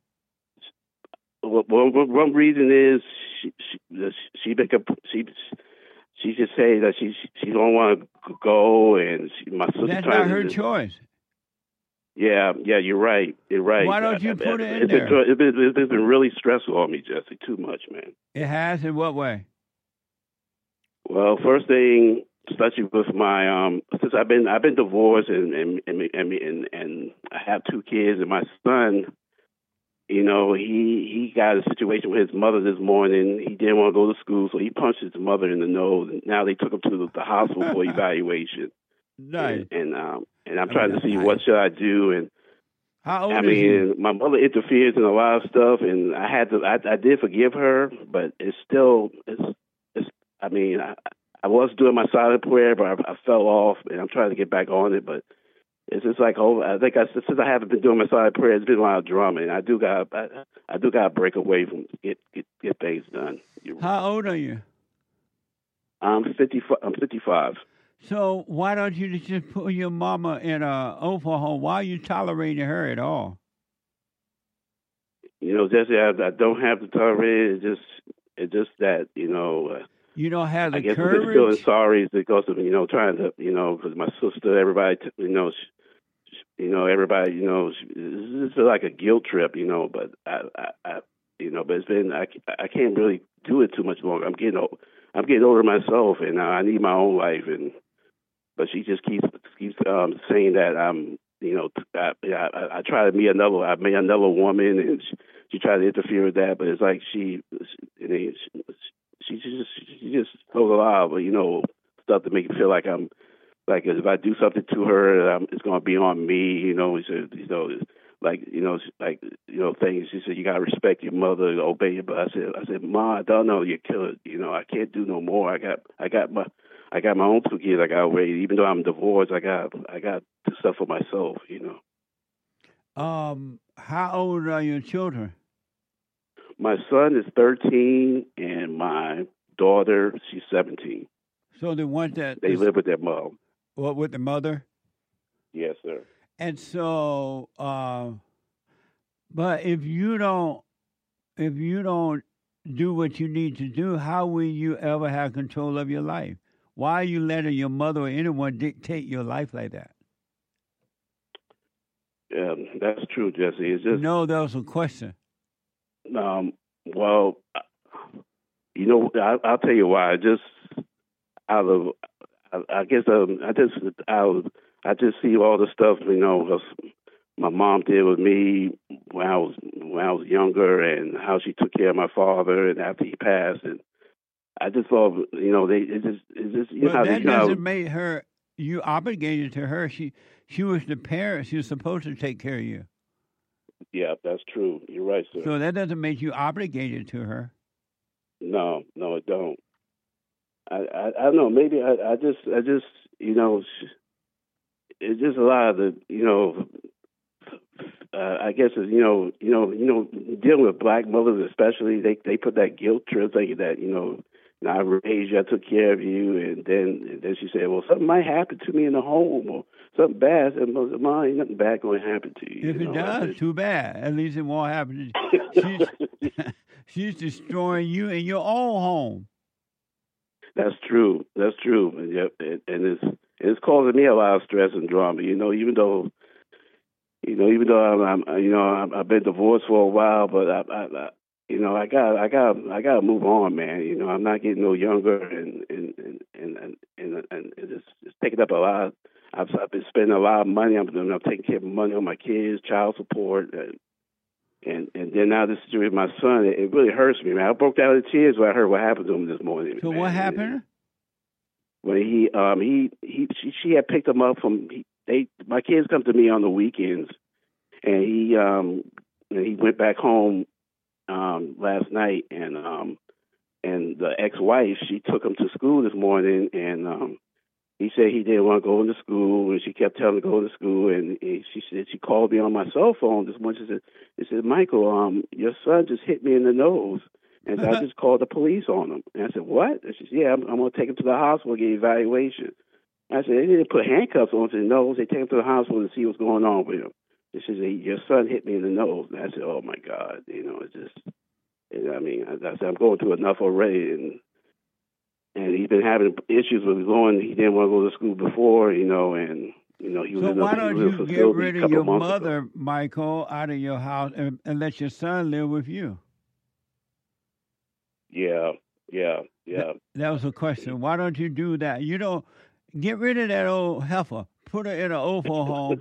Well, well, one one reason is she she she make a she she just say that she she don't want to go, and she, my sister That's trying not her to. choice. Yeah, yeah, you're right. You're right. Why don't you put it in it's there? Been, it's, been, it's been really stressful on me, Jesse. Too much, man. It has in what way? Well, first thing, especially with my um, since I've been I've been divorced and and and and, and, and I have two kids, and my son, you know, he he got a situation with his mother this morning. He didn't want to go to school, so he punched his mother in the nose. And now they took him to the, the hospital for evaluation. Nice. And, and um and I'm trying to see what should I do. And How old I is mean, my mother interferes in a lot of stuff, and I had to. I, I did forgive her, but it's still. It's. It's. I mean, I, I was doing my silent prayer, but I, I fell off, and I'm trying to get back on it. But it's just like, oh, I think I, since I haven't been doing my silent prayer, it's been a lot of drama, and I do got. I, I do got to break away from get get get things done. How old are you? I'm fifty. I'm fifty-five. So why don't you just put your mama in a old folks home? Why are you tolerating her at all? You know, Jesse, I, I don't have to tolerate it. It's just, it's just that, you know. Uh, You don't have the I guess I'm courage. just feeling sorry because of, you know, trying to, you know, because my sister, everybody, t- you know, sh- sh- you know, everybody, you know, sh- this is like a guilt trip, you know. But I, I, I you know, but it's been, I, I can't really do it too much longer. I'm getting old. I'm getting older myself, and I need my own life, and but she just keeps keeps um, saying that I'm, you know, I, I, I try to meet another, I met another woman, and she, she tried to interfere with that, but it's like she, she, she just she just told a lot of, you know, stuff to make me feel like I'm, like if I do something to her, um, it's going to be on me, you know. He said, you know, like you know, like you know, things. She said you got to respect your mother, obey your. But I said, I said, Ma, I don't know, you could, you know, I can't do no more. I got, I got my. I got my own two kids. I got away. Even though I'm divorced, I got I got the stuff for myself. You know. Um, how old are your children? My son is thirteen, and my daughter, she's seventeen. So the one that they is, live with their mom. What, with the mother? Yes, sir. And so, uh, but if you don't, if you don't do what you need to do, how will you ever have control of your life? Why are you letting your mother or anyone dictate your life like that? Yeah, that's true, Jesse. It's just no. That was a question. Um. Well, you know, I, I'll tell you why. Just out of, I, I guess, um, I just, I, I just see all the stuff, you know, my mom did with me when I was when I was younger, and how she took care of my father, and after he passed, and. I just thought, you know, they it just it just you but know that you doesn't know, make her you obligated to her. She she was the parent. She was supposed to take care of you. Yeah, that's true. You're right, sir. So that doesn't make you obligated to her. No, no, it don't. I I, I don't know. Maybe I, I just I just you know, it's just a lot of the you know. Uh, I guess you know, you know, you know, dealing with black mothers especially, they they put that guilt trip, thinking that you know, I raised you, I took care of you, and then and then she said, well, something might happen to me in the home, or something bad. I said, Mom, ain't nothing bad going to happen to you. If you it know? does, said, too bad. At least it won't happen. She's, she's destroying you in your own home. That's true. That's true. And, yep, and, and it's it's causing me a lot of stress and drama. You know, even though. You know, even though I'm, I'm you know, I'm, I've been divorced for a while, but I, I, I, you know, I got, I got, I got to move on, man. You know, I'm not getting no younger, and and and and and, and it's, it's taking up a lot. I've, I've been spending a lot of money. I'm, I'm taking care of money on my kids, child support, and and, and then now this situation with my son. It, it really hurts me, man. I broke down in tears when I heard what happened to him this morning. So man. what happened? When he, um, he, he, she, she had picked him up from. He, They, my kids come to me on the weekends, and he um and he went back home um last night, and um and the ex-wife, she took him to school this morning, and um he said he didn't want to go into school, and she kept telling him to go to school, and he, she said she called me on my cell phone this morning. She said, she said, Michael, um your son just hit me in the nose, and I just called the police on him. And I said, what? And she said, yeah, I'm, I'm going to take him to the hospital and get evaluation. I said, they didn't put handcuffs on his nose. They take him to the hospital to see what's going on with him. And she said, your son hit me in the nose. And I said, oh, my God. You know, it's just, it, I mean, I, I said, I'm going through enough already. And and he's been having issues with going. He didn't want to go to school before, you know, and, you know, he was so in a, why don't he was in a you get facility rid a of couple your months mother, ago. Michael, out of your house and, and let your son live with you? Yeah, yeah, yeah. That, that was a question. Why don't you do that? You don't get rid of that old heifer. Put her in an Oval home.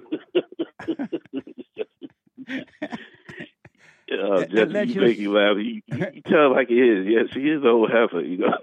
Uh, Jesse, you make you laugh. You, you, you tell it like it is. Yeah, she is an old heifer, you know.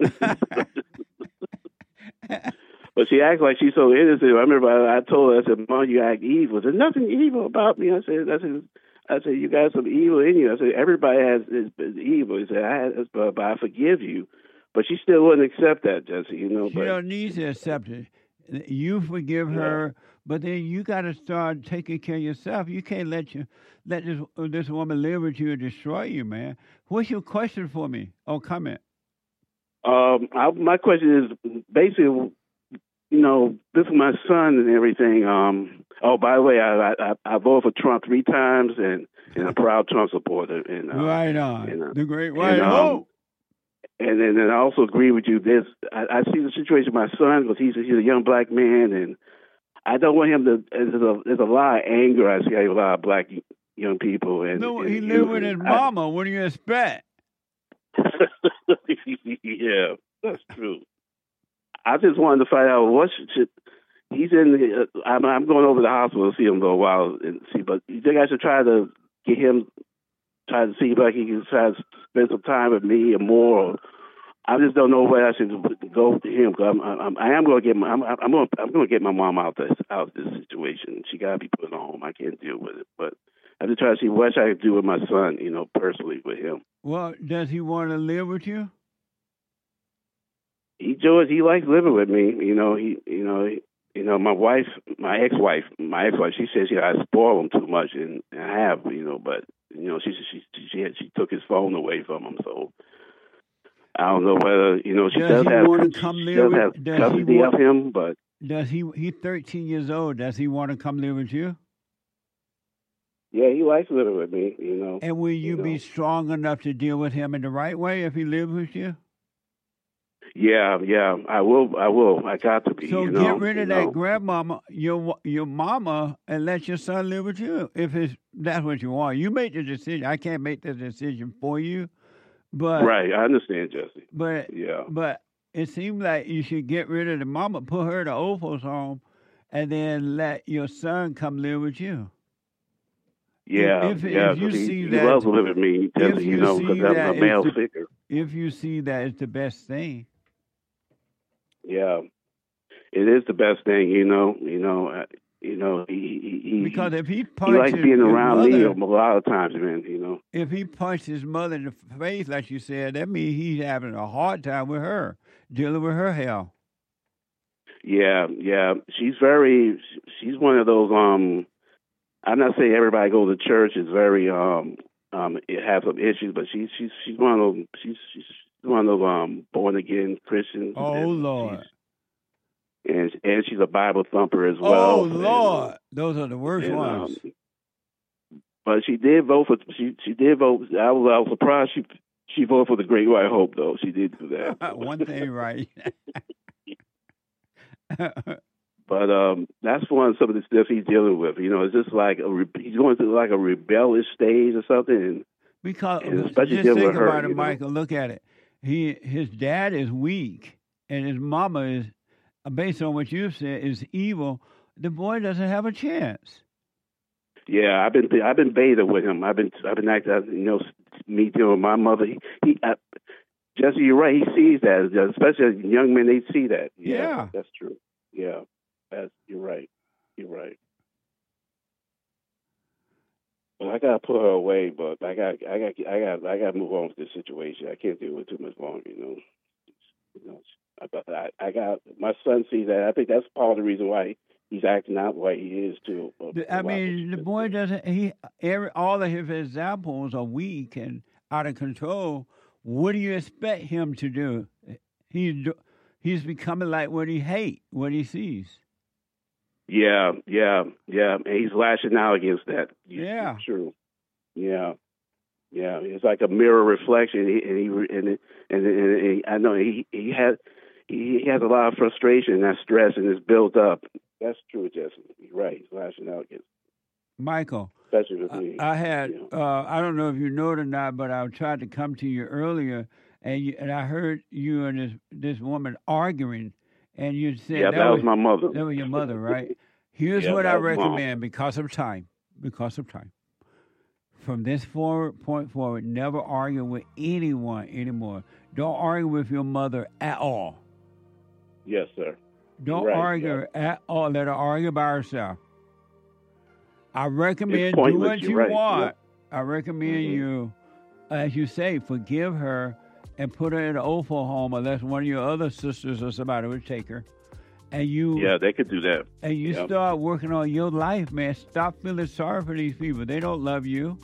But she acts like she's so innocent. I remember I, I told her, I said, Mom, you act evil. There's nothing evil about me. I said, I said, I said, you got some evil in you. I said, everybody has is, is evil. He said, I had, but, but I forgive you. But she still wouldn't accept that, Jesse. You know, she but don't need to accept it. You forgive yeah. her, but then you got to start taking care of yourself. You can't let you let this this woman live with you and destroy you, man. What's your question for me? Oh, comment. Um, I, my question is basically, you know, this is my son and everything. Um, oh, by the way, I I, I voted for Trump three times, and, and I'm a proud Trump supporter. And uh, right on, and, uh, the great right and, um, um, And then and I also agree with you. This I, I see the situation with my son because he's a, he's a young black man, and I don't want him to. There's a, there's a lot of anger I see out of a lot of black young people. And no, and, he and, lived with his I, mama. What do you expect? Yeah, that's true. I just wanted to find out what should, should he's in. The, uh, I'm, I'm going over to the hospital to see him for a while and see. But you think I should try to get him, try to see if I can he can try to spend some time with me or more. Or, I just don't know where I should go to him because I'm, I'm, I am going to get my, I'm, I'm going, I'm going to get my mom out this, out of this situation. She got to be put in a home. I can't deal with it. But I just try to see what I can do with my son, you know, personally with him. Well, does he want to live with you? He George, he likes living with me. You know, he, you know, he, you know, my wife, my ex-wife, my ex-wife, she says, yeah, I spoil him too much, and I have, you know, but you know, she she she had, she took his phone away from him, so. I don't know whether, you know, she does, does have, want to come she live does with, have does custody want, of him, but... Does he, he's thirteen years old, does he want to come live with you? Yeah, he likes living with me, you know. And will you, you be know. strong enough to deal with him in the right way if he lives with you? Yeah, yeah, I will, I will. I got to be, So you get know, rid of you that know. grandmama, your your mama, and let your son live with you if it's, that's what you want. You make the decision. I can't make the decision for you. But, right, I understand, Jesse. But yeah, but it seems like you should get rid of the mama, put her to Opal's home, and then let your son come live with you. Yeah, if, if, yeah. if you he, see he that, loves living with me, Jesse, you, you know, because I'm a male the, figure. If you see that it's the best thing. Yeah, it is the best thing, you know. You know, uh, you know. He, he, because if he he likes being around mother, me a lot of times, man. You know. If he punched his mother in the face, like you said, that means he's having a hard time with her, dealing with her hell. Yeah, yeah. She's very. She's one of those. Um, I'm not saying everybody goes to church is very. Um, um, it has some issues, but she's she's she's one of those. She's she's one of those um born again Christians. Oh Lord. And and she's a Bible thumper as well. Oh Lord, and, those are the worst and, ones. Um, but she did vote for she she did vote. I was I was surprised she she voted for the Great White Hope though. She did do that. One thing right. But um, that's one of some of the stuff he's dealing with. You know, it's just like a re- he's going through like a rebellious stage or something. And, because and especially just think her, about it, know? Michael. Look at it. He his dad is weak, and his mama is, based on what you've said, is evil. The boy doesn't have a chance. Yeah, I've been I've been bathing with him. I've been I've been acting, you know, me dealing with my mother. He, he I, Jesse, you're right. He sees that, especially as young men. They see that. Yeah, yeah. That's true. Yeah, that's you're right. You're right. Well, I gotta put her away, but I got I got I got I got to move on with this situation. I can't deal with too much longer. You know, you know. I, I got my son sees that. I think that's part of the reason why he's acting out the way he is too. I mean, the boy doesn't. He every all of his examples are weak and out of control. What do you expect him to do? He's he's becoming like what he hates, what he sees. Yeah, yeah, yeah. And he's lashing out against that. Yeah, it's true. Yeah. Yeah, it's like a mirror reflection, and he and he, and, and, and, and I know he he has he has a lot of frustration and that stress, and it's built up. That's true, Jesse. You're right. He's lashing out against Michael. Especially with me. I had you know. uh, I don't know if you know it or not, but I tried to come to you earlier, and you, and I heard you and this this woman arguing, and you said yeah, that, that was, was my mother. That was your mother, right? Here's yeah, what I mom. recommend because of time. Because of time. From this forward, point forward, never argue with anyone anymore. Don't argue with your mother at all. Yes, sir. Don't right, argue yeah. at all. Let her argue by herself. I recommend do what you right. want. Yep. I recommend mm-hmm. you, as you say, forgive her and put her in an Opal home unless one of your other sisters or somebody would take her. And you, yeah, they could do that. And you yep. start working on your life, man. Stop feeling sorry for these people. They don't love you.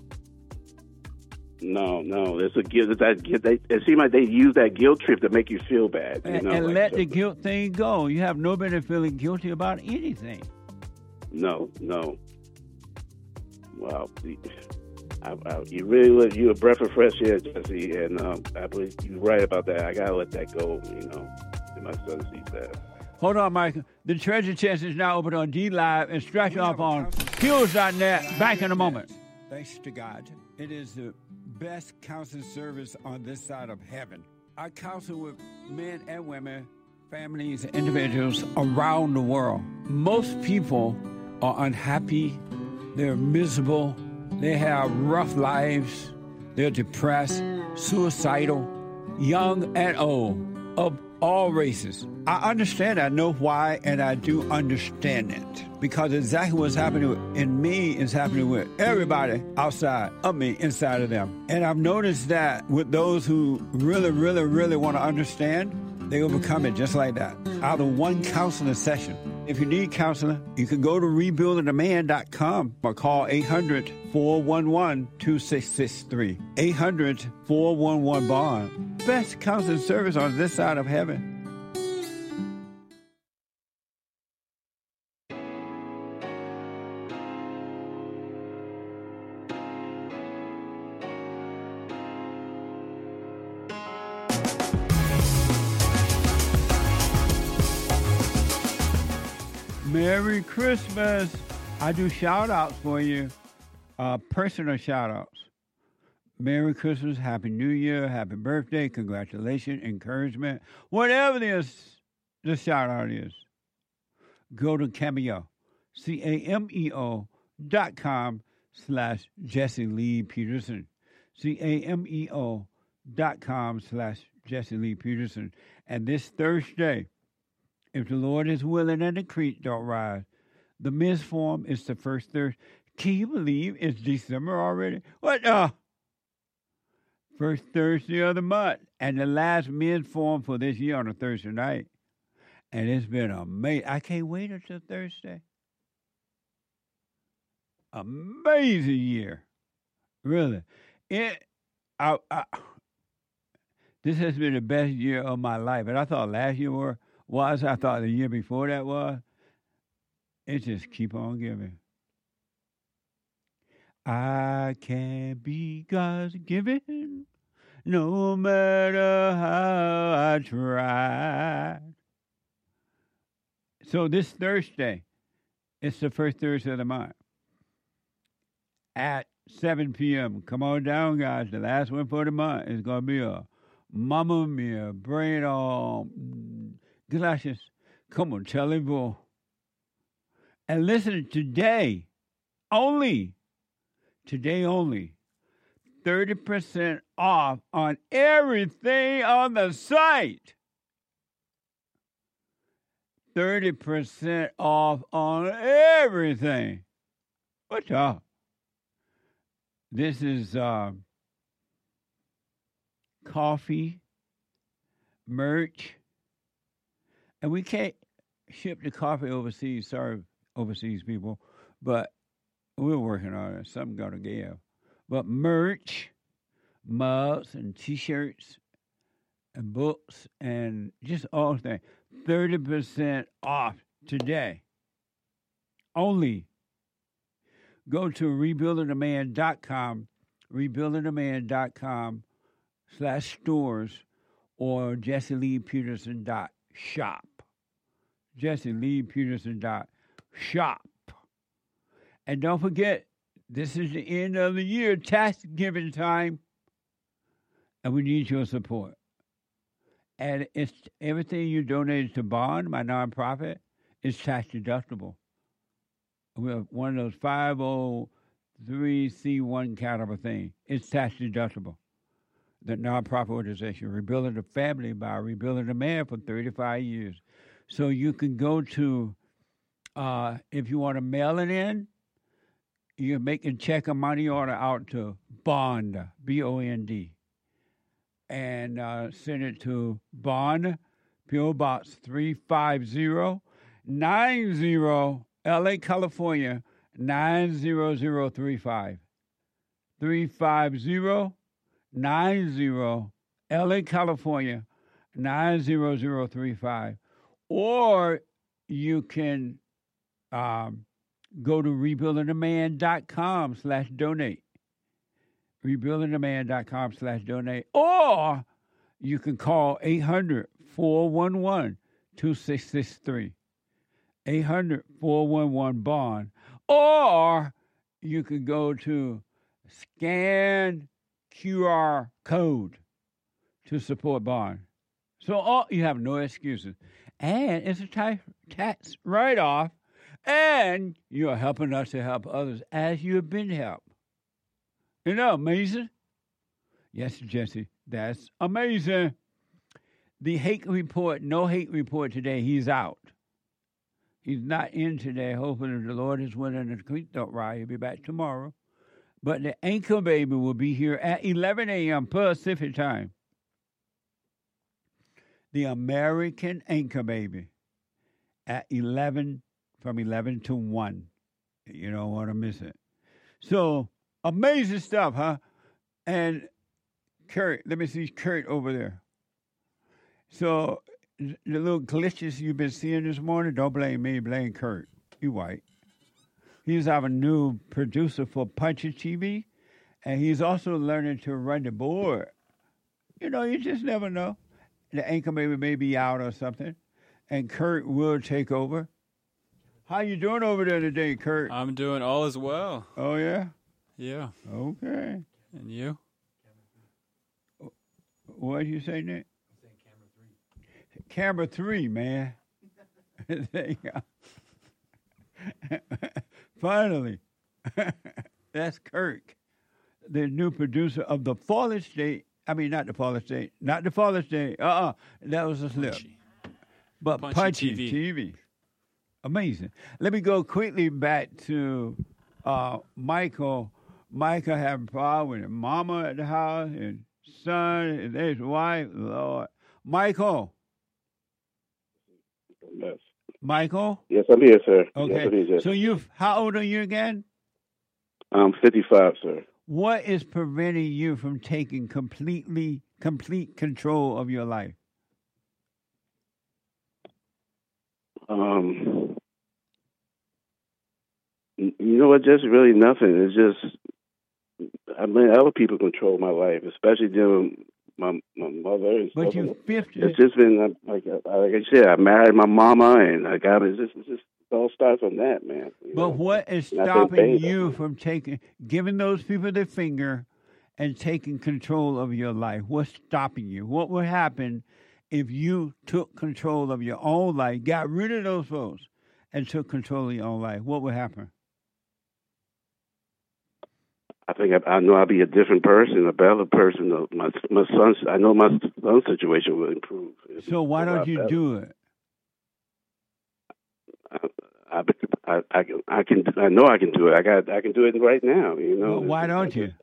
No, no, it's a guilt. That they, it seems like they use that guilt trip to make you feel bad. You and know, and like let so. the guilt thing go. You have no business feeling guilty about anything. No, no. Wow, I, I, you really let you a breath of fresh air, Jesse, and um, I believe you're right about that. I gotta let that go. You know, and my son sees that. Hold on, Michael. The treasure chest is now open on D Live and stretch off on Hills dot net. Back in a moment. Thanks to God. It is the best counseling service on this side of heaven. I counsel with men and women, families, and individuals around the world. most people are unhappy, they're miserable, they have rough lives, they're depressed, suicidal, young and old, of all races. I understand, I know why, and I do understand it. Because exactly what's happening in me is happening with everybody outside of me, inside of them. And I've noticed that with those who really, really, really want to understand, they overcome it just like that, out of one counseling session. If you need counseling, you can go to rebuilding the man dot com or call eight hundred, four one one, two six six three. eight hundred, four one one, bond. Best counseling service on this side of heaven. Merry Christmas. I do shout-outs for you, uh, personal shout-outs. Merry Christmas, Happy New Year, Happy Birthday, congratulations, encouragement, whatever it is, the shout-out is. Go to Cameo, C A M E O dot com slash Jesse Lee Peterson, C A M E O dot com slash Jesse Lee Peterson. And this Thursday, if the Lord is willing and the creek don't rise, the men's forum is the first Thursday. Can you believe it's December already? What? Uh, first Thursday of the month. And the last men's forum for this year on a Thursday night. And it's been amazing. I can't wait until Thursday. Amazing year. Really. It, I, I, this has been the best year of my life. And I thought last year were. was, I thought the year before that was, it just keep on giving. I can't be God's given, no matter how I try. So this Thursday, it's the first Thursday of the month, at seven p.m. Come on down, guys. The last one for the month is going to be a Mamma Mia, bring it on. Gracias. Come on, tell it, boy. And listen, today, only, today only, thirty percent off on everything on the site. thirty percent off on everything. What's up? This is uh, coffee, merch, and we can't ship the coffee overseas. Sorry, overseas people, but we're working on it. Something got to give. But merch, mugs and T-shirts and books and just all things. thirty percent off today. Only. Go to rebuilding the man dot com, rebuilding the man dot com slash stores or jesse lee peterson dot shop. jesse lee peterson dot shop. And don't forget, this is the end of the year, tax giving time, and we need your support. And it's everything you donated to Bond, my nonprofit, is tax deductible. We're one of those five oh three C one kind of a thing. It's tax deductible. The nonprofit organization, Rebuilding the Family by Rebuilding the Man for thirty-five years. So you can go to, uh, if you want to mail it in, you can make a check or money order out to Bond, B O N D, and uh, send it to Bond, P O Box three five zero nine zero, L A, California, nine zero zero three five. three five zero nine zero, L A, California, nine zero zero three five. Or you can um, go to rebuilding the man dot com slash donate. rebuilding the man dot com slash donate. Or you can call eight hundred, four one one, two six six three. eight hundred, four one one, bond. Or you can go to scan Q R code to support Bond. So all, you have no excuses. And it's a tax, tax write-off And you're helping us to help others as you have been helped. Isn't that amazing? Yes, Jesse, that's amazing. The hate report, no hate report today, he's out. He's not in today. Hopefully the Lord is willing and the creek don't rise. He'll be back tomorrow. But the Anchor Baby will be here at eleven a.m. Pacific time. The American Anchor Baby at eleven, from eleven to one. You don't want to miss it. So, amazing stuff, huh? And Kurt, let me see Kurt over there. So, the little glitches you've been seeing this morning, don't blame me, blame Kurt. You white. He's our new producer for Punchy T V, and he's also learning to run the board. You know, you just never know. The Anchor Baby may be out or something, and Kurt will take over. How you doing over there today, Kurt? I'm doing all as well. Oh, yeah? Yeah. Okay. And you? What did you say, Nick? I'm saying camera three. Camera three, man. There you go. Finally. That's Kirk, the new producer of The Fallen State. I mean, not The Fallen State. Not The Fallen State. Uh-uh. That was a slip. Punchy. But Punchy, Punchy T V. T V. Amazing. Let me go quickly back to uh, Michael. Michael had a problem with his mama at the house, his son, and his wife. Lord. Michael. Yes. Michael? Yes, I'm here, sir. Okay. Yes, I'm here, sir. So you, how old are you again? I'm fifty-five, sir. What is preventing you from taking completely, complete control of your life? Um, you know what? Just really nothing. It's just, I mean, other people control my life, especially dealing my my mother. And But stuff. you fifty. It's just been like like I said, I married my mama, and I got it's just, it's just it all starts from that, man. You But know? what is And I think stopping they- you from taking, giving those people the finger and taking control of your life? What's stopping you? What would happen if you took control of your own life, got rid of those folks, and took control of your own life? What would happen? I think I, I know I'll be a different person, a better person. Uh, My my son's, I know my son's situation will improve. It'll So be why a don't lot you better. do it? I, I, I can, I can, I know I can do it. I got, I can do it right now. You know. Well, why don't you?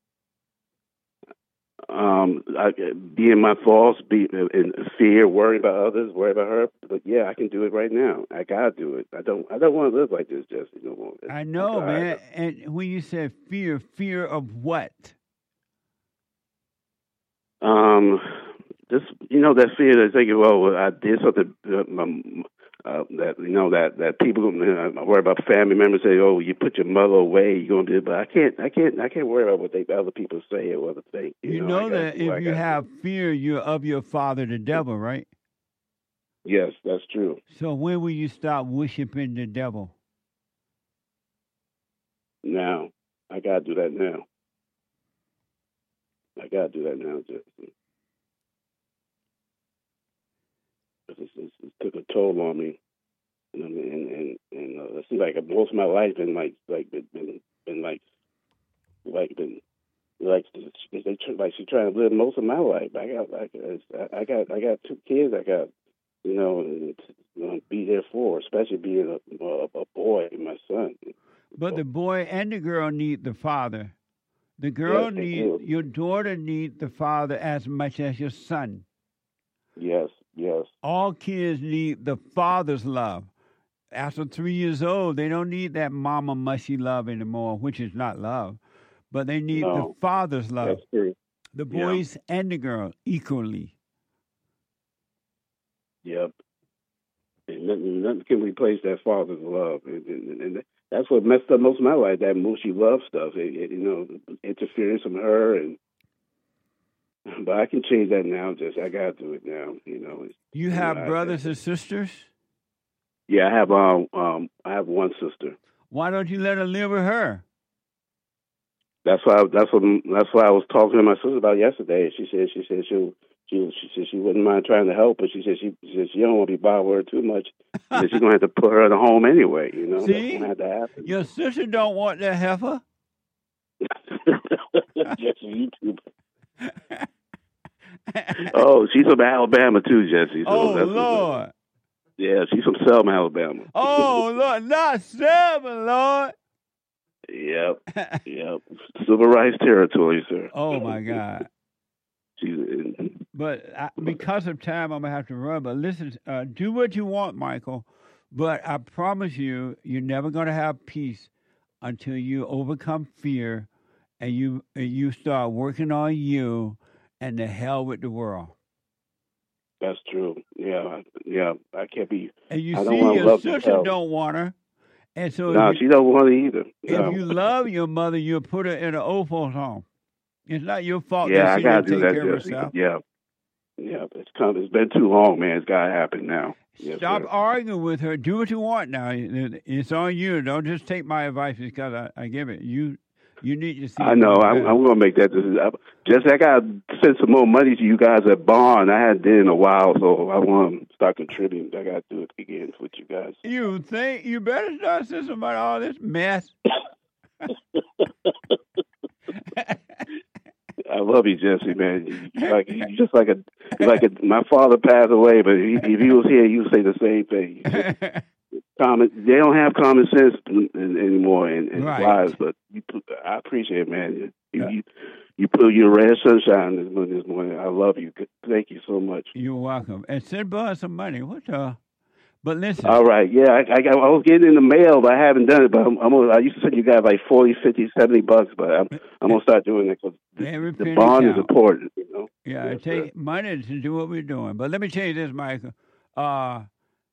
Um, I, be in my thoughts, be in fear, worry about others, worry about her. But yeah, I can do it right now. I gotta do it. I don't, I don't want to live like this, Jesse. No more. I know, I'm man. tired. And when you said fear, fear of what? Um, just you know that fear that thinking, well, I did something. Uh, um, uh, that you know that that people uh, I worry about family members say, oh, you put your mother away, you're gonna do it. But I can't, I can't, I can't worry about what they other people say or other think. You, You know, know I gotta that do what I if you gotta have fear, you're of your father, the devil, right? do. Yes, that's true. So when will you stop worshiping the devil? Now I gotta do that now. I gotta do that now, Jesse. It's, it's, it took a toll on me, you know, and and and uh, it seems like most of my life been like like been been, been like like been like they tr- like she trying to live most of my life. I got like I got I got two kids. I got you know, and, you know be there for, especially being a, a, a boy, my son. But the boy and the girl need the father. The girl Yes, they need do. your daughter need the father as much as your son. Yes, yes. All kids need the father's love. After three years old, they don't need that mama mushy love anymore, which is not love, but they need No, the father's love. That's true. The Yeah. boys and the girl equally. Yep. And nothing, nothing can replace that father's love, and, and, and that's what messed up most of my life. That mushy love stuff, it, it, you know, interference from her, and but I can change that now. Just I gotta do it now. You know. It's, You have know, I- brothers and sisters? Yeah, I have um um I have one sister. Why don't you let her live with her? That's why I, that's what that's why I was talking to my sister about yesterday. She said she said she'll She she said she wouldn't mind trying to help, but she said she, she said she don't want to be bothered with her too much. She said she's gonna have to put her in a home anyway. You know, See? that's gonna have to happen. Your sister don't want that heifer. Jesse, YouTube. Oh, she's from Alabama too, Jesse. So Oh, that's Lord. Yeah, she's from Selma, Alabama. Oh, Lord, not seven, Lord. Yep, yep. Civil rights territory, sir. Oh, my God. She's in. But I, because of time, I'm going to have to run. But listen, uh, do what you want, Michael. But I promise you, you're never going to have peace until you overcome fear and you and you start working on you and the hell with the world. That's true. Yeah, I- yeah. I can't be. And you I don't see, want to your love the sister hell. don't want her. And so No, if, she you, don't want it either. if No. you love your mother, you'll put her in an old folks home. It's not your fault Yeah, that I she gotta didn't do take that, care of Jesse. herself. Yeah, yeah. It's come. It's been too long, man. It's gotta happen now. Yes, Stop sir. arguing with her. Do what you want now. It- It's on you. Don't just take my advice because I, I give it. You you need to see. I it know. more I'm, better. I'm going to make that decision. I- Just I got to send some more money to you guys at Barn. I hadn't did it in a while, so I want to start contributing. I got to do it again with you guys. You think you better start sending about all this mess? I love you, Jesse, man. You, you like you just like a you're like a. My father passed away, but if he, if he was here, you would say the same thing. Common, they don't have common sense in, in, anymore in, in Right. lives, but you, put- I appreciate it, man. You, you, you put your red sunshine this morning. This morning, I love you. Thank you so much. You're welcome. And send Bud some money. What the? But listen. All right, yeah, I, I, got- I was getting in the mail, but I haven't done it. But I'm, I'm gonna, I used to send you guys like forty, fifty, seventy bucks, but I'm, I'm gonna start doing it because Every the penny bond is count. important. You know. Yeah, Yes, it take money to do what we're doing. But let me tell you this, Michael. Uh,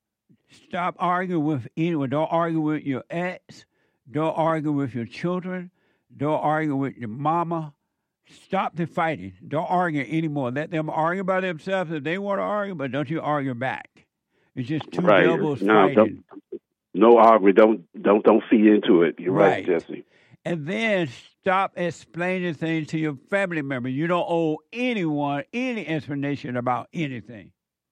stop arguing with anyone. Don't argue with your ex. Don't argue with your children. Don't argue with your mama. Stop the fighting. Don't argue anymore. Let them argue by themselves if they want to argue, but don't you argue back. It's just two right. devils No, fighting. don't, no argument. Don't, don't, don't feed into it. You're right, Right. Jesse. And then stop explaining things to your family members. You don't owe anyone any explanation about anything.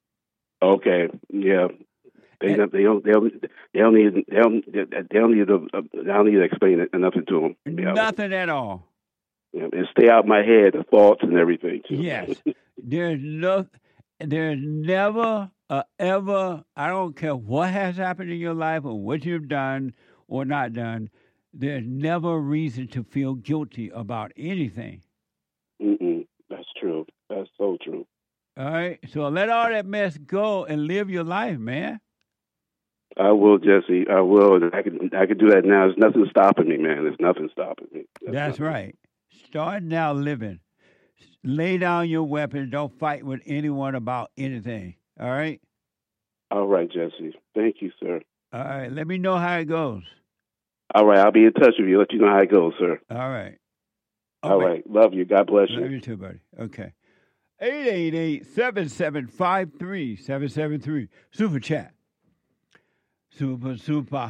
Okay, yeah. They don't, they don't, they don't, they don't need, they don't, they don't need to, they don't need to explain it, nothing to them. Yeah. Nothing at all. Yeah, and stay out my head, the thoughts and everything. Too. Yes. There's no, there's never, uh, ever, I don't care what has happened in your life or what you've done or not done, there's never a reason to feel guilty about anything. Mm-mm. That's true. That's so true. All right? So let all that mess go and live your life, man. I will, Jesse. I will. I can, I can do that now. There's nothing stopping me, man. There's nothing stopping me. That's right. Start now living. Lay down your weapons. Don't fight with anyone about anything. All right? All right, Jesse. Thank you, sir. All right. Let me know how it goes. All right, I'll be in touch with you. Let you know how it goes, sir. All right. All right. Love you. God bless you. Love you too, buddy. Okay. eight eight eight, seven seven five, three seven seven three. Super chat. Super, super.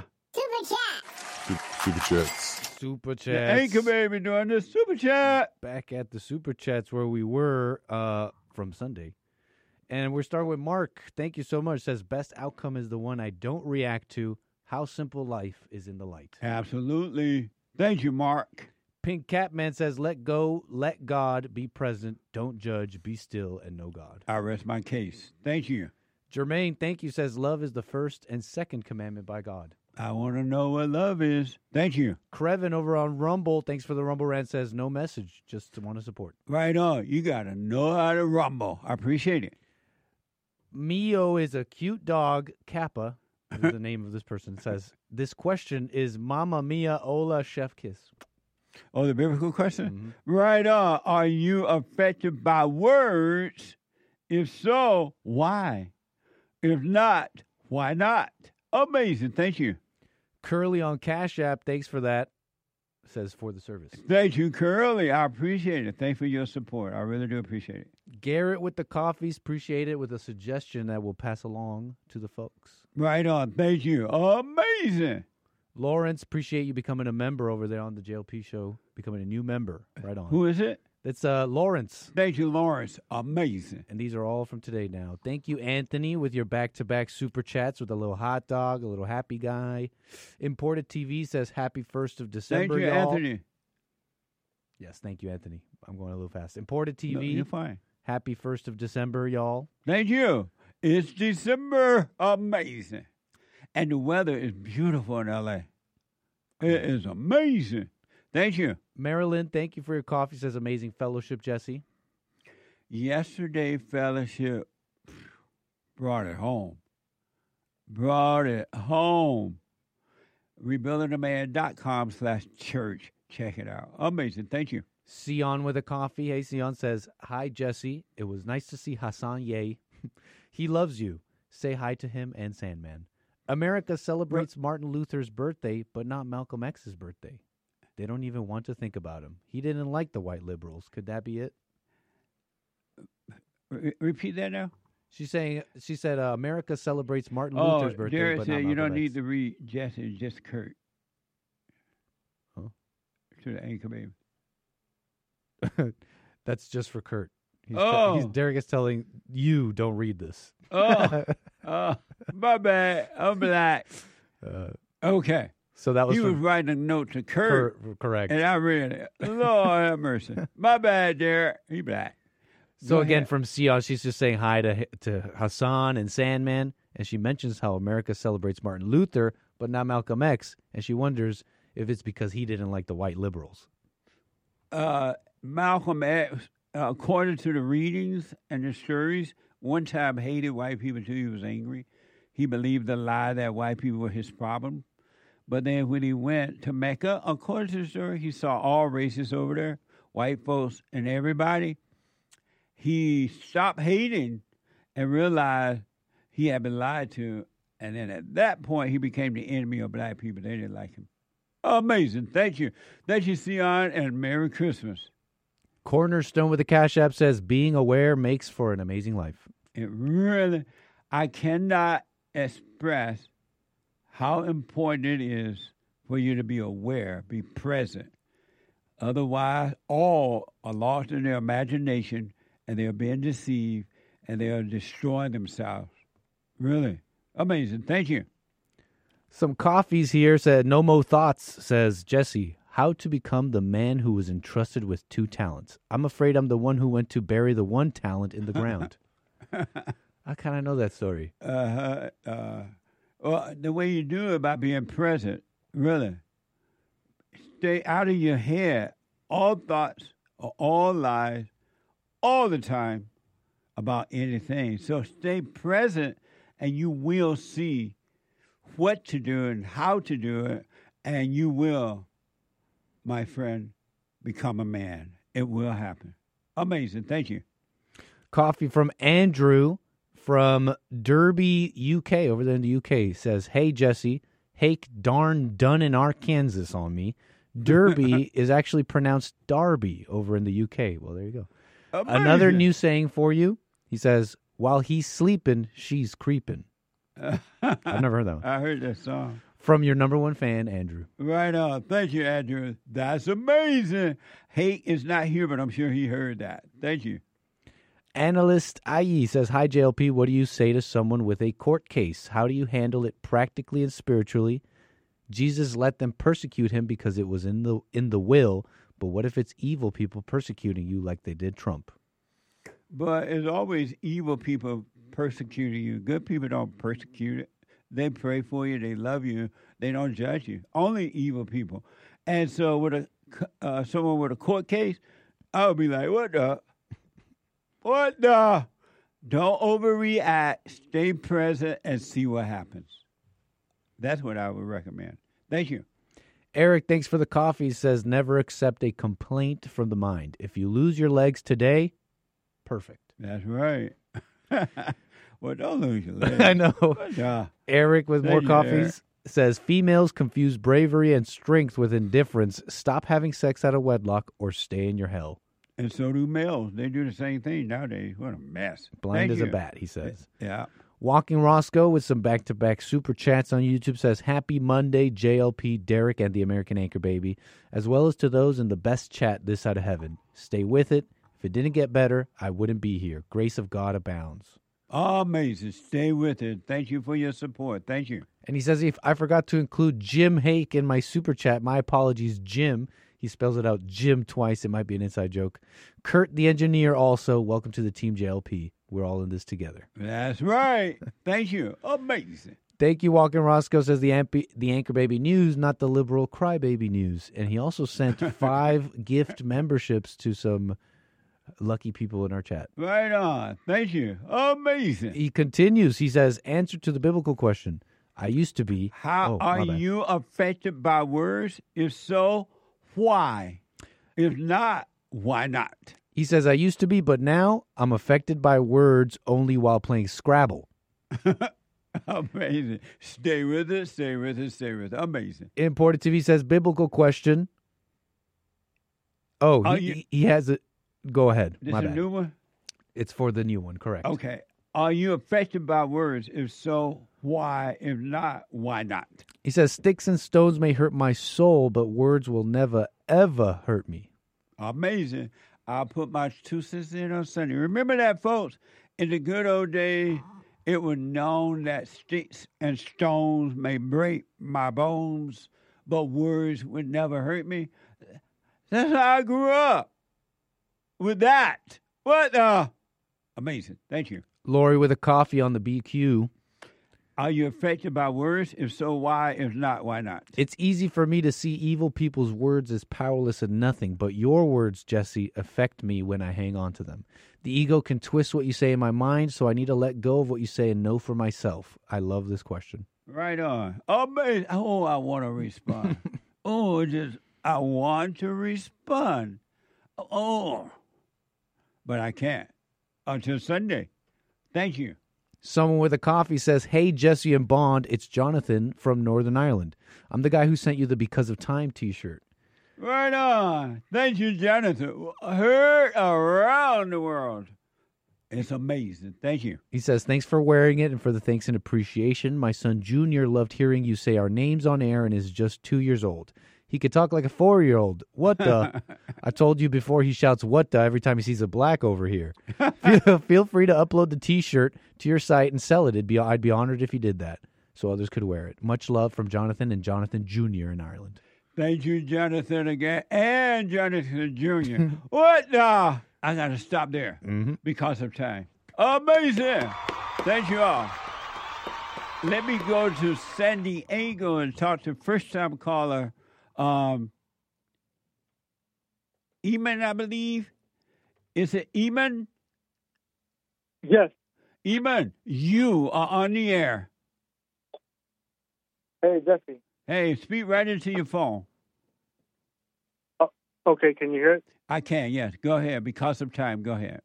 Super chats. Super The chats. Anchor Baby doing the super chat. Back at the super chats where we were uh, from Sunday. And we're starting with Mark. Thank you so much. Says, best outcome is the one I don't react to. How simple life is in the light. Absolutely. Thank you, Mark. Pink Catman says, let go, let God be present. Don't judge, be still, and know God. I rest my case. Thank you. Jermaine, thank you, says, love is the first and second commandment by God. I want to know what love is. Thank you. Crevin over on Rumble, thanks for the Rumble rant, says, no message, just want to support. Right on. You got to know how to rumble. I appreciate it. Mio is a cute dog, Kappa, is the name of this person, says, this question is Mama Mia Ola Chef Kiss. Oh, the biblical question? Mm-hmm. Right on. Are you affected by words? If so, why? If not, why not? Amazing. Thank you. Curly on Cash App, thanks for that, says for the service. Thank you, Curly. I appreciate it. Thanks for your support. I really do appreciate it. Garrett with the coffees, appreciate it, with a suggestion that we'll pass along to the folks. Right on. Thank you. Amazing. Lawrence, appreciate you becoming a member over there on the J L P show, becoming a new member. Right on. Who is it? That's uh, Lawrence. Thank you, Lawrence. Amazing. And these are all from today now. Thank you, Anthony, with your back-to-back super chats with a little hot dog, a little happy guy. Imported T V says happy first of December, Thank you, y'all. Anthony. Yes, thank you, Anthony. I'm going a little fast. Imported T V. No, you're fine. Happy first of December, y'all. Thank you. It's December. Amazing. And the weather is beautiful in L A. It is amazing. Thank you. Marilyn, thank you for your coffee. Says amazing fellowship, Jesse. Yesterday, fellowship brought it home. Brought it home. Rebuildingtheman.com slash church. Check it out. Amazing. Thank you. Sion with a coffee. Hey, Sion says, hi, Jesse. It was nice to see Hassan Ye. He loves you. Say hi to him and Sandman. America celebrates Martin Luther's birthday, but not Malcolm X's birthday. They don't even want to think about him. He didn't like the white liberals. Could that be it? Re- repeat that now. She's saying she said uh, America celebrates Martin Oh, Luther's birthday, Derek but said not you don't Malcolm need X. to read Jesse, just Kurt. Huh? To the anchor baby. That's just for Kurt. He's, Oh. he's, Derek is telling you don't read this. Oh, oh, my bad. I'm black. Uh, Okay. So that was he was from- writing a note to Kurt, Cor- correct. and I read it. Lord have mercy. My bad, Derek. He black. So Go again, ahead. from Sion, she's just saying hi to to Hassan and Sandman, and she mentions how America celebrates Martin Luther, but not Malcolm X, and she wonders if it's because he didn't like the white liberals. Uh, Malcolm X, uh, according to the readings and the stories, one time hated white people too. He was angry. He believed the lie that white people were his problem. But then when he went to Mecca, according to the story, he saw all races over there, white folks and everybody. He stopped hating and realized he had been lied to. And then at that point, he became the enemy of black people. They didn't like him. Amazing. Thank you. Thank you, Sion, and Merry Christmas. Cornerstone with the Cash App says, being aware makes for an amazing life. It really, I cannot express how important it is for you to be aware, be present. Otherwise, all are lost in their imagination, and they are being deceived, and they are destroying themselves. Really. Amazing. Thank you. Some coffees here said, No Mo Thoughts says, Jesse, how to become the man who was entrusted with two talents. I'm afraid I'm the one who went to bury the one talent in the ground. I kind of know that story. Uh, uh, well, the way you do it by being present, really. Stay out of your head. All thoughts are all lies all the time about anything. So stay present, and you will see what to do and how to do it, and you will, my friend, become a man. It will happen. Amazing. Thank you. Coffee from Andrew from Derby, U K, over there in the U K, says, Hey, Jesse, hake darn done in Arkansas on me. Derby is actually pronounced Darby over in the U K. Well, there you go. Amazing. Another new saying for you. He says, while he's sleeping, she's creeping. I've never heard that one. I heard that song. From your number one fan, Andrew. Right on. Thank you, Andrew. That's amazing. Hate is not here, but I'm sure he heard that. Thank you. Analyst I E says, Hi, J L P. What do you say to someone with a court case? How do you handle it practically and spiritually? Jesus let them persecute him because it was in the in the will, but what if it's evil people persecuting you like they did Trump? But it's always evil people persecuting you. Good people don't persecute it. They pray for you. They love you. They don't judge you. Only evil people. And so with a uh, someone with a court case, I would be like, what the? What the? Don't overreact. Stay present and see what happens. That's what I would recommend. Thank you. Eric, thanks for the coffee, says, never accept a complaint from the mind. If you lose your legs today, perfect. That's right. Well, don't lose your legs. I know. Yeah. Eric with Thank more you, coffees Eric. says, females confuse bravery and strength with indifference. Stop having sex out of wedlock or stay in your hell. And so do males. They do the same thing nowadays. What a mess. Blind Thank as you. a bat, he says. Yeah. Walking Roscoe with some back-to-back super chats on YouTube says, Happy Monday, J L P, Derek, and the American Anchor Baby, as well as to those in the best chat this side of heaven. Stay with it. If it didn't get better, I wouldn't be here. Grace of God abounds. Amazing. Stay with it. Thank you for your support. Thank you. And he says, if I forgot to include Jim Hake in my super chat, my apologies, Jim. He spells it out Jim twice. It might be an inside joke. Kurt, the engineer, also. Welcome to the Team J L P. We're all in this together. That's right. Thank you. Amazing. Thank you, Walking Roscoe, says the, amp- the Anchor Baby News, not the liberal crybaby news. And he also sent five gift memberships to some lucky people in our chat. Right on. Thank you. Amazing. He continues. He says, answer to the biblical question. I used to be. How oh, are my bad. you affected by words? If so, why? If not, why not? He says, I used to be, but now I'm affected by words only while playing Scrabble. Amazing. Stay with it, stay with it, stay with it. Amazing. Imported T V says, biblical question. Oh, Are he, you- he he has it. Go ahead. This My a bad. new one? It's for the new one, correct. Okay. Are you affected by words? If so, why? If not, why not? He says, sticks and stones may hurt my soul, but words will never, ever hurt me. Amazing. I'll put my two cents in on Sunday. Remember that, folks? In the good old days, it was known that sticks and stones may break my bones, but words would never hurt me. That's how I grew up. With that. What the? Amazing. Thank you. Lori with a coffee on the B Q. Are you affected by words? If so, why? If not, why not? It's easy for me to see evil people's words as powerless and nothing, but your words, Jesse, affect me when I hang on to them. The ego can twist what you say in my mind, so I need to let go of what you say and know for myself. I love this question. Right on. Amazing. Oh, I want to respond. oh, just, I want to respond. Oh, but I can't until Sunday. Thank you. Someone with a coffee says, hey, Jesse and Bond, it's Jonathan from Northern Ireland. I'm the guy who sent you the Because of Time t-shirt. Right on. Thank you, Jonathan. Heard around the world. It's amazing. Thank you. He says, thanks for wearing it and for the thanks and appreciation. My son Junior loved hearing you say our names on air and is just two years old. He could talk like a four-year-old. What the? I told you before he shouts what the every time he sees a black over here. feel, feel free to upload the t-shirt to your site and sell it. It'd be, I'd be honored if you did that so others could wear it. Much love from Jonathan and Jonathan Junior in Ireland. Thank you, Jonathan, again. And Jonathan Junior What the? I got to stop there mm-hmm. because of time. Amazing. Thank you all. Let me go to San Diego and talk to first-time caller, um, Eamon, I believe. Is it Eamon? Yes. Eamon, you are on the air. Hey, Jesse. Hey, speak right into your phone. Oh, okay, can you hear it? I can, yes. Go ahead. Because of time, go ahead.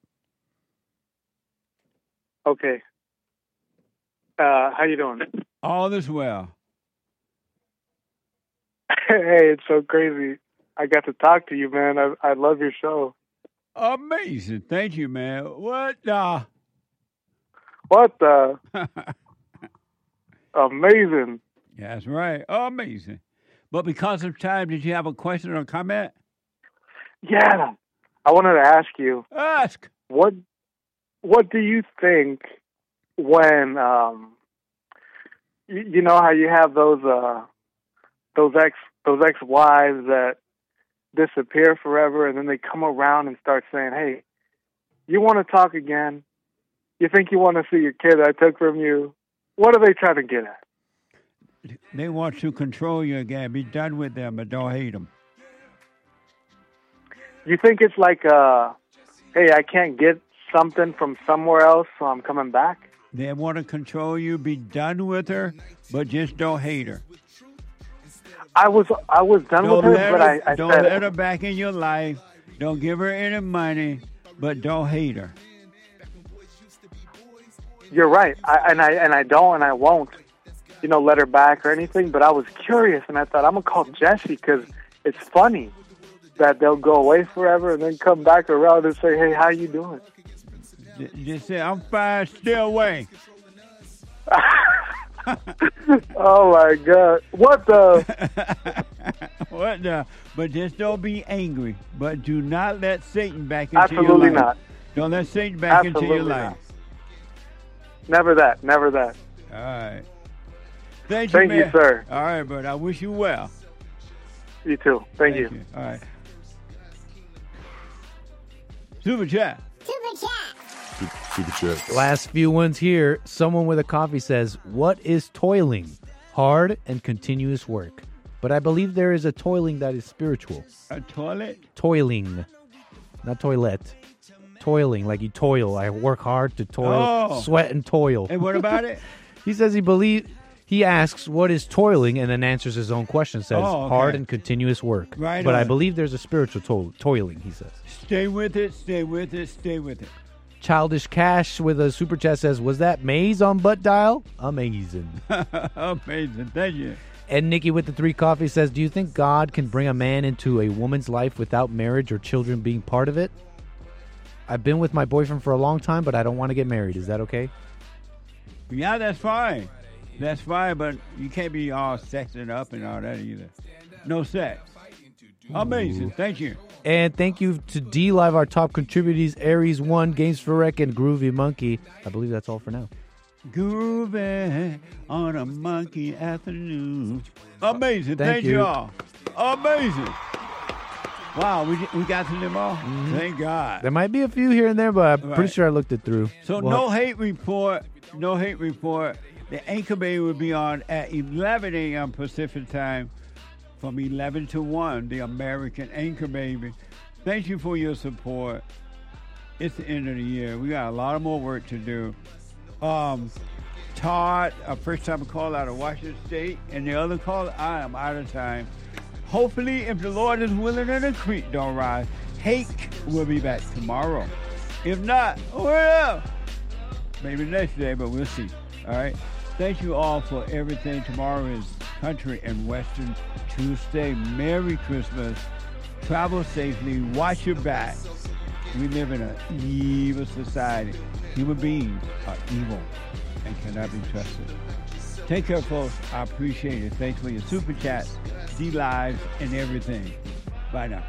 Okay. Uh, how you doing? All is well. Hey, it's so crazy. I got to talk to you, man. I I love your show. Amazing. Thank you, man. What the? What the? Amazing. Yeah, that's right. Amazing. But because of time, did you have a question or comment? Yeah. I wanted to ask you. Ask. What What do you think when um you, you know how you have those uh those ex those ex wives that disappear forever and then they come around and start saying, hey, you want to talk again? You think you want to see your kid I took from you? What are they trying to get at? They want to control you again. Be done with them, but don't hate them. You think it's like, uh, hey, I can't get something from somewhere else, so I'm coming back? They want to control you. Be done with her, but just don't hate her. I was I was done don't with her, but her, I, I don't said, let her back in your life. Don't give her any money, but don't hate her. You're right, I, and I and I don't, and I won't, you know, let her back or anything. But I was curious, and I thought I'm gonna call Jesse because it's funny that they'll go away forever and then come back around and say, "Hey, how you doing?" Just say, "I'm fine. Stay away." Oh my God! What the? What the? But just don't be angry. But do not let Satan back into Absolutely your life. not. Don't let Satan back Absolutely into your not. life. Never that. Never that. All right. Thank you, Thank you, man. sir. All right, but I wish you well. You too. Thank, you. All right. Super chat. Super chat. Last few ones here. Someone with a coffee says, "What is toiling? Hard and continuous work. But I believe there is a toiling that is spiritual." A toilet? Toiling. Not toilet. Toiling, like you toil. I work hard to toil, Oh. sweat and toil. And what about it? He says he believes, he asks, what is toiling? And then answers his own question, says, Oh, okay. hard and continuous work. Right But I on. believe there's a spiritual toil- toiling, he says. Stay with it, stay with it, stay with it. Childish Cash with a super chat says, was that Maze on butt dial? Amazing. Amazing. Thank you. And Nikki with the three coffee says, do you think God can bring a man into a woman's life without marriage or children being part of it? I've been with my boyfriend for a long time, but I don't want to get married. Is that okay? Yeah, that's fine. That's fine, but you can't be all sexing up and all that either. No sex. Amazing. Thank you. And thank you to D Live, our top contributors, Aries One, Games for Rec, and Groovy Monkey. I believe that's all for now. Groovy on a monkey afternoon. Amazing. Thank Thank, you. you all. Amazing. Wow, we we got to them all? Mm-hmm. Thank God. There might be a few here and there, but I'm Right. pretty sure I looked it through. So Well, no hate report. No hate report. The Anchor Baby will be on at eleven a.m. Pacific time from eleven to one, the American Anchor Baby. Thank you for your support. It's the end of the year. We got a lot of more work to do. Um, Todd, a first-time call out of Washington State, and the other call, I am out of time. Hopefully, if the Lord is willing and the creek don't rise, Hake will be back tomorrow. If not, well, maybe next day, but we'll see. All right? Thank you all for everything. Tomorrow is Country and Western Tuesday. Merry Christmas. Travel safely. Watch your back. We live in an evil society. Human beings are evil and cannot be trusted. Take care, folks. I appreciate it. Thanks for your super chats, D-Lives, and everything. Bye now.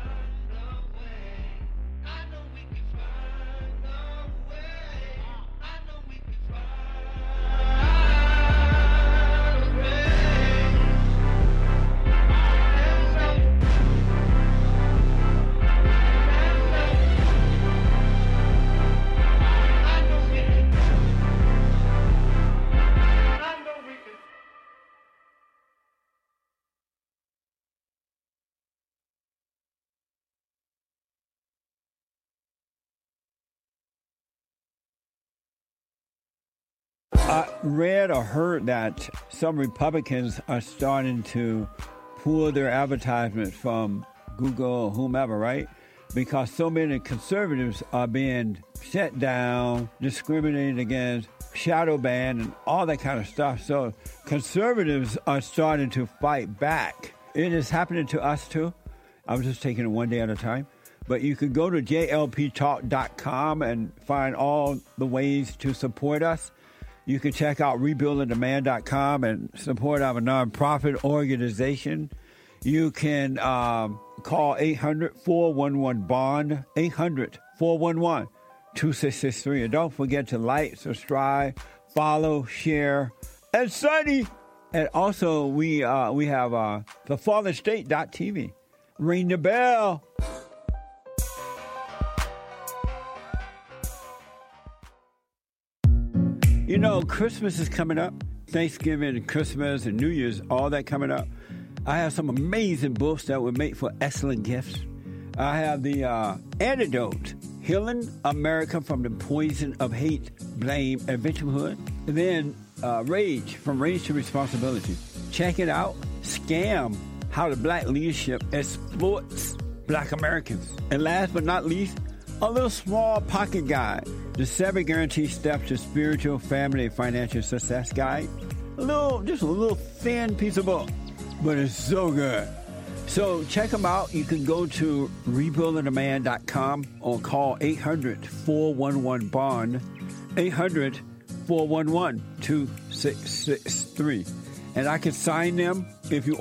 I read or heard that some Republicans are starting to pull their advertisements from Google or whomever, right? Because so many conservatives are being shut down, discriminated against, shadow banned, and all that kind of stuff. So conservatives are starting to fight back. It is happening to us too. I'm just taking it one day at a time. But you can go to J L P talk dot com and find all the ways to support us. You can check out rebuild on demand dot com and support our nonprofit organization. You can um, call eight hundred, four one one, bond, eight hundred, four one one, two six six three. And don't forget to like, subscribe, follow, share, and Sunny. And also, we uh, we have uh, the fallen state dot t v. Ring the bell. You know, Christmas is coming up. Thanksgiving and Christmas and New Year's, all that coming up. I have some amazing books that would make for excellent gifts. I have the uh, Antidote, Healing America from the Poison of Hate, Blame, and Victimhood. And then uh, Rage, From Rage to Responsibility. Check it out. Scam, How the Black Leadership Exploits Black Americans. And last but not least, a little small pocket guide, the seven guaranteed steps to spiritual, family, and financial success guide. A little, just a little thin piece of book, but it's so good. So check them out. You can go to rebuild on demand dot com or call eight hundred, four one one, bond, eight hundred, four one one, two six six three. And I can sign them if you